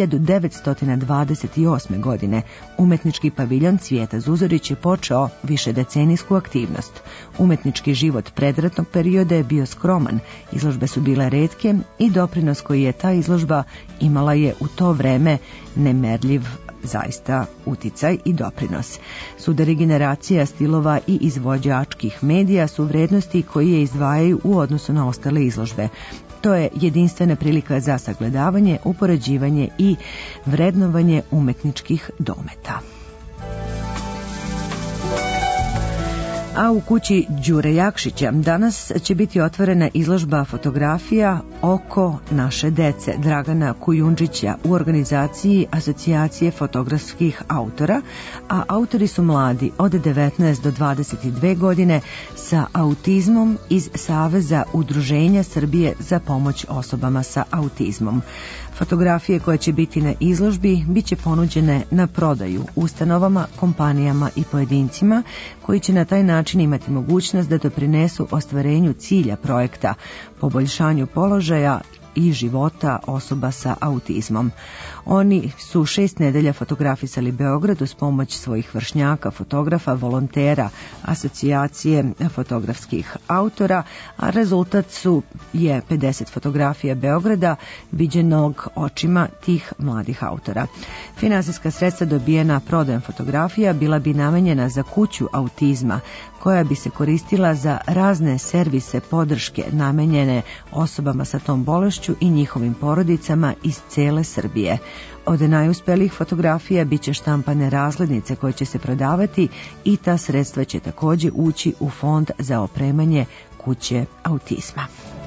1928. godine, umetnički paviljon Cvijeta Zuzorić je počeo višedecenijsku aktivnost. Umetnički život predratnog perioda je bio skroman, izložbe su bile retke i doprinos koji je ta izložba imala je u to vreme nemerljiv zaista uticaj i doprinos. Sudari generacija stilova i izvođačkih medija su vrednosti koji je izdvajaju u odnosu na ostale izložbe. To je jedinstvena prilika za sagledavanje, upoređivanje i vrednovanje umetničkih dometa. A u kući Đure Jakšića danas će biti otvorena izložba fotografija Oko naše dece Dragana Kujundžića u organizaciji Asocijacije fotografskih autora, a autori su mladi od 19 do 22 godine sa autizmom iz Saveza Udruženja Srbije za pomoć osobama sa autizmom. Fotografije koje će biti na izložbi bit će ponuđene na prodaju ustanovama, kompanijama i pojedincima koji će na taj način imati mogućnost da doprinesu ostvarenju cilja projekta, poboljšanju položaja i života osoba sa autizmom. Oni su 6 nedelja fotografisali Beograd uz pomoć svojih vršnjaka, fotografa, volontera, asocijacije fotografskih autora, a rezultat je 50 fotografija Beograda viđenog očima tih mladih autora. Finansijska sredstva dobijena prodajom fotografija bila bi namenjena za kuću autizma, koja bi se koristila za razne servise podrške namenjene osobama sa tom bolešću i njihovim porodicama iz cele Srbije. Od najuspelijih fotografija bit će štampane razglednice koje će se prodavati i ta sredstva će također ući u fond za opremanje kuće autizma.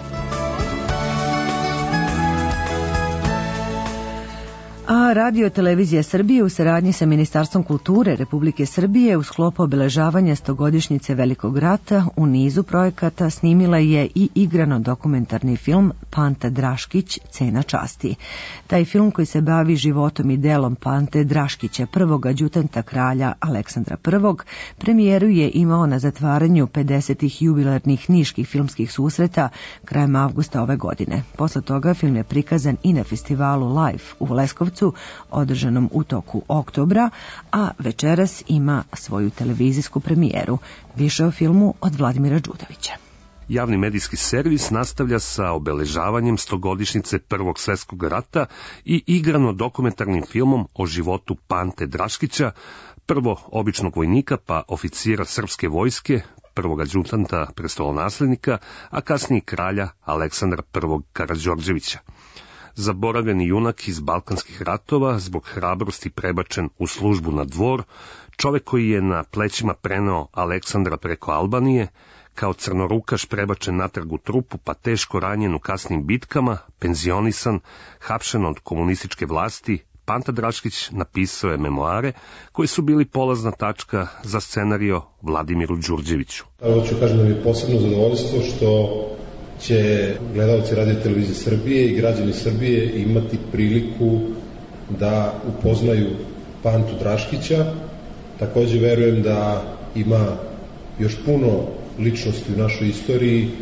A Radio Televizija Srbije u saradnji sa Ministarstvom kulture Republike Srbije u sklopu obeležavanja 100-godišnjice Velikog rata u nizu projekata snimila je i igrano dokumentarni film Panta Draškić, Cena časti. Taj film koji se bavi životom i delom Pante Draškića, prvog adjutanta kralja Aleksandra I, premijeru je imao na zatvaranju 50. jubilarnih niških filmskih susreta krajem avgusta ove godine. Posle toga film je prikazan i na festivalu Live u Leskovcu, održanom u toku oktobra, a večeras ima svoju televizijsku premijeru. Više o filmu od Vladimira Đudovića. Javni medijski servis nastavlja sa obeležavanjem 100-godišnjice Prvog svjetskog rata i igrano dokumentarnim filmom o životu Pante Draškića, prvo običnog vojnika pa oficira srpske vojske, prvog adjutanta prestolonaslednika, a kasnije kralja Aleksandra I Karađorđevića. Zaboravljeni junak iz balkanskih ratova, zbog hrabrosti prebačen u službu na dvor, čovek koji je na plećima preneo Aleksandra preko Albanije, kao crnorukaš prebačen natrag u trupu pa teško ranjen u kasnim bitkama, penzionisan, hapšen od komunističke vlasti, Panta Draškić napisao je memoare koji su bili polazna tačka za scenario Vladimiru Đurđeviću. Hoću kažem da mi je posebno zadovoljstvo što će gledalci Radio Televizije Srbije i građani Srbije imati priliku da upoznaju Pantu Draškića. Također verujem da ima još puno ličnosti u našoj istoriji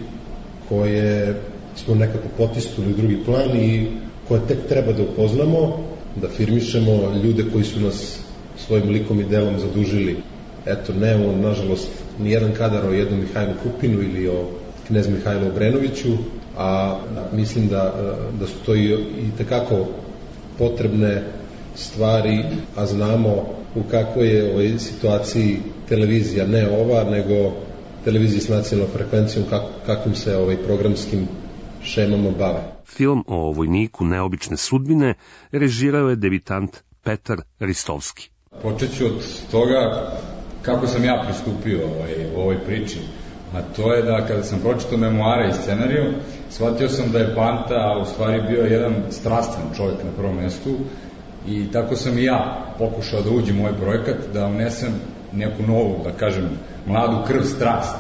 koje smo nekako potisnuli u drugi plan i koje tek treba da upoznamo, da firmišemo ljude koji su nas svojim likom i delom zadužili. Eto, nemamo, nažalost, nijedan kadar o jednom Mihajlu Kupinu ili o knez Mihajlu Obrenoviću, a mislim da su to i tekako potrebne stvari, a znamo u kakvoj je ovoj situaciji televizija, ne ova, nego televizija s nacionalnom frekvencijom, kakvim se programskim šemama bave. Film o vojniku neobične sudbine režirao je debitant Petar Ristovski. Počet ću od toga kako sam ja pristupio ovoj priči. A to je da kada sam pročitao memoare i scenariju, shvatio sam da je Panta u stvari bio jedan strastven čovjek na prvom mjestu i tako sam i ja pokušao da uđem u ovaj projekat, da unesem neku novu, da kažem, mladu krv, strast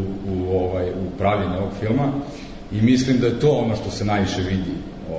u pravljenje ovog filma i mislim da je to ono što se najviše vidi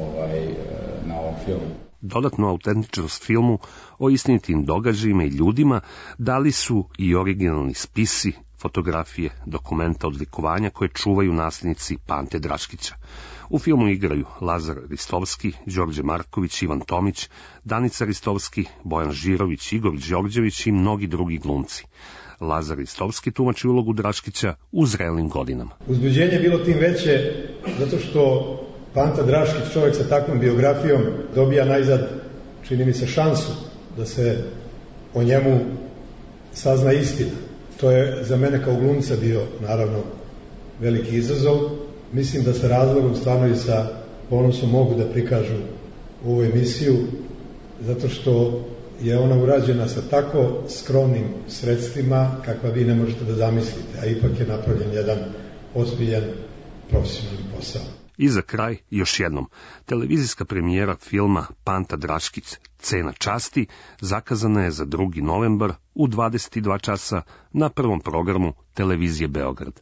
na ovom filmu. Dodatnu autentičnost filmu o istinitim događajima i ljudima dali su i originalni spisi, fotografije, dokumenta odlikovanja koje čuvaju nasljednici Pante Draškića. U filmu igraju Lazar Ristovski, Đorđe Marković, Ivan Tomić, Danica Ristovski, Bojan Žirović, Igor Đorđević i mnogi drugi glumci. Lazar Ristovski tumači ulogu Draškića u zrelim godinama. Uzbuđenje je bilo tim veće zato što Panta Draškić, čovjek sa takvom biografijom, dobija najzad, čini mi se, šansu da se o njemu sazna istina. To je za mene kao glumca bio, naravno, veliki izazov. Mislim da sa razlogom, stvarno i sa ponosom mogu da prikažu ovu emisiju, zato što je ona urađena sa tako skromnim sredstvima kakva vi ne možete da zamislite, a ipak je napravljen jedan ozbiljan profesionalni posao. I za kraj, još jednom, televizijska premijera filma Panta Draškić, Cena časti, zakazana je za 2. novembar u 22 časa na prvom programu televizije Beograd.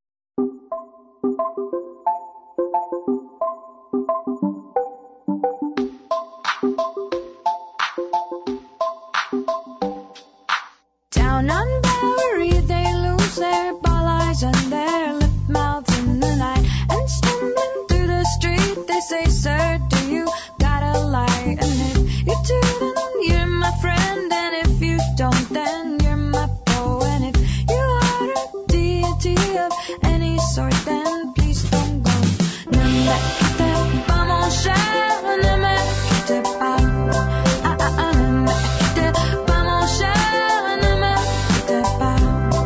Down on Bowery they lose their ball eyes and their lip mouths in the night, and stumbling through the street they say, sir, do you got a light? And if you do, then you're my friend, and if you don't, then you're my foe. And if you are a deity of any sort, then please don't go. Ne me quitte pas mon cher, ne me quitte pas. Ne me quitte pas mon cher, ne me quitte pas.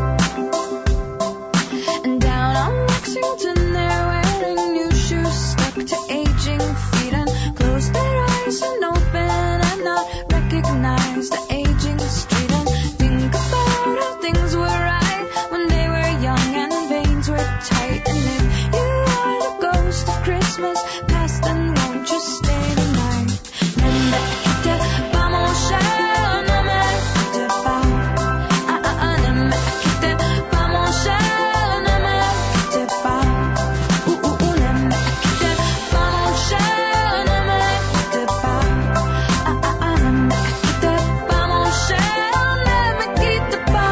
And down on Lexington they're wearing new shoes stuck to aging feet, and close their eyes and open and not recognize the aging street, and think about how things were right when they were young and veins were tight. And if you are the ghost of Christmas past, then won't you stay the night? Ne me quitte pas mon cher, ne me quitte pas. Ne me quitte pas mon cher, ne me quitte pas. Ne me quitte pas mon cher, ne me quitte pas. Ne me quitte pas mon cher, ne me quitte pas.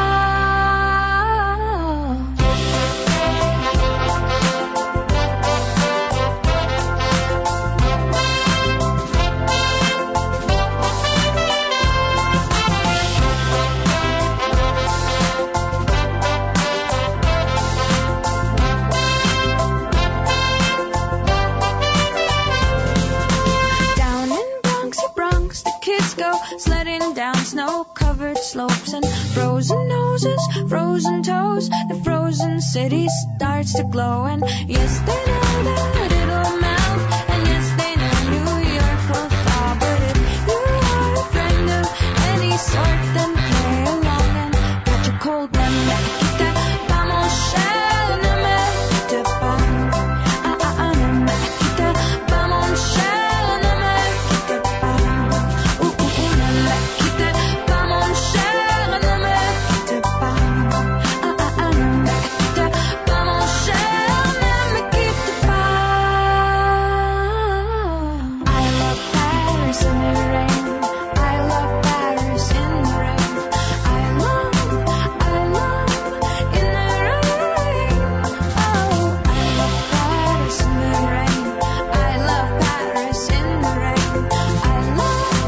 Down in Bronx, the kids go sledding down snow-covered slopes, and frozen noses, frozen toes, the frozen city starts to glow. And yes, they know that it'll melt, and yes, they know New York will thaw. But if you are a friend of any sort, then play along and catch a cold. Ne me quitte pas mon cher, ne me quitte pas. Ne me quitte pas mon cher, ne me quitte pas. Ne me quitte pas mon cher, ne me quitte pas. Ne me quitte pas mon cher, ne me quitte pas. I love Paris in the rain, I love Paris in the rain, I love in the rain. Oh, I love Paris in the rain, I love Paris in the rain, I love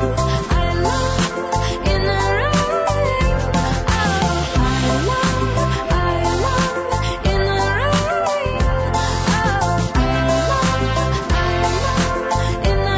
in the rain. Oh, I love in the rain. Oh, I love in the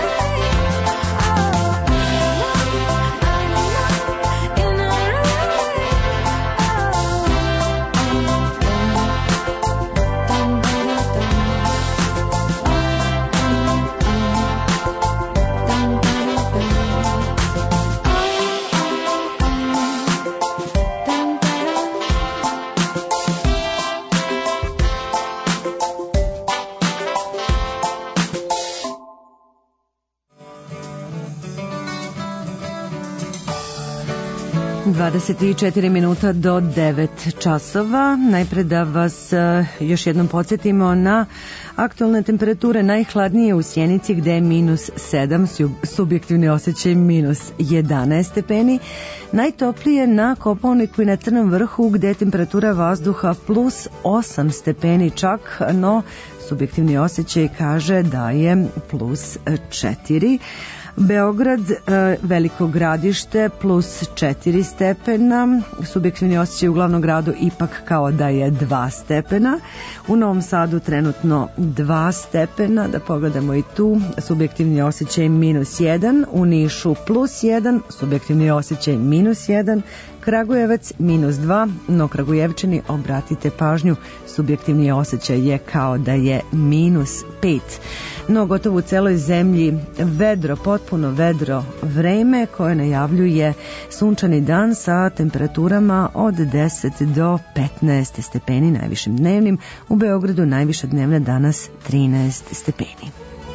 rain. 24 minuta do 9 časova. Najpre da vas još jednom podsjetimo na aktualne temperature. Najhladnije u Sjenici gde je -7, subjektivni osjećaj -11 stepeni. Najtoplije na Kopaoniku i na Crnom vrhu gde je temperatura vazduha +8 stepeni čak, no subjektivni osjećaj kaže da je +4. Beograd, Veliko Gradište +4 stepena, subjektivni osjećaj u glavnom gradu ipak kao da je 2 stepena, u Novom Sadu trenutno 2 stepena, da pogledamo i tu, subjektivni osjećaj -1, u Nišu +1, subjektivni osjećaj -1, Kragujevac -2, no Kragujevčani, obratite pažnju, subjektivni osjećaj je kao da je -5. No gotovo u celoj zemlji vedro, potpuno vedro vreme koje najavljuje sunčani dan sa temperaturama od 10 do 15 stepeni najvišim dnevnim. U Beogradu najviša dnevna danas 13 stepeni.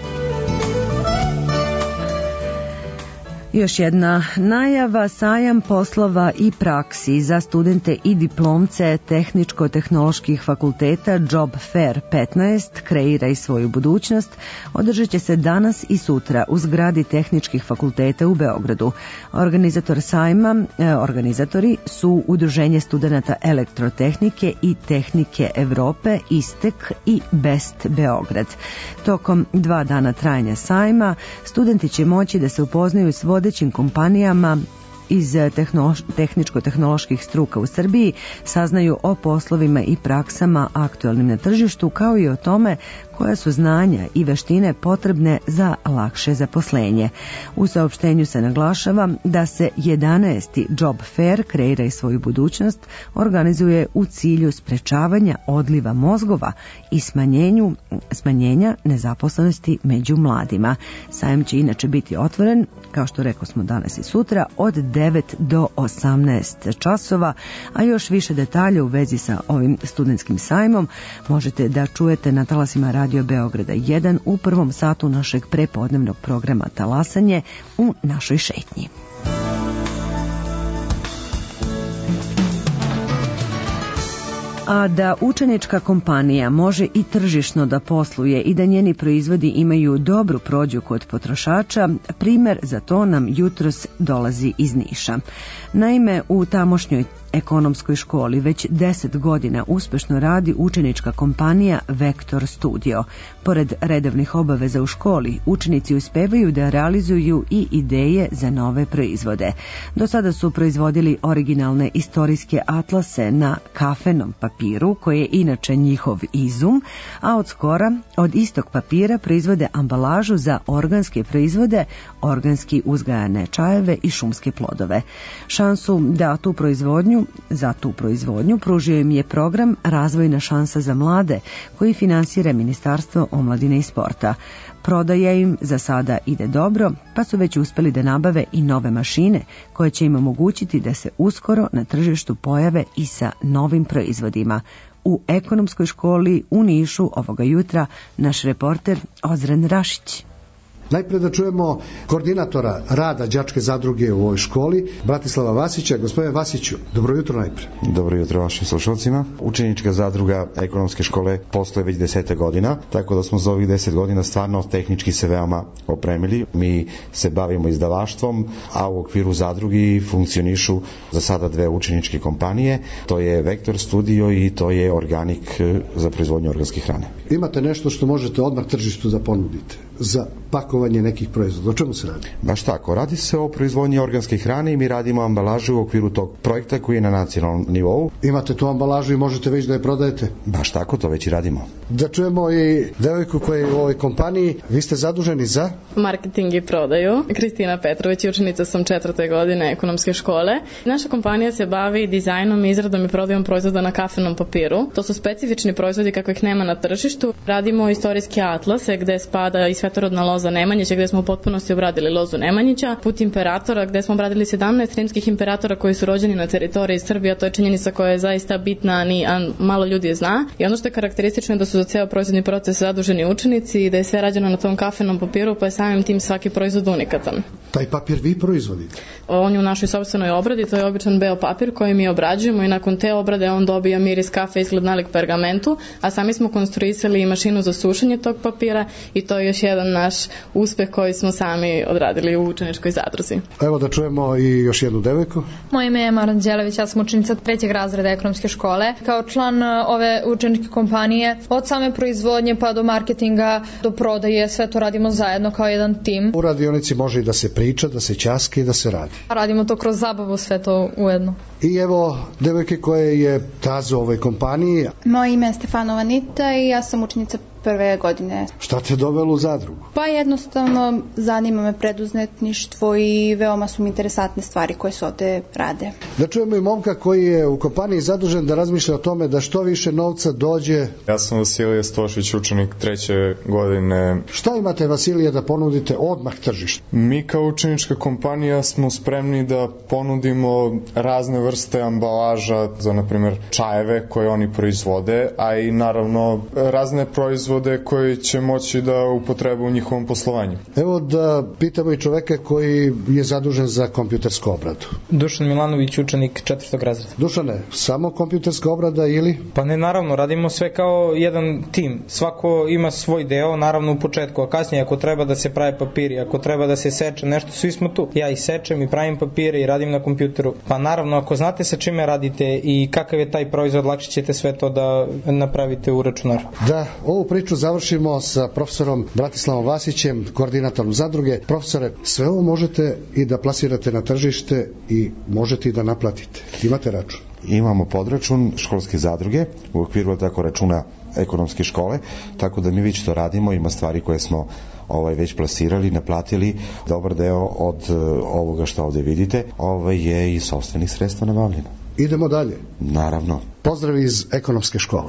Još jedna najava, sajam poslova i praksi za studente i diplomce tehničko-tehnoloških fakulteta Job Fair 15 kreiraj svoju budućnost održat će se danas i sutra u zgradi tehničkih fakulteta u Beogradu. Organizator sajma, organizatori su Udruženje studenata elektrotehnike i tehnike Evrope, ISTEK i BEST Beograd. Tokom 2 dana trajanja sajma studenti će moći da se upoznaju s vodećim kompanijama iz tehničko-tehnoloških struka u Srbiji, saznaju o poslovima i praksama aktualnim na tržištu, kao i o tome koja su znanja i veštine potrebne za lakše zaposlenje. U saopštenju se naglašava da se 11. Job Fair kreiraj svoju budućnost organizuje u cilju sprečavanja odliva mozgova i smanjenja nezaposlenosti među mladima. Sajam će inače biti otvoren, kao što rekao smo danas i sutra, od 9 do 18 časova, a još više detalja u vezi sa ovim studentskim sajmom možete da čujete na talasima Radio Beograda 1 u prvom satu našeg prepodnevnog programa Talasanje u našoj šetnji. A da učenička kompanija može i tržišno da posluje i da njeni proizvodi imaju dobru prođu kod potrošača, primer za to nam jutros dolazi iz Niša. Naime, u tamošnjoj ekonomskoj školi već 10 godina uspešno radi učenička kompanija Vektor Studio. Pored redovnih obaveza u školi, učenici uspevaju da realizuju i ideje za nove proizvode. Do sada su proizvodili originalne istorijske atlase na kafenom papiru, koji je inače njihov izum, a od skora od istog papira proizvode ambalažu za organske proizvode, organski uzgajane čajeve i šumske plodove. Šansu da za tu proizvodnju pružio im je program Razvojna šansa za mlade, koji finansira Ministarstvo omladine i sporta. Prodaja im za sada ide dobro, pa su već uspeli da nabave i nove mašine koje će im omogućiti da se uskoro na tržištu pojave i sa novim proizvodima. U ekonomskoj školi u Nišu ovoga jutra naš reporter Ozren Rašić. Najpre da čujemo koordinatora rada đačke zadruge u ovoj školi, Bratislava Vasića. Gospodine Vasiću, dobro jutro najpre. Dobro jutro vašim slušalcima. Učenička zadruga ekonomske škole postoje već 10 godina, tako da smo za ovih 10 godina stvarno tehnički se veoma opremili. Mi se bavimo izdavaštvom, a u okviru zadrugi funkcionišu za sada 2 učeničke kompanije. To je Vektor Studio i to je Organik za proizvodnju organske hrane. Imate nešto što možete odmah tržištu da ponudite za pakovanje nekih proizvoda. O čemu se radi? Baš tako, radi se o proizvodnji organske hrane i mi radimo ambalažu u okviru tog projekta koji je na nacionalnom nivou. Imate tu ambalažu i možete već da je prodajete? Baš tako, to već i radimo. Da čujemo i devojku koja je u ovoj kompaniji. Vi ste zaduženi za? Marketing i prodaju. Kristina Petrović, učenica sam 4. godine ekonomske škole. Naša kompanija se bavi dizajnom, izradom i prodajom proizvoda na kafenom papiru. To su specifični proizvodi kakvih nema na tržištu. Radimo istorijske atlase gde spada i svetorodna loza Nemanjića, gde smo u potpunosti obradili lozu Nemanjića, put imperatora gde smo obradili 17 rimskih imperatora koji su rođeni na teritoriji Srbije. To je činjenica koja je zaista bitna, a malo ljudi je zna. I ono što je karakteristično je da su za ceo proizvodni proces zaduženi učenici i da je sve rađeno na tom kafenom papiru, pa je samim tim svaki proizvod unikatan. Taj papir vi proizvodite? On je u našoj sopstvenoj obradi, to je običan beo papir koji mi obrađujemo i nakon te obrade on dobija miris kafe, izgled nalik pergamentu, a sami smo konstruisali i mašinu za sušenje tog papira i to je još jedan naš uspeh koji smo sami odradili u učeničkoj zadruzi. Evo da čujemo i još jednu devojku. Moje ime je Mara Đelević, ja sam učenica 3. razreda ekonomske škole. Kao član ove učeničke kompanije, od same proizvodnje pa do marketinga, do prodaje, sve to radimo zajedno kao jedan tim. U radionici može i da se priča, da se ćaska i da se radi. Radimo to kroz zabavu, sve to ujedno. I evo devojke koje je tazo ovoj kompaniji. Moje ime je Stefanova Nita i ja sam učenica prve godine. Šta te dovelo u zadrugu? Pa jednostavno zanima me preduzetništvo i veoma su mi interesantne stvari koje se ovde rade. Da čujemo i momka koji je u kompaniji zadužen da razmišlja o tome da što više novca dođe. Ja sam Vasilije Stošić, učenik 3. godine. Šta imate, Vasilije, da ponudite odmah tržištu? Mi kao učenička kompanija smo spremni da ponudimo razne vrste ambalaža za, na primjer, čajeve koje oni proizvode, a i naravno razne proizvode koji će moći da upotrebe u njihovom poslovanju. Evo da pitamo i čoveka koji je zadužen za kompjutersku obradu. Dušan Milanović, učenik 4. razreda. Dušane, samo kompjuterska obrada ili? Pa ne, naravno, radimo sve kao jedan tim. Svako ima svoj deo, naravno u početku, a kasnije ako treba da se prave papiri, ako treba da se seče nešto, svi smo tu. Ja i sečem i pravim papire i radim na kompjuteru. Pa naravno, ako znate sa čime radite i kakav je taj proizvod, lakše ćete sve to da napravite u računaru. Da, ovu priču završimo sa profesorom Bratislavom Vasićem, koordinatorom zadruge. Profesore, sve ovo možete i da plasirate na tržište i možete i da naplatite. Imate račun? Imamo podračun školske zadruge u okviru tako računa ekonomske škole, tako da mi već to radimo, ima stvari koje smo već plasirali, naplatili. Dobar deo od ovoga što ovde vidite je i sopstvenih sredstva nabavljeno. Idemo dalje. Naravno. Pozdrav iz ekonomske škole.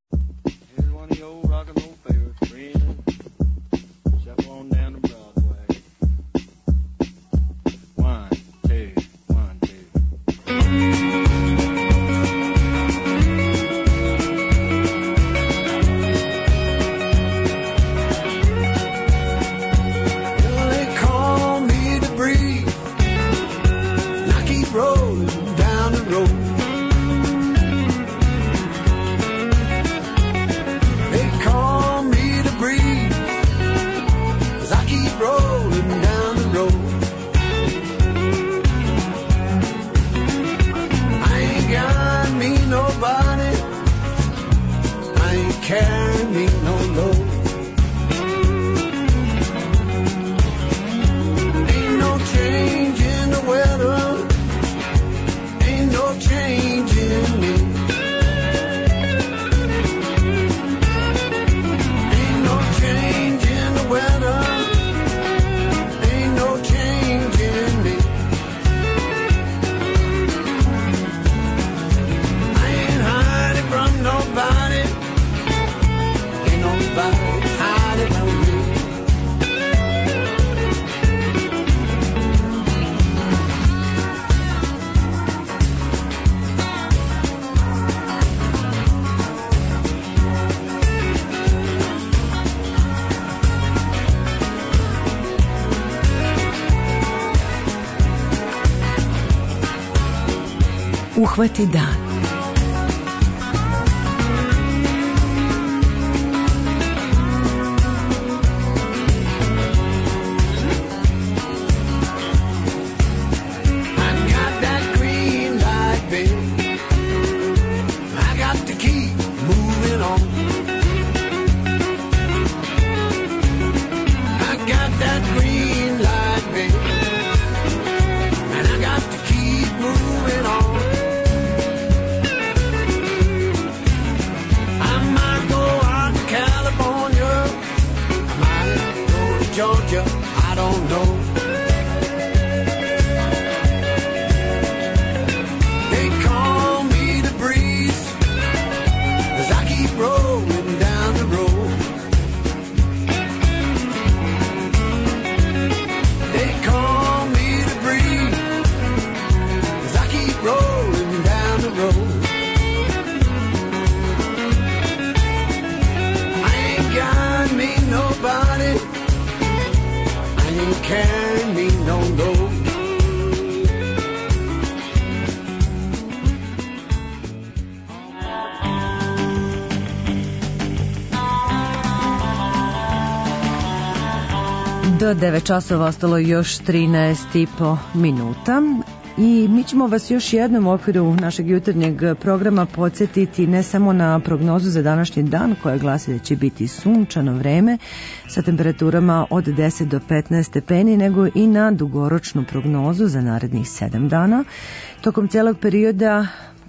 Uhvati dan. Do 9 časova ostalo još 13,5 minuta i mi ćemo vas još jednom u okviru našeg jutarnjeg programa podsjetiti ne samo na prognozu za današnji dan koja glasi da će biti sunčano vreme sa temperaturama od 10 do 15 stepeni, nego i na dugoročnu prognozu za narednih 7 dana. Tokom celog perioda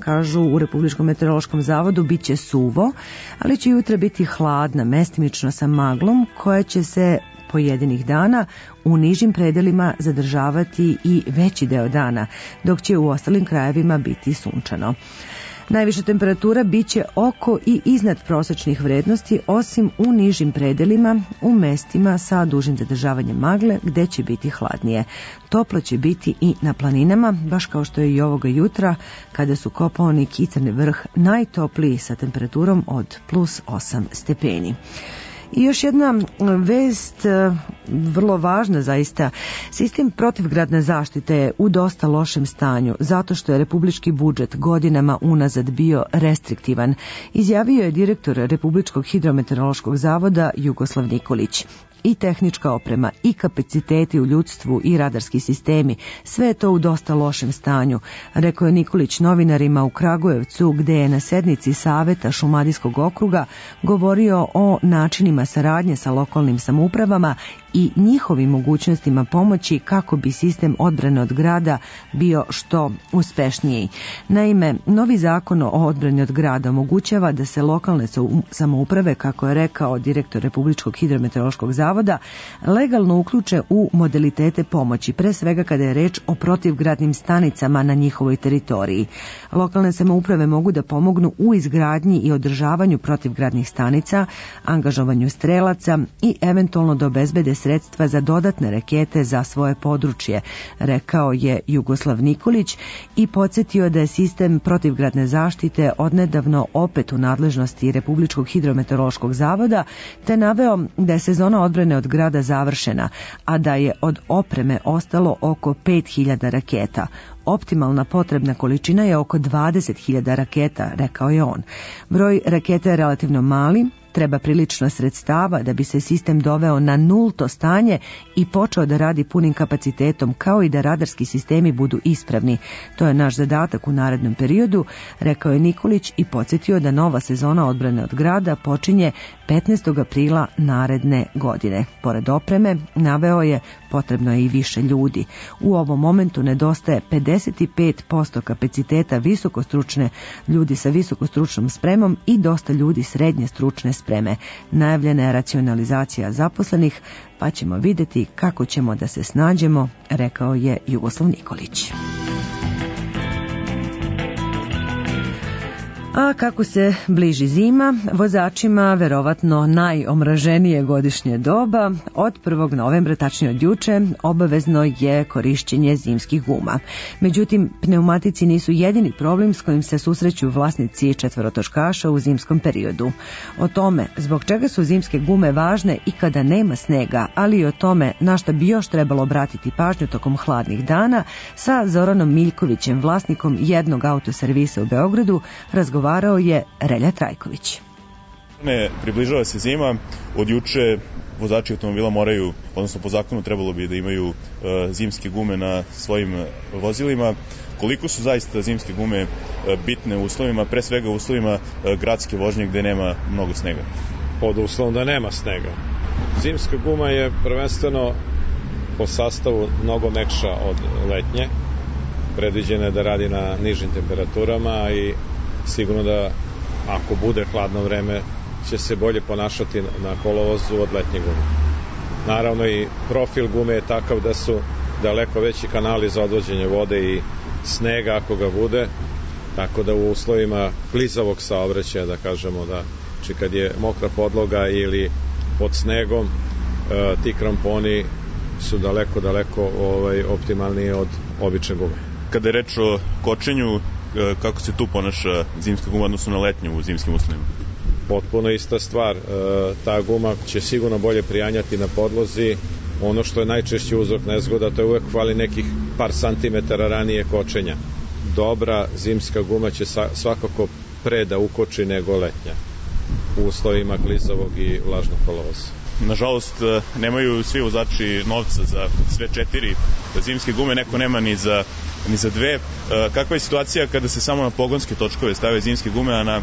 kažu u Republičkom meteorološkom zavodu, bit će suvo, ali će jutra biti hladna, mestimično sa maglom, koja će se pojedinih dana u nižim predelima zadržavati i veći deo dana, dok će u ostalim krajevima biti sunčano. Najviša temperatura biće oko i iznad prosečnih vrednosti, osim u nižim predelima, u mestima sa dužim zadržavanjem magle, gde će biti hladnije. Toplo će biti i na planinama, baš kao što je i ovoga jutra, kada su Kopaonik i Crni vrh najtopliji sa temperaturom od plus 8 stepeni. I još jedna vest, vrlo važna zaista. Sistem protivgradne zaštite je u dosta lošem stanju, zato što je republički budžet godinama unazad bio restriktivan, izjavio je direktor Republičkog hidrometeorološkog zavoda Jugoslav Nikolić. I tehnička oprema, i kapaciteti u ljudstvu, i radarski sistemi, sve je to u dosta lošem stanju, rekao je Nikolić novinarima u Kragujevcu, gde je na sednici Saveta Šumadijskog okruga govorio o načinima saradnje sa lokalnim samoupravama i njihovim mogućnostima pomoći kako bi sistem odbrane od grada bio što uspešniji. Naime, novi zakon o odbrani od grada omogućava da se lokalne samouprave, kako je rekao direktor Republičkog hidrometeorološkog zavoda, legalno uključe u modalitete pomoći, pre svega kada je reč o protivgradnim stanicama na njihovoj teritoriji. Lokalne samouprave mogu da pomognu u izgradnji i održavanju protivgradnih stanica, angažovanju strelaca i eventualno da obezbede sredstva za dodatne rakete za svoje područje, rekao je Jugoslav Nikolić i podsjetio da je sistem protivgradne zaštite odnedavno opet u nadležnosti Republičkog hidrometeorološkog zavoda, te naveo da je sezona odbrane od grada završena, a da je od opreme ostalo oko 5000 raketa. Optimalna potrebna količina je oko 20.000 raketa, rekao je on. Broj raketa je relativno mali, treba prilično sredstava da bi se sistem doveo na nulto stanje i počeo da radi punim kapacitetom, kao i da radarski sistemi budu ispravni. To je naš zadatak u narednom periodu, rekao je Nikolić i podsjetio da nova sezona odbrane od grada počinje 15. aprila naredne godine. Pored opreme, naveo je, potrebno je i više ljudi. U ovom momentu nedostaje 55% kapaciteta visokostručne ljudi sa visokostručnom spremom i dosta ljudi srednje stručne spreme. Najavljena je racionalizacija zaposlenih, pa ćemo vidjeti kako ćemo da se snađemo, rekao je Jugoslav Nikolić. A kako se bliži zima, vozačima verovatno najomraženije godišnje doba, od 1. novembra, tačnije od juče, obavezno je korišćenje zimskih guma. Međutim, pneumatici nisu jedini problem s kojim se susreću vlasnici četvorotočkaša u zimskom periodu. O tome zbog čega su zimske gume važne i kada nema snega, ali i o tome na šta bi još trebalo obratiti pažnju tokom hladnih dana, sa Zoranom Miljkovićem, vlasnikom jednog autoservisa u Beogradu, razgovarao je Relja Trajković. Približava se zima, od juče vozači automobila moraju, odnosno po zakonu trebalo bi da imaju zimske gume na svojim vozilima. Koliko su zaista zimske gume bitne u uslovima, pre svega u uslovima gradske vožnje gde nema mnogo snega? Pod uslovom da nema snega. Zimska guma je prvenstveno po sastavu mnogo mekša od letnje, predviđena je da radi na nižim temperaturama i sigurno da ako bude hladno vreme će se bolje ponašati na kolovozu od letnje gume. Naravno i profil gume je takav da su daleko veći kanali za odvođenje vode i snega ako ga bude, tako da u uslovima klizavog saobraćaja, da kažemo, da či kad je mokra podloga ili pod snegom, ti kramponi su daleko optimalniji od obične gume. Kada je reč o kočenju, kako se tu ponaša zimska guma odnosno na letnju u zimskim uslovima? Potpuno ista stvar. Ta guma će sigurno bolje prijanjati na podlozi. Ono što je najčešći uzrok nezgoda, to je uvek fali nekih par santimetara ranije kočenja. Dobra zimska guma će svakako pre da ukoči nego letnja u uslovima klizavog i vlažnog kolovoza. Nažalost, nemaju svi vozači novca za sve 4 zimske gume, neko nema ni za 2. Kakva je situacija kada se samo na pogonske točkove stave zimske gume, a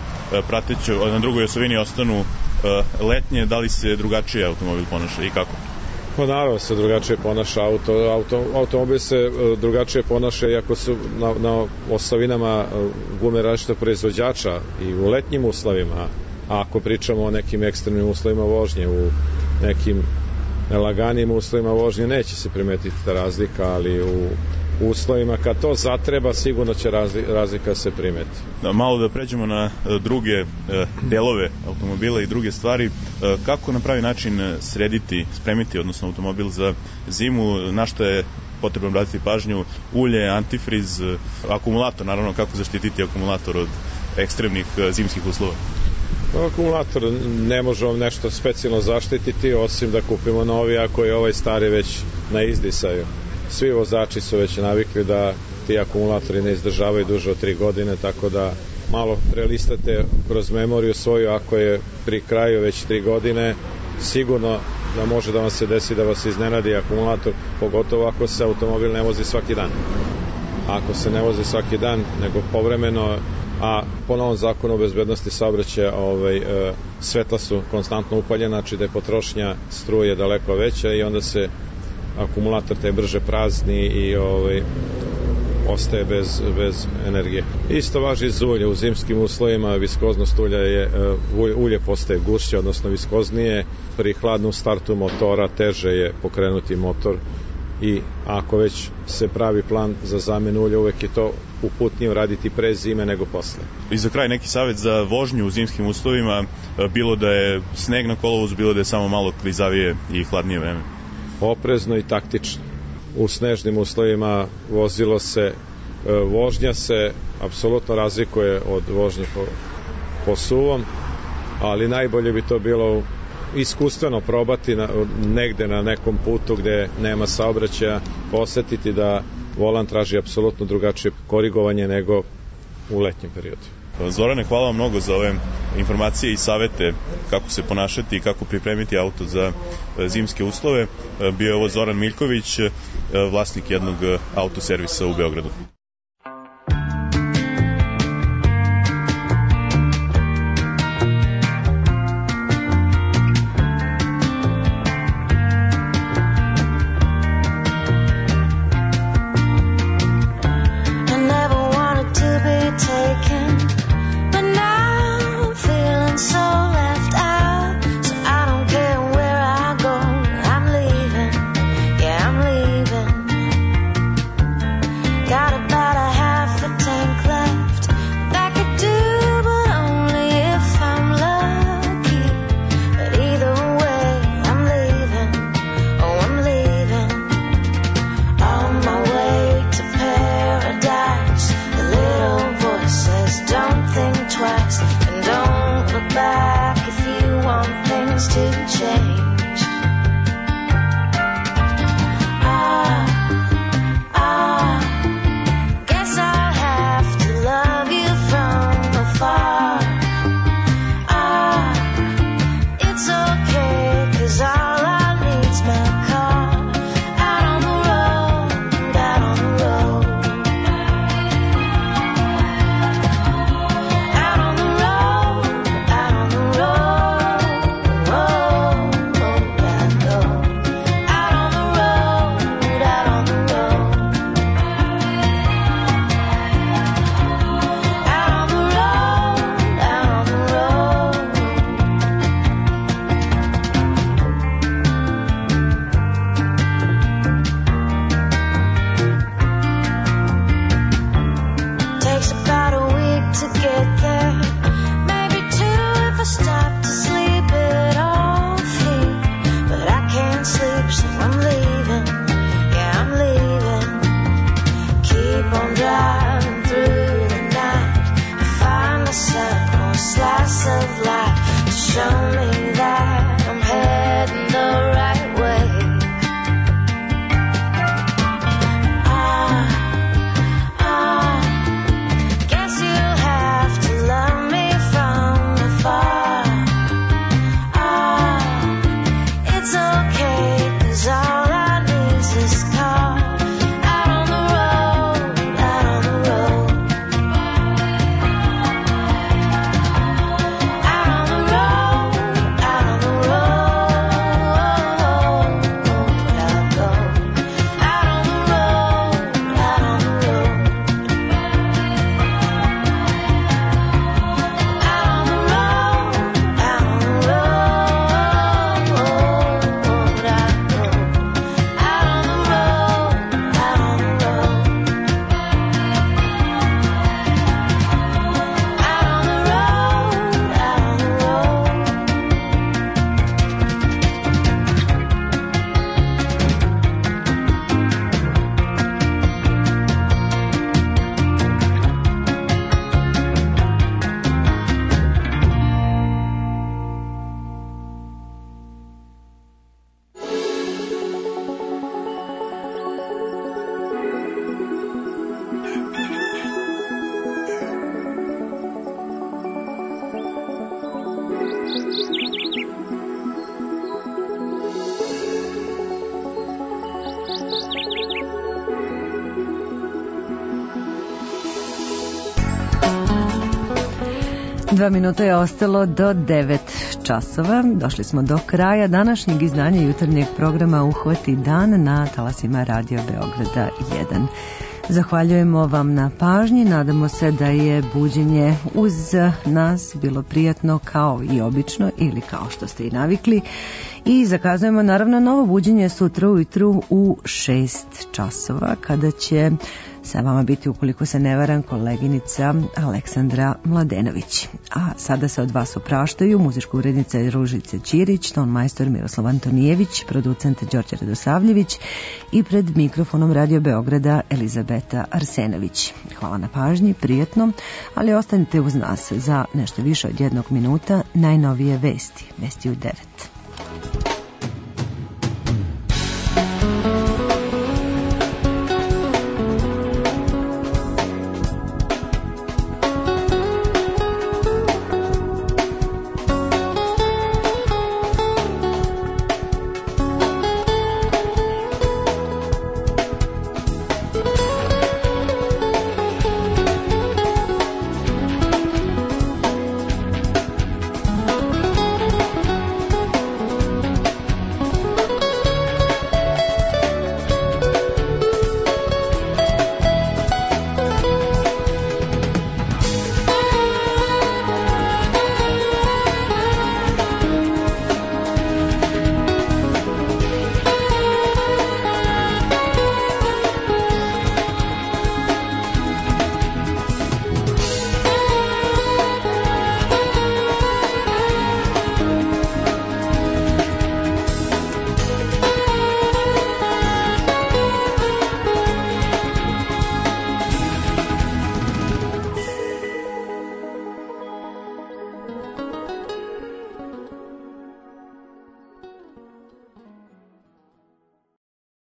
na drugoj osovini ostanu letnje? Da li se drugačije automobil ponaša i kako? Pa naravno se drugačije ponaša automobil se drugačije ponaša iako su na osavinama gume različitog proizvođača i u letnjim uslovima, a ako pričamo o nekim ekstremnim uslovima vožnje, u nekim laganijim uslovima vožnje neće se primetiti ta razlika, ali u uslovima kad to zatreba sigurno će razlika se primeti. Malo da pređemo na druge delove automobila i druge stvari. Kako na pravi način spremiti odnosno automobil za zimu, na što je potrebno obratiti pažnju? Ulje, antifriz, akumulator, naravno kako zaštititi akumulator od ekstremnih zimskih uslova? Akumulator ne može vam nešto specijalno zaštititi osim da kupimo novi ako je ovaj stari već na izdisaju. Svi vozači su već navikli da ti akumulatori ne izdržavaju duže od 3 godine, tako da malo prelistate kroz memoriju svoju, ako je pri kraju već 3 godine, sigurno da može da vam se desi da vas iznenadi akumulator, pogotovo ako se automobil ne vozi svaki dan. Ako se ne vozi svaki dan, nego povremeno, a po novom zakonu o bezbednosti saobraćaja svetla su konstantno upaljena, znači da je potrošnja struje daleko veća i onda se akumulator te brže prazni i ostaje bez energije. Isto važi za ulje. U zimskim uslovima viskoznost ulje postaje gušće, odnosno viskoznije. Pri hladnom startu motora teže je pokrenuti motor i ako već se pravi plan za zamenu ulja, uvek je to uputnije raditi pre zime nego posle. I za kraj neki savjet za vožnju u zimskim uslovima, bilo da je sneg na kolovozu, bilo da je samo malo klizavije i hladnije vreme. Oprezno i taktično. U snežnim uslovima vožnja se apsolutno razlikuje od vožnje po suvom, ali najbolje bi to bilo iskustveno probati negde na nekom putu gde nema saobraćaja, osetiti da volan traži apsolutno drugačije korigovanje nego u letnjem periodu. Zorane, hvala vam mnogo za ove informacije i savete kako se ponašati i kako pripremiti auto za zimske uslove. Bio je ovo Zoran Miljković, vlasnik jednog autoservisa u Beogradu. 2 minuta je ostalo do 9 časova. Došli smo do kraja današnjeg izdanja jutarnjeg programa Uhvati dan na talasima Radio Beograda 1. Zahvaljujemo vam na pažnji, nadamo se da je buđenje uz nas bilo prijatno kao i obično ili kao što ste i navikli i zakazujemo naravno novo buđenje sutra ujutru u 6 časova kada će sa vama biti, ukoliko se ne varam, koleginica Aleksandra Mladenović. A sada se od vas opraštaju muzička urednica Ružica Ćirić, ton majstor Miroslav Antonijević, producent Đorđe Radosavljević i pred mikrofonom Radio Beograda Elizabeta Arsenović. Hvala na pažnji, prijatno, ali ostanite uz nas za nešto više od 1 minuta najnovije vesti u 9.